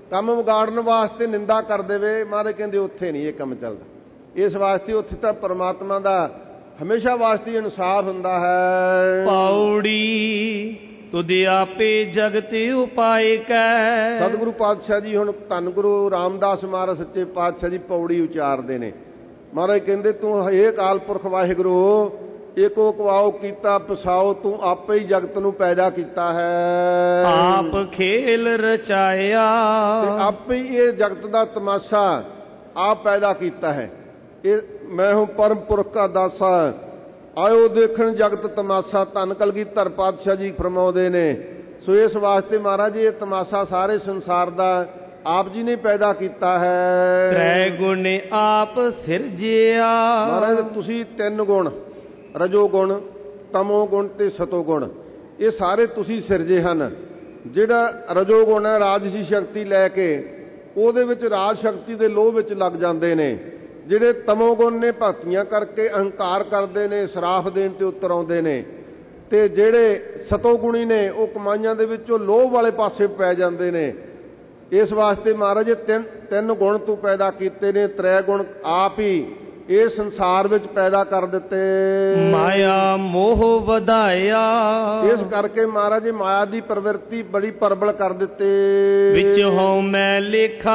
Speaker 2: ਕੰਮ ਵਿਗਾੜਨ ਵਾਸਤੇ ਨਿੰਦਾ ਕਰ ਦੇਵੇ, ਮਹਾਰਾਜ ਕਹਿੰਦੇ ਉੱਥੇ ਨਹੀਂ ਇਹ ਕੰਮ ਚੱਲਦਾ। ਇਸ ਵਾਸਤੇ ਉੱਥੇ ਤਾਂ ਪਰਮਾਤਮਾ ਦਾ ਹਮੇਸ਼ਾ ਵਾਸਤੇ ਇਨਸਾਫ ਹੁੰਦਾ ਹੈ।
Speaker 1: ਪੌੜੀ ਤੁਧ ਆਪੇ ਜਗਤ ਉਪਾਇ ਕੈ।
Speaker 2: ਸਤਿਗੁਰੂ ਪਾਤਸ਼ਾਹ ਜੀ ਹੁਣ ਧੰਨ ਗੁਰੂ ਰਾਮਦਾਸ ਮਹਾਰਾਜ ਸੱਚੇ ਪਾਤਸ਼ਾਹ ਜੀ ਪੌੜੀ ਉਚਾਰਦੇ ਨੇ। ਮਹਾਰਾਜ ਕਹਿੰਦੇ ਤੂੰ ਇਹ ਅਕਾਲ ਪੁਰਖ ਵਾਹਿਗੁਰੂ ਏਕੋ ਕਵਾਓ ਕੀਤਾ ਪਸਾਓ, ਤੂੰ ਆਪੇ ਹੀ ਜਗਤ ਨੂੰ ਪੈਦਾ ਕੀਤਾ ਹੈ।
Speaker 1: ਆਪ ਖੇਲ ਰਚਾਇਆ
Speaker 2: ਤੇ ਆਪੇ ਹੀ ਇਹ ਜਗਤ ਦਾ ਤਮਾਸ਼ਾ ਆਪ ਪੈਦਾ ਕੀਤਾ ਹੈ। ਇਹ ਮੈਂ ਹੂੰ ਪਰਮ ਪੁਰਖ ਦਾ ਦਾਸਾ, ਆਇਓ ਦੇਖਣ ਜਗਤ ਤਮਾਸ਼ਾ। ਧੰਨ ਕਲਗੀਧਰ ਪਾਤਸ਼ਾਹ ਜੀ ਫਰਮਾਉਂਦੇ ਨੇ। ਸੋ ਇਸ ਵਾਸਤੇ ਮਹਾਰਾਜ ਇਹ ਤਮਾਸ਼ਾ ਸਾਰੇ ਸੰਸਾਰ ਦਾ ਆਪ ਜੀ ਨੇ ਪੈਦਾ ਕੀਤਾ ਹੈ।
Speaker 1: ਤ੍ਰੈ ਗੁਣ ਆਪ ਸਿਰਜਿਆ।
Speaker 2: ਮਹਾਰਾਜ ਤੁਸੀਂ ਤਿੰਨ ਗੁਣ, ਰਜੋ ਗੁਣ, ਤਮੋ ਗੁਣ ਤੇ ਸਤੋ ਗੁਣ, ਇਹ ਸਾਰੇ ਤੁਸੀਂ ਸਿਰਜੇ ਹਨ। ਜਿਹੜਾ ਰਜੋ ਗੁਣ ਹੈ ਰਾਜਸੀ ਸ਼ਕਤੀ ਲੈ ਕੇ ਉਹਦੇ ਵਿੱਚ ਰਾਜ ਸ਼ਕਤੀ ਦੇ ਲੋਭ ਵਿੱਚ ਲੱਗ ਜਾਂਦੇ ਨੇ। ਜਿਹੜੇ ਤਮੋ ਗੁਣ ਨੇ ਭਗਤੀਆਂ ਕਰਕੇ ਅਹੰਕਾਰ ਕਰਦੇ ਨੇ, ਸਰਾਫ ਦੇਣ ਤੇ ਉੱਤਰ ਆਉਂਦੇ ਨੇ। ਤੇ ਜਿਹੜੇ ਸਤੋ ਗੁਣੀ ਨੇ ਉਹ ਕਮਾਈਆਂ ਦੇ ਵਿੱਚੋਂ ਲੋਭ ਵਾਲੇ ਪਾਸੇ ਪੈ ਜਾਂਦੇ ਨੇ। ਇਸ ਵਾਸਤੇ ਮਹਾਰਾਜ ਤਿੰਨ ਗੁਣ ਤੂੰ ਪੈਦਾ ਕੀਤੇ ਨੇ, ਤ੍ਰੈ ਗੁਣ ਆਪ ਹੀ ਇਹ ਸੰਸਾਰ ਵਿੱਚ ਪੈਦਾ ਕਰ ਦਿੱਤੇ।
Speaker 1: ਮਾਇਆ ਮੋਹ ਵਧਾਇਆ।
Speaker 2: ਇਸ ਕਰਕੇ ਮਹਾਰਾਜ ਮਾਇਆ ਦੀ ਪ੍ਰਵਿਰਤੀ ਬੜੀ ਪ੍ਰਬਲ ਕਰ ਦਿੱਤੇ।
Speaker 1: ਵਿੱਚ ਹਉ ਮੈਂ ਲੇਖਾ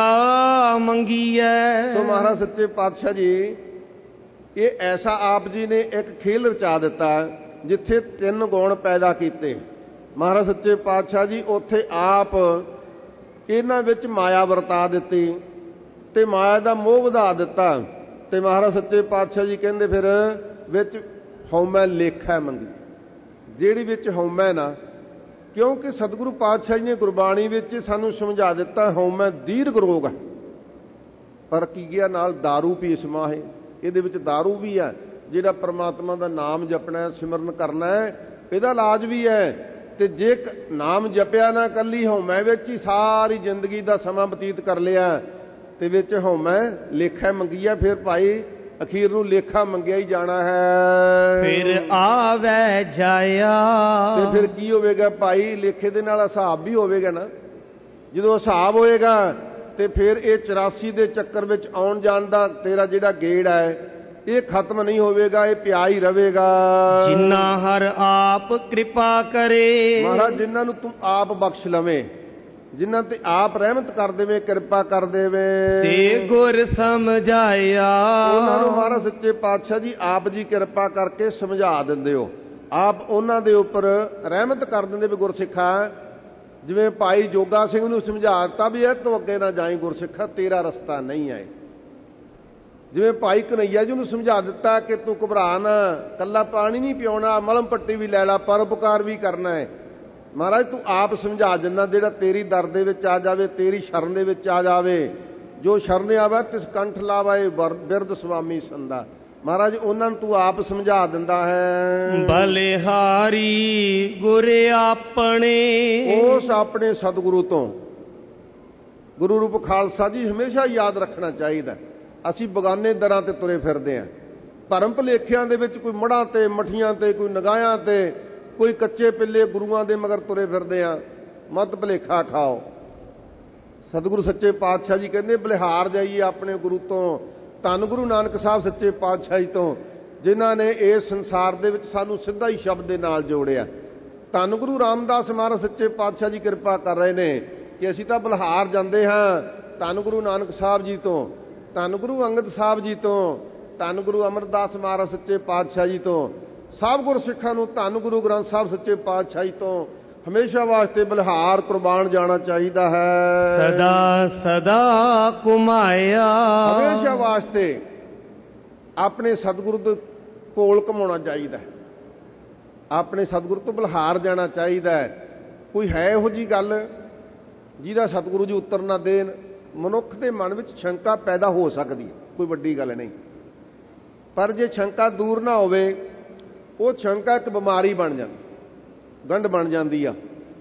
Speaker 1: ਮੰਗੀਐ।
Speaker 2: ਸੋ ਮਹਾਰਾਜ ਸੱਚੇ ਪਾਤਸ਼ਾਹ ਜੀ ਇਹ ਐਸਾ ਆਪ ਜੀ ਨੇ ਇੱਕ ਖੇਲ ਰਚਾ ਦਿੱਤਾ ਜਿੱਥੇ ਤਿੰਨ ਗੁਣ ਪੈਦਾ ਕੀਤੇ। ਮਹਾਰਾਜ ਸੱਚੇ ਪਾਤਸ਼ਾਹ ਜੀ ਉੱਥੇ ਆਪ ਇਹਨਾਂ ਵਿੱਚ ਮਾਇਆ ਵਰਤਾ ਦਿੱਤੀ ਤੇ ਮਾਇਆ ਦਾ ਮੋਹ ਵਧਾ ਦਿੱਤਾ। ਤੇ ਮਹਾਰਾਜ ਸੱਚੇ ਪਾਤਸ਼ਾਹ ਜੀ ਕਹਿੰਦੇ ਫਿਰ ਵਿੱਚ ਹਉਮੈ ਲੇਖਾ ਮੰਗੀ। ਜਿਹੜੀ ਵਿੱਚ ਹਉਮੈ ਨਾ, ਕਿਉਂਕਿ ਸਤਿਗੁਰੂ ਪਾਤਸ਼ਾਹ ਜੀ ਨੇ ਗੁਰਬਾਣੀ ਵਿੱਚ ਸਾਨੂੰ ਸਮਝਾ ਦਿੱਤਾ ਹਉਮੈ ਦੀਰਘ ਰੋਗ ਹੈ, ਪਰ ਕੀ ਗਿਆ ਨਾਲ ਦਾਰੂ ਪੀ ਸਮਾਹੇ। ਇਹਦੇ ਵਿੱਚ ਦਾਰੂ ਵੀ ਹੈ। ਜਿਹੜਾ ਪਰਮਾਤਮਾ ਦਾ ਨਾਮ ਜਪਣਾ, ਸਿਮਰਨ ਕਰਨਾ ਹੈ, ਇਹਦਾ ਇਲਾਜ ਵੀ ਹੈ। ਤੇ ਜੇ ਨਾਮ ਜਪਿਆ ਨਾ ਕੱਲੀ ਹਉਮੈ ਵਿੱਚ ਹੀ ਸਾਰੀ ਜ਼ਿੰਦਗੀ ਦਾ ਸਮਾਂ ਬਤੀਤ ਕਰ ਲਿਆ ਤੇ ਵਿੱਚ ਹਉਮੈ ਲੇਖਾ ਮੰਗੀਆ, ਫਿਰ ਭਾਈ ਅਖੀਰ ਨੂੰ ਲੇਖਾ ਮੰਗਿਆ ਹੀ ਜਾਣਾ ਹੈ।
Speaker 1: ਫਿਰ ਆਵੈ ਜਾਇਆ।
Speaker 2: ਤੇ ਫਿਰ ਕੀ ਹੋਵੇਗਾ ਭਾਈ? ਲੇਖੇ ਦੇ ਨਾਲ ਹਿਸਾਬ ਵੀ ਹੋਵੇਗਾ ਨਾ। ਜਦੋਂ ਹਿਸਾਬ ਹੋਏਗਾ ਤੇ ਫਿਰ ਇਹ 84 ਦੇ ਚੱਕਰ ਵਿੱਚ ਆਉਣ ਜਾਣ ਦਾ ਤੇਰਾ ਜਿਹੜਾ ਗੇੜ ਹੈ ਇਹ ਖਤਮ ਨਹੀਂ ਹੋਵੇਗਾ, ਇਹ ਪਿਆ ਹੀ ਰਹੇਗਾ।
Speaker 1: ਜਿੰਨਾ ਹਰ ਆਪ ਕਿਰਪਾ ਕਰੇ।
Speaker 2: ਮਹਾਰਾਜ ਜਿਨ੍ਹਾਂ ਨੂੰ ਤੂੰ ਆਪ ਬਖਸ਼ ਲਵੇਂ, ਜਿਨ੍ਹਾਂ ਤੇ ਆਪ ਰਹਿਮਤ ਕਰ ਦੇਵੇਂ, ਕਿਰਪਾ ਕਰ ਦੇਵੇਂ,
Speaker 1: ਸੇ ਗੁਰ ਸਮਝਾਇਆ।
Speaker 2: ਉਹਨਾਂ ਨੂੰ ਮਹਾਰਾਜ ਸੱਚੇ ਪਾਤਸ਼ਾਹ ਜੀ ਆਪ ਜੀ ਕਿਰਪਾ ਕਰਕੇ ਸਮਝਾ ਦਿੰਦੇ ਹੋ। ਆਪ ਉਹਨਾਂ ਦੇ ਉੱਪਰ ਰਹਿਮਤ ਕਰ ਦਿੰਦੇ ਵੀ ਗੁਰਸਿੱਖਾ, ਜਿਵੇਂ ਭਾਈ ਜੋਗਾ ਸਿੰਘ ਨੂੰ ਸਮਝਾ ਦਿੱਤਾ ਵੀ ਇਹ ਤੋਂ ਅੱਗੇ ਨਾ ਜਾਈਂ ਗੁਰਸਿੱਖਾ, ਤੇਰਾ ਰਸਤਾ ਨਹੀਂ ਹੈ। ਜਿਵੇਂ ਭਾਈ ਕਨਈਆ ਜੀ ਨੂੰ ਸਮਝਾ ਦਿੱਤਾ ਕਿ ਤੂੰ ਘਬਰਾ ਨਾ, ਕੱਲਾ ਪਾਣੀ ਨਹੀਂ ਪਿਉਣਾ, ਮਲਮ ਪੱਟੀ ਵੀ ਲੈ ਲਾ, ਪਰਉਪਕਾਰ ਵੀ ਕਰਨਾ ਹੈ। ਮਹਾਰਾਜ ਤੂੰ ਆਪ ਸਮਝਾ ਦਿੰਦਾ, ਜਿਹੜਾ ਤੇਰੀ ਦਰ ਦੇ ਵਿੱਚ ਆ ਜਾਵੇ, ਤੇਰੀ ਸ਼ਰਨ ਦੇ ਵਿੱਚ ਆ ਜਾਵੇ, ਜੋ ਸ਼ਰਨ ਆਵੇ ਤਿਸ ਕੰਠ ਲਾਵੇ ਬਿਰਧ ਸੁਆਮੀ ਸੰਦਾ। ਮਹਾਰਾਜ ਉਹਨਾਂ ਨੂੰ ਤੂੰ ਆਪ ਸਮਝਾ ਦਿੰਦਾ ਹੈ।
Speaker 1: ਬਲਿਹਾਰੀ ਗੁਰ ਆਪਣੇ।
Speaker 2: ਉਸ ਆਪਣੇ ਸਤਿਗੁਰੂ ਤੋਂ ਗੁਰੂ ਰੂਪ ਖਾਲਸਾ ਜੀ ਹਮੇਸ਼ਾ ਯਾਦ ਰੱਖਣਾ ਚਾਹੀਦਾ। ਅਸੀਂ ਬਗਾਨੇ ਦਰਾਂ ਤੇ ਤੁਰੇ ਫਿਰਦੇ ਹਾਂ, ਭਰਮ ਭੁਲੇਖਿਆਂ ਦੇ ਵਿੱਚ, ਕੋਈ ਮੜਾਂ ਤੇ ਮਠੀਆਂ ਤੇ, ਕੋਈ ਨਗਾਹਿਆਂ ਤੇ, ਕੋਈ ਕੱਚੇ ਪਿੱਲੇ ਗੁਰੂਆਂ ਦੇ ਮਗਰ ਤੁਰੇ ਫਿਰਦੇ ਆ। ਮਤ ਭੁਲੇਖਾ ਖਾਓ। ਸਤਿਗੁਰੂ ਸੱਚੇ ਪਾਤਸ਼ਾਹ ਜੀ ਕਹਿੰਦੇ ਬਲਿਹਾਰ ਜਾਈਏ ਆਪਣੇ ਗੁਰੂ ਤੋਂ। ਧੰਨ ਗੁਰੂ ਨਾਨਕ ਸਾਹਿਬ ਸੱਚੇ ਪਾਤਸ਼ਾਹ ਜੀ ਤੋਂ, ਜਿਨ੍ਹਾਂ ਨੇ ਇਸ ਸੰਸਾਰ ਦੇ ਵਿੱਚ ਸਾਨੂੰ ਸਿੱਧਾ ਹੀ ਸ਼ਬਦ ਦੇ ਨਾਲ ਜੋੜਿਆ। ਧੰਨ ਗੁਰੂ ਰਾਮਦਾਸ ਮਹਾਰਾਜ ਸੱਚੇ ਪਾਤਸ਼ਾਹ ਜੀ ਕਿਰਪਾ ਕਰ ਰਹੇ ਨੇ ਕਿ ਅਸੀਂ ਤਾਂ ਬਲਿਹਾਰ ਜਾਂਦੇ ਹਾਂ ਧੰਨ ਗੁਰੂ ਨਾਨਕ ਸਾਹਿਬ ਜੀ ਤੋਂ, ਧੰਨ ਗੁਰੂ ਅੰਗਦ ਸਾਹਿਬ ਜੀ ਤੋਂ, ਧੰਨ ਗੁਰੂ ਅਮਰਦਾਸ ਮਹਾਰਾਜ ਸੱਚੇ ਪਾਤਸ਼ਾਹ ਜੀ ਤੋਂ। ਸਭ ਗੁਰਸਿੱਖਾਂ ਨੂੰ ਧੰਨ ਗੁਰੂ ਗ੍ਰੰਥ ਸਾਹਿਬ ਸੱਚੇ ਪਾਤਸ਼ਾਹ ਜੀ ਤੋਂ ਹਮੇਸ਼ਾ ਵਾਸਤੇ ਬਲਿਹਾਰ ਕੁਰਬਾਨ ਜਾਣਾ ਚਾਹੀਦਾ ਹੈ।
Speaker 1: ਸਦਾ ਸਦਾ ਘੁਮਾਇਆ।
Speaker 2: ਹਮੇਸ਼ਾ ਵਾਸਤੇ ਆਪਣੇ ਸਤਿਗੁਰੂ ਦੇ ਕੋਲ ਘੁਮਾਉਣਾ ਚਾਹੀਦਾ ਹੈ। ਆਪਣੇ ਸਤਿਗੁਰੂ ਤੋਂ ਬਲਿਹਾਰ ਜਾਣਾ ਚਾਹੀਦਾ ਹੈ। ਕੋਈ ਹੈ ਇਹੋ ਜਿਹੀ ਗੱਲ ਜਿਹਦਾ ਸਤਿਗੁਰੂ ਜੀ ਉੱਤਰ ਨਾ ਦੇਣ? ਮਨੁੱਖ ਦੇ ਮਨ ਵਿੱਚ ਸ਼ੰਕਾ ਪੈਦਾ ਹੋ ਸਕਦੀ ਹੈ, ਕੋਈ ਵੱਡੀ ਗੱਲ ਨਹੀਂ। ਪਰ ਜੇ ਸ਼ੰਕਾ ਦੂਰ ਨਾ ਹੋਵੇ, ਉਹ ਸ਼ੰਕਾ ਇੱਕ ਬਿਮਾਰੀ ਬਣ ਜਾਂਦੀ, ਗੰਢ ਬਣ ਜਾਂਦੀ ਆ।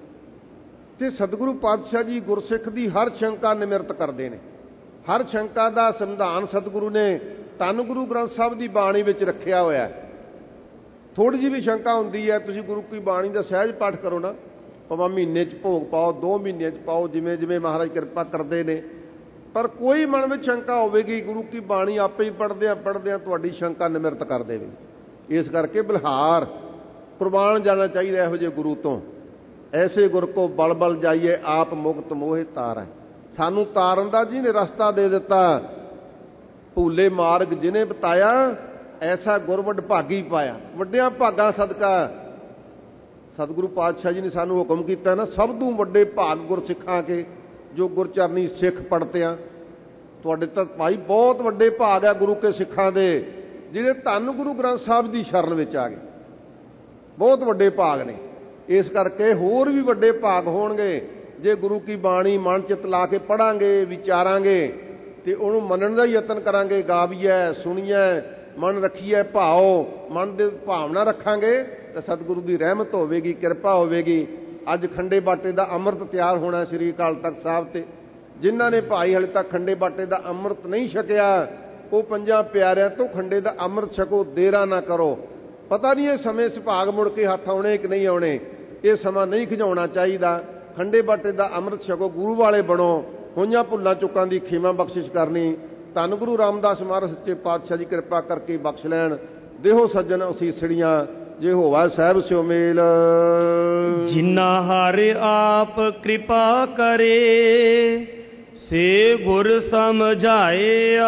Speaker 2: ਤੇ ਸਤਿਗੁਰੂ ਪਾਤਸ਼ਾਹ ਜੀ ਗੁਰਸਿੱਖ ਦੀ ਹਰ ਸ਼ੰਕਾ ਨਿਮਰਤ ਕਰਦੇ ਨੇ। ਹਰ ਸ਼ੰਕਾ ਦਾ ਸੰਵਿਧਾਨ ਸਤਿਗੁਰੂ ਨੇ ਧੰਨ ਗੁਰੂ ਗ੍ਰੰਥ ਸਾਹਿਬ ਦੀ ਬਾਣੀ ਵਿੱਚ ਰੱਖਿਆ ਹੋਇਆ। ਥੋੜੀ ਜਿਹੀ ਵੀ ਸ਼ੰਕਾ ਹੁੰਦੀ ਹੈ, ਤੁਸੀਂ ਗੁਰੂ ਕੀ ਬਾਣੀ ਦਾ ਸਹਿਜ ਪਾਠ ਕਰੋ ਨਾ, ਭਾਵੇਂ ਮਹੀਨੇ 'ਚ ਭੋਗ ਪਾਓ, 2 ਮਹੀਨਿਆਂ 'ਚ ਪਾਓ, ਜਿਵੇਂ ਜਿਵੇਂ ਮਹਾਰਾਜ ਕਿਰਪਾ ਕਰਦੇ ਨੇ। ਪਰ ਕੋਈ ਮਨ ਵਿੱਚ ਸ਼ੰਕਾ ਹੋਵੇਗੀ, ਗੁਰੂ ਕੀ ਬਾਣੀ ਆਪੇ ਹੀ ਪੜ੍ਹਦਿਆਂ ਤੁਹਾਡੀ ਸ਼ੰਕਾ ਨਿਮਰਤ ਕਰ ਦੇਵੇਗੀ। ਇਸ ਕਰਕੇ ਬਲਿਹਾਰ ਕੁਰਬਾਨ ਜਾਣਾ ਚਾਹੀਦਾ ਇਹੋ ਜਿਹੇ ਗੁਰੂ ਤੋਂ। ਐਸੇ ਗੁਰ ਕੋ ਬਲ ਬਲ ਜਾਈਏ, ਆਪ ਮੁਕਤ ਮੋਹਿ ਤਾਰੈ। ਸਾਨੂੰ ਤਾਰਨ ਦਾ ਜਿਹਨੇ ਰਸਤਾ ਦੇ ਦਿੱਤਾ, ਭੂਲੇ ਮਾਰਗ ਜਿਹਨੇ ਬਤਾਇਆ, ਐਸਾ ਗੁਰਵਡ ਭਾਗੀ ਪਾਇਆ। ਵੱਡਿਆਂ ਭਾਗਾਂ ਸਦਕਾ ਸਤਿਗੁਰੂ ਪਾਤਸ਼ਾਹ ਜੀ ਨੇ ਸਾਨੂੰ ਹੁਕਮ ਕੀਤਾ ਨਾ, ਸਭ ਤੋਂ ਵੱਡੇ ਭਾਗ ਗੁਰਸਿੱਖਾਂ ਕੇ ਜੋ ਗੁਰਚਰਨੀ ਸਿੱਖ ਪੜਤਿਆਂ। ਤੁਹਾਡੇ ਤਾਂ ਭਾਈ ਬਹੁਤ ਵੱਡੇ ਭਾਗ ਆ ਗੁਰੂ ਕੇ ਸਿੱਖਾਂ ਦੇ, ਜਿਹੜੇ ਧੰਨ ਗੁਰੂ ਗ੍ਰੰਥ ਸਾਹਿਬ ਦੀ ਸ਼ਰਨ ਵਿੱਚ ਆ ਗਏ। ਬਹੁਤ ਵੱਡੇ ਭਾਗ ਨੇ। ਇਸ ਕਰਕੇ ਹੋਰ ਵੀ ਵੱਡੇ ਭਾਗ ਹੋਣਗੇ ਜੇ ਗੁਰੂ ਕੀ ਬਾਣੀ ਮਨ ਚਿੱਤ ਲਾ ਕੇ ਪੜਾਂਗੇ, ਵਿਚਾਰਾਂਗੇ ਤੇ ਉਹਨੂੰ ਮੰਨਣ ਦਾ ਯਤਨ ਕਰਾਂਗੇ। ਗਾਵੀਏ, ਸੁਣੀਏ, ਮਨ ਰੱਖੀਏ ਭਾਓ, ਮਨ ਦੇ ਭਾਵਨਾ ਰੱਖਾਂਗੇ ਤਾਂ ਸਤਿਗੁਰੂ ਦੀ ਰਹਿਮਤ ਹੋਵੇਗੀ, ਕਿਰਪਾ ਹੋਵੇਗੀ। ਅੱਜ ਖੰਡੇ ਬਾਟੇ ਦਾ ਅੰਮ੍ਰਿਤ ਤਿਆਰ ਹੋਣਾ ਸ੍ਰੀ ਅਕਾਲ ਤਖਤ ਸਾਹਿਬ ਤੇ। ਜਿਨ੍ਹਾਂ ਨੇ ਭਾਈ ਹਲੇ ਤੱਕ ਖੰਡੇ ਬਾਟੇ ਦਾ ਅੰਮ੍ਰਿਤ ਨਹੀਂ ਛਕਿਆ, ਉਹ 5 ਪਿਆਰਿਆਂ ਤੋਂ ਖੰਡੇ ਦਾ ਅੰਮ੍ਰਿਤ ਛਕੋ, ਦੇਰਾ ਨਾ ਕਰੋ। ਪਤਾ ਨਹੀਂ ਇਹ ਸਮੇਂ ਸੁਭਾਗ ਮੁੜ ਕੇ ਹੱਥ ਆਉਣੇ ਕਿ ਨਹੀਂ ਆਉਣੇ, ਇਹ ਸਮਾਂ ਨਹੀਂ ਖਿਜਾਉਣਾ ਚਾਹੀਦਾ। ਖੰਡੇ ਬਾਟੇ ਦਾ ਅੰਮ੍ਰਿਤ ਛਕੋ, ਗੁਰੂ ਵਾਲੇ ਬਣੋ, ਹੋਈਆਂ ਭੁੱਲਾਂ ਚੁੱਕਾਂ ਦੀ ਖਿਮਾ ਬਖਸ਼ਿਸ਼ ਕਰਨੀ। ਧੰਨ ਗੁਰੂ ਰਾਮਦਾਸ ਮਹਾਰਾਜ ਸੱਚੇ ਪਾਤਸ਼ਾਹ ਜੀ ਕਿਰਪਾ ਕਰਕੇ ਬਖਸ਼ ਲੈਣ। ਦੇਹੋ ਸੱਜਣ ਅਸੀਸੜੀਆਂ, ਜੇ ਹੋਵਾ ਸਾਹਿਬ ਸਿਓ ਮੇਲ।
Speaker 1: ਜਿਨਾ ਹਰ ਆਪ ਕਿਰਪਾ ਕਰੇ, ਸੇ ਗੁਰ ਸਮਝਾਇਆ।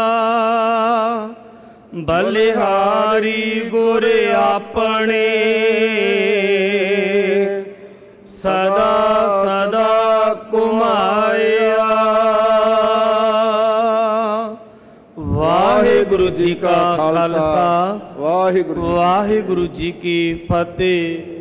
Speaker 1: ਬਲਿਹਾਰੀ ਗੁਰ ਆਪਣੇ, ਸਦਾ ਸਦਾ ਘੁਮਾਇਆ। ਵਾਹਿਗੁਰੂ ਜੀ ਕਾ ਖਾਲਸਾ, ਵਾਹਿਗੁਰੂ ਜੀ ਕੀ ਫਤਿਹ।